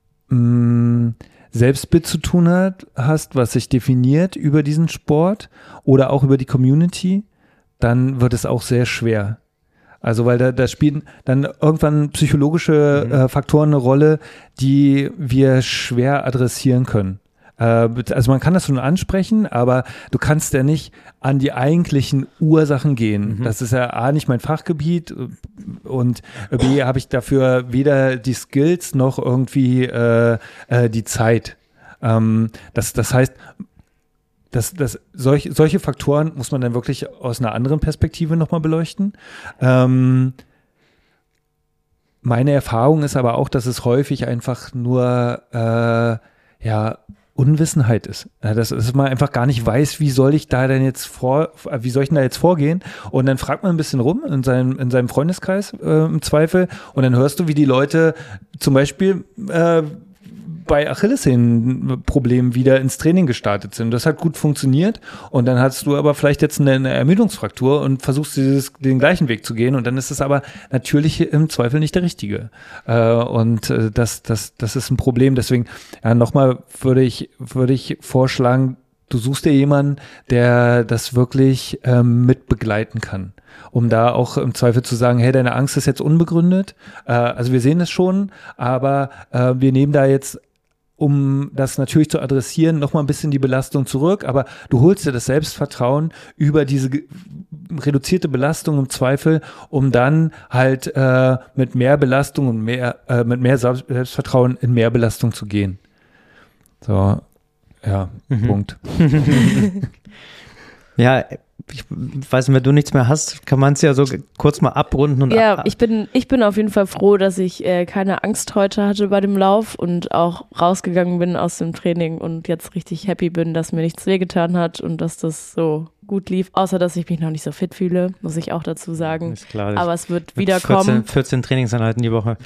mh, Selbstbild zu tun hat, hast, was sich definiert über diesen Sport oder auch über die Community, dann wird es auch sehr schwer. Also weil da, da spielen dann irgendwann psychologische mhm. äh, Faktoren eine Rolle, die wir schwer adressieren können. Äh, also man kann das schon ansprechen, aber du kannst ja nicht an die eigentlichen Ursachen gehen. Mhm. Das ist ja A, nicht mein Fachgebiet und B, habe ich dafür weder die Skills noch irgendwie äh, äh, die Zeit. Ähm, das, das heißt, Das, das, solch, solche Faktoren muss man dann wirklich aus einer anderen Perspektive nochmal beleuchten. Ähm, meine Erfahrung ist aber auch, dass es häufig einfach nur äh, ja, Unwissenheit ist. Ja, dass, dass man einfach gar nicht weiß, wie soll ich da denn jetzt vor, wie soll ich denn da jetzt vorgehen? Und dann fragt man ein bisschen rum in seinem, in seinem Freundeskreis äh, im Zweifel und dann hörst du, wie die Leute zum Beispiel äh, bei Achillessehnenproblemen wieder ins Training gestartet sind. Das hat gut funktioniert und dann hast du aber vielleicht jetzt eine, eine Ermüdungsfraktur und versuchst dieses, den gleichen Weg zu gehen und dann ist es aber natürlich im Zweifel nicht der richtige. Äh, und äh, das, das, das ist ein Problem. Deswegen, ja, nochmal würde ich, würde ich vorschlagen, du suchst dir jemanden, der das wirklich ähm, mit begleiten kann, um da auch im Zweifel zu sagen, hey, deine Angst ist jetzt unbegründet. Äh, also wir sehen es schon, aber äh, wir nehmen da jetzt, um das natürlich zu adressieren, nochmal ein bisschen die Belastung zurück, aber du holst dir das Selbstvertrauen über diese ge- reduzierte Belastung im Zweifel, um dann halt äh, mit mehr Belastung und mehr, äh, mit mehr Selbstvertrauen in mehr Belastung zu gehen. So, ja, mhm. Punkt. Ja, ich weiß nicht, wenn du nichts mehr hast, kann man es ja so kurz mal abrunden. Und ja, ab- ich bin, ich bin auf jeden Fall froh, dass ich äh, keine Angst heute hatte bei dem Lauf und auch rausgegangen bin aus dem Training und jetzt richtig happy bin, dass mir nichts wehgetan hat und dass das so gut lief, außer dass ich mich noch nicht so fit fühle, muss ich auch dazu sagen. Ist klar, aber es wird wiederkommen. vierzehn, vierzehn Trainingseinheiten die Woche.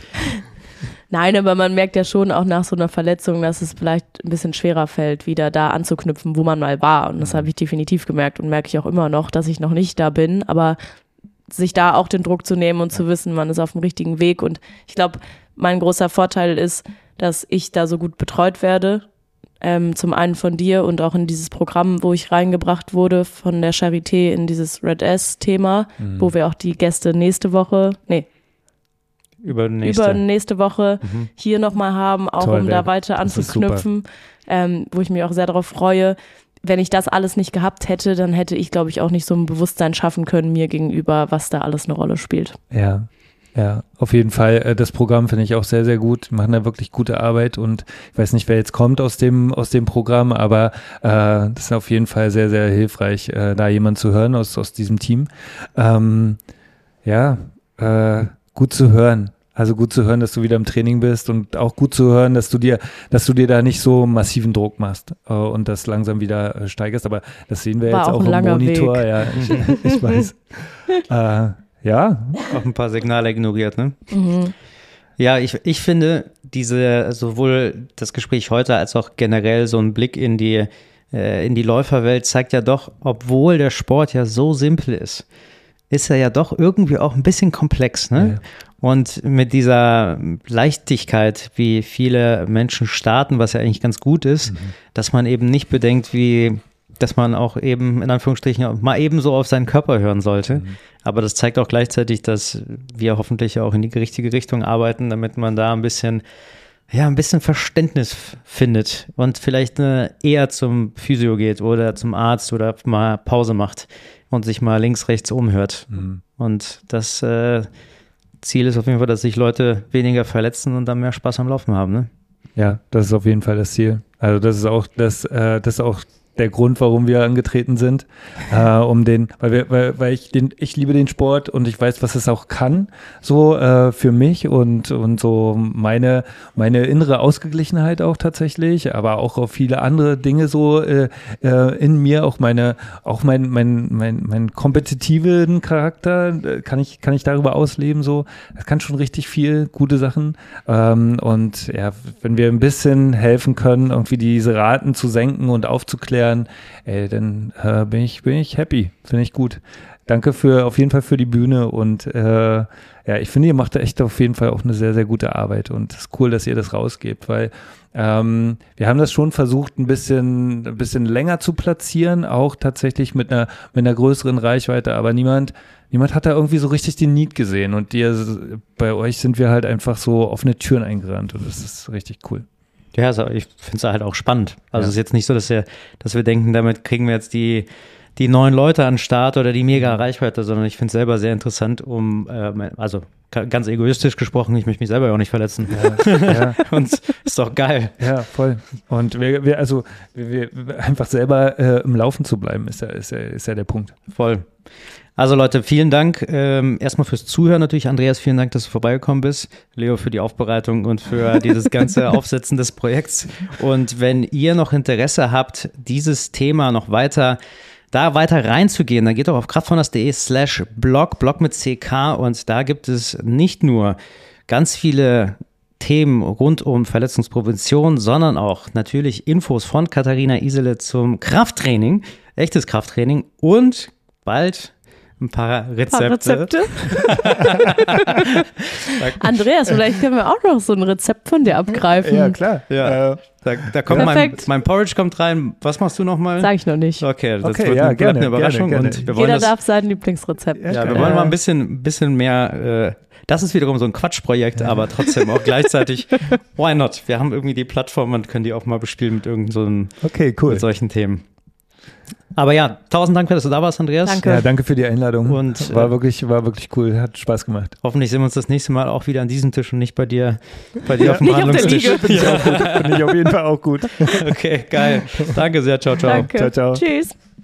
Nein, aber man merkt ja schon auch nach so einer Verletzung, dass es vielleicht ein bisschen schwerer fällt, wieder da anzuknüpfen, wo man mal war. Und das habe ich definitiv gemerkt und merke ich auch immer noch, dass ich noch nicht da bin. Aber sich da auch den Druck zu nehmen und zu wissen, man ist auf dem richtigen Weg. Und ich glaube, mein großer Vorteil ist, dass ich da so gut betreut werde. Ähm, zum einen von dir und auch in dieses Programm, wo ich reingebracht wurde von der Charité in dieses Red S-Thema, mhm. wo wir auch die Gäste nächste Woche, nee, Über nächste. über nächste Woche mhm. hier nochmal haben, auch Toll, um da weiter anzuknüpfen, ähm, wo ich mich auch sehr darauf freue. Wenn ich das alles nicht gehabt hätte, dann hätte ich, glaube ich, auch nicht so ein Bewusstsein schaffen können mir gegenüber, was da alles eine Rolle spielt. Ja, ja, auf jeden Fall. Das Programm finde ich auch sehr, sehr gut. Die machen da wirklich gute Arbeit und ich weiß nicht, wer jetzt kommt aus dem aus dem Programm, aber äh, das ist auf jeden Fall sehr, sehr hilfreich, äh, da jemanden zu hören aus aus diesem Team. Ähm, ja, äh, gut zu hören. Also gut zu hören, dass du wieder im Training bist und auch gut zu hören, dass du dir, dass du dir da nicht so massiven Druck machst äh, und das langsam wieder äh, steigerst. Aber das sehen wir War jetzt auch auch ein im Monitor. Weg. Ja, ich, ich weiß. äh, ja. Auch ein paar Signale ignoriert, ne? Mhm. Ja, ich, ich finde, diese, sowohl das Gespräch heute als auch generell so ein Blick in die, äh, in die Läuferwelt zeigt ja doch, obwohl der Sport ja so simpel ist, ist er ja doch irgendwie auch ein bisschen komplex, ne? Ja. Und mit dieser Leichtigkeit, wie viele Menschen starten, was ja eigentlich ganz gut ist, mhm. dass man eben nicht bedenkt, wie, dass man auch eben in Anführungsstrichen mal eben so auf seinen Körper hören sollte. Mhm. Aber das zeigt auch gleichzeitig, dass wir hoffentlich auch in die richtige Richtung arbeiten, damit man da ein bisschen, ja, ein bisschen Verständnis findet und vielleicht eine, eher zum Physio geht oder zum Arzt oder mal Pause macht und sich mal links, rechts umhört. Mhm. Und das äh, Ziel ist auf jeden Fall, dass sich Leute weniger verletzen und dann mehr Spaß am Laufen haben, ne? Ja, das ist auf jeden Fall das Ziel. Also das ist auch das, äh, das ist auch der Grund, warum wir angetreten sind, äh, um den, weil wir, weil, weil ich den, ich liebe den Sport und ich weiß, was es auch kann, so äh, für mich und und so meine meine innere Ausgeglichenheit auch tatsächlich, aber auch auf viele andere Dinge so äh, äh, in mir, auch meine, auch mein mein mein mein kompetitiven Charakter äh, kann ich kann ich darüber ausleben, so, das kann schon richtig viel gute Sachen ähm, und ja, wenn wir ein bisschen helfen können, irgendwie diese Raten zu senken und aufzuklären, ey, dann äh, bin ich bin ich happy, finde ich gut. Danke für auf jeden Fall für die Bühne und äh, ja, ich finde, ihr macht da echt auf jeden Fall auch eine sehr, sehr gute Arbeit und es ist cool, dass ihr das rausgebt, weil ähm, wir haben das schon versucht, ein bisschen ein bisschen länger zu platzieren, auch tatsächlich mit einer mit einer größeren Reichweite, aber niemand niemand hat da irgendwie so richtig den Need gesehen und ihr, bei euch sind wir halt einfach so offene Türen eingerannt und das ist richtig cool. Ja, also ich finde es halt auch spannend. Also Ja. es ist jetzt nicht so, dass wir, dass wir denken, damit kriegen wir jetzt die, die neuen Leute an den Start oder die mega Reichweite, sondern ich finde es selber sehr interessant, um, äh, also ganz egoistisch gesprochen, ich möchte mich selber auch nicht verletzen. Ja, ja. Und ist doch geil. Ja, voll. Und wir, wir also wir, wir einfach selber äh, im Laufen zu bleiben, ist ja, ist ja, ist ja der Punkt. Voll. Also Leute, vielen Dank ähm, erstmal fürs Zuhören natürlich. Andreas, vielen Dank, dass du vorbeigekommen bist. Leo für die Aufbereitung und für dieses ganze Aufsetzen des Projekts. Und wenn ihr noch Interesse habt, dieses Thema noch weiter, da weiter reinzugehen, dann geht doch auf kraftfounders.de slash blog, blog mit C K, und da gibt es nicht nur ganz viele Themen rund um Verletzungsprävention, sondern auch natürlich Infos von Katharina Isele zum Krafttraining, echtes Krafttraining und bald ein paar Rezepte. Rezepte. Andreas, vielleicht können wir auch noch so ein Rezept von dir abgreifen. Ja, klar. Ja. Äh, Da, da kommt mein, Perfekt. mein Porridge kommt rein. Was machst du nochmal? Sag ich noch nicht. Okay, das Okay, wird ja, eine, gerne, eine Überraschung. gerne, Und gerne. wir wollen, Jeder das, darf sein Lieblingsrezept. Ja, ja, wir gerne. wollen mal ein bisschen, bisschen mehr, äh, das ist wiederum so ein Quatschprojekt, aber trotzdem auch gleichzeitig, why not? Wir haben irgendwie die Plattform und können die auch mal bespielen mit irgend so einem, Okay, cool. mit solchen Themen. Aber ja, tausend Dank, dass du da warst, Andreas. Danke. Ja, danke für die Einladung. Und, war äh, wirklich, war wirklich cool, hat Spaß gemacht. Hoffentlich sehen wir uns das nächste Mal auch wieder an diesem Tisch und nicht bei dir, bei dir auf dem Nicht auf der Verhandlungstisch. Liege. Finde ich, auch gut. Finde ich auf jeden Fall auch gut. Okay, geil. Danke sehr. Ciao, ciao. Danke. Ciao, ciao. Tschüss.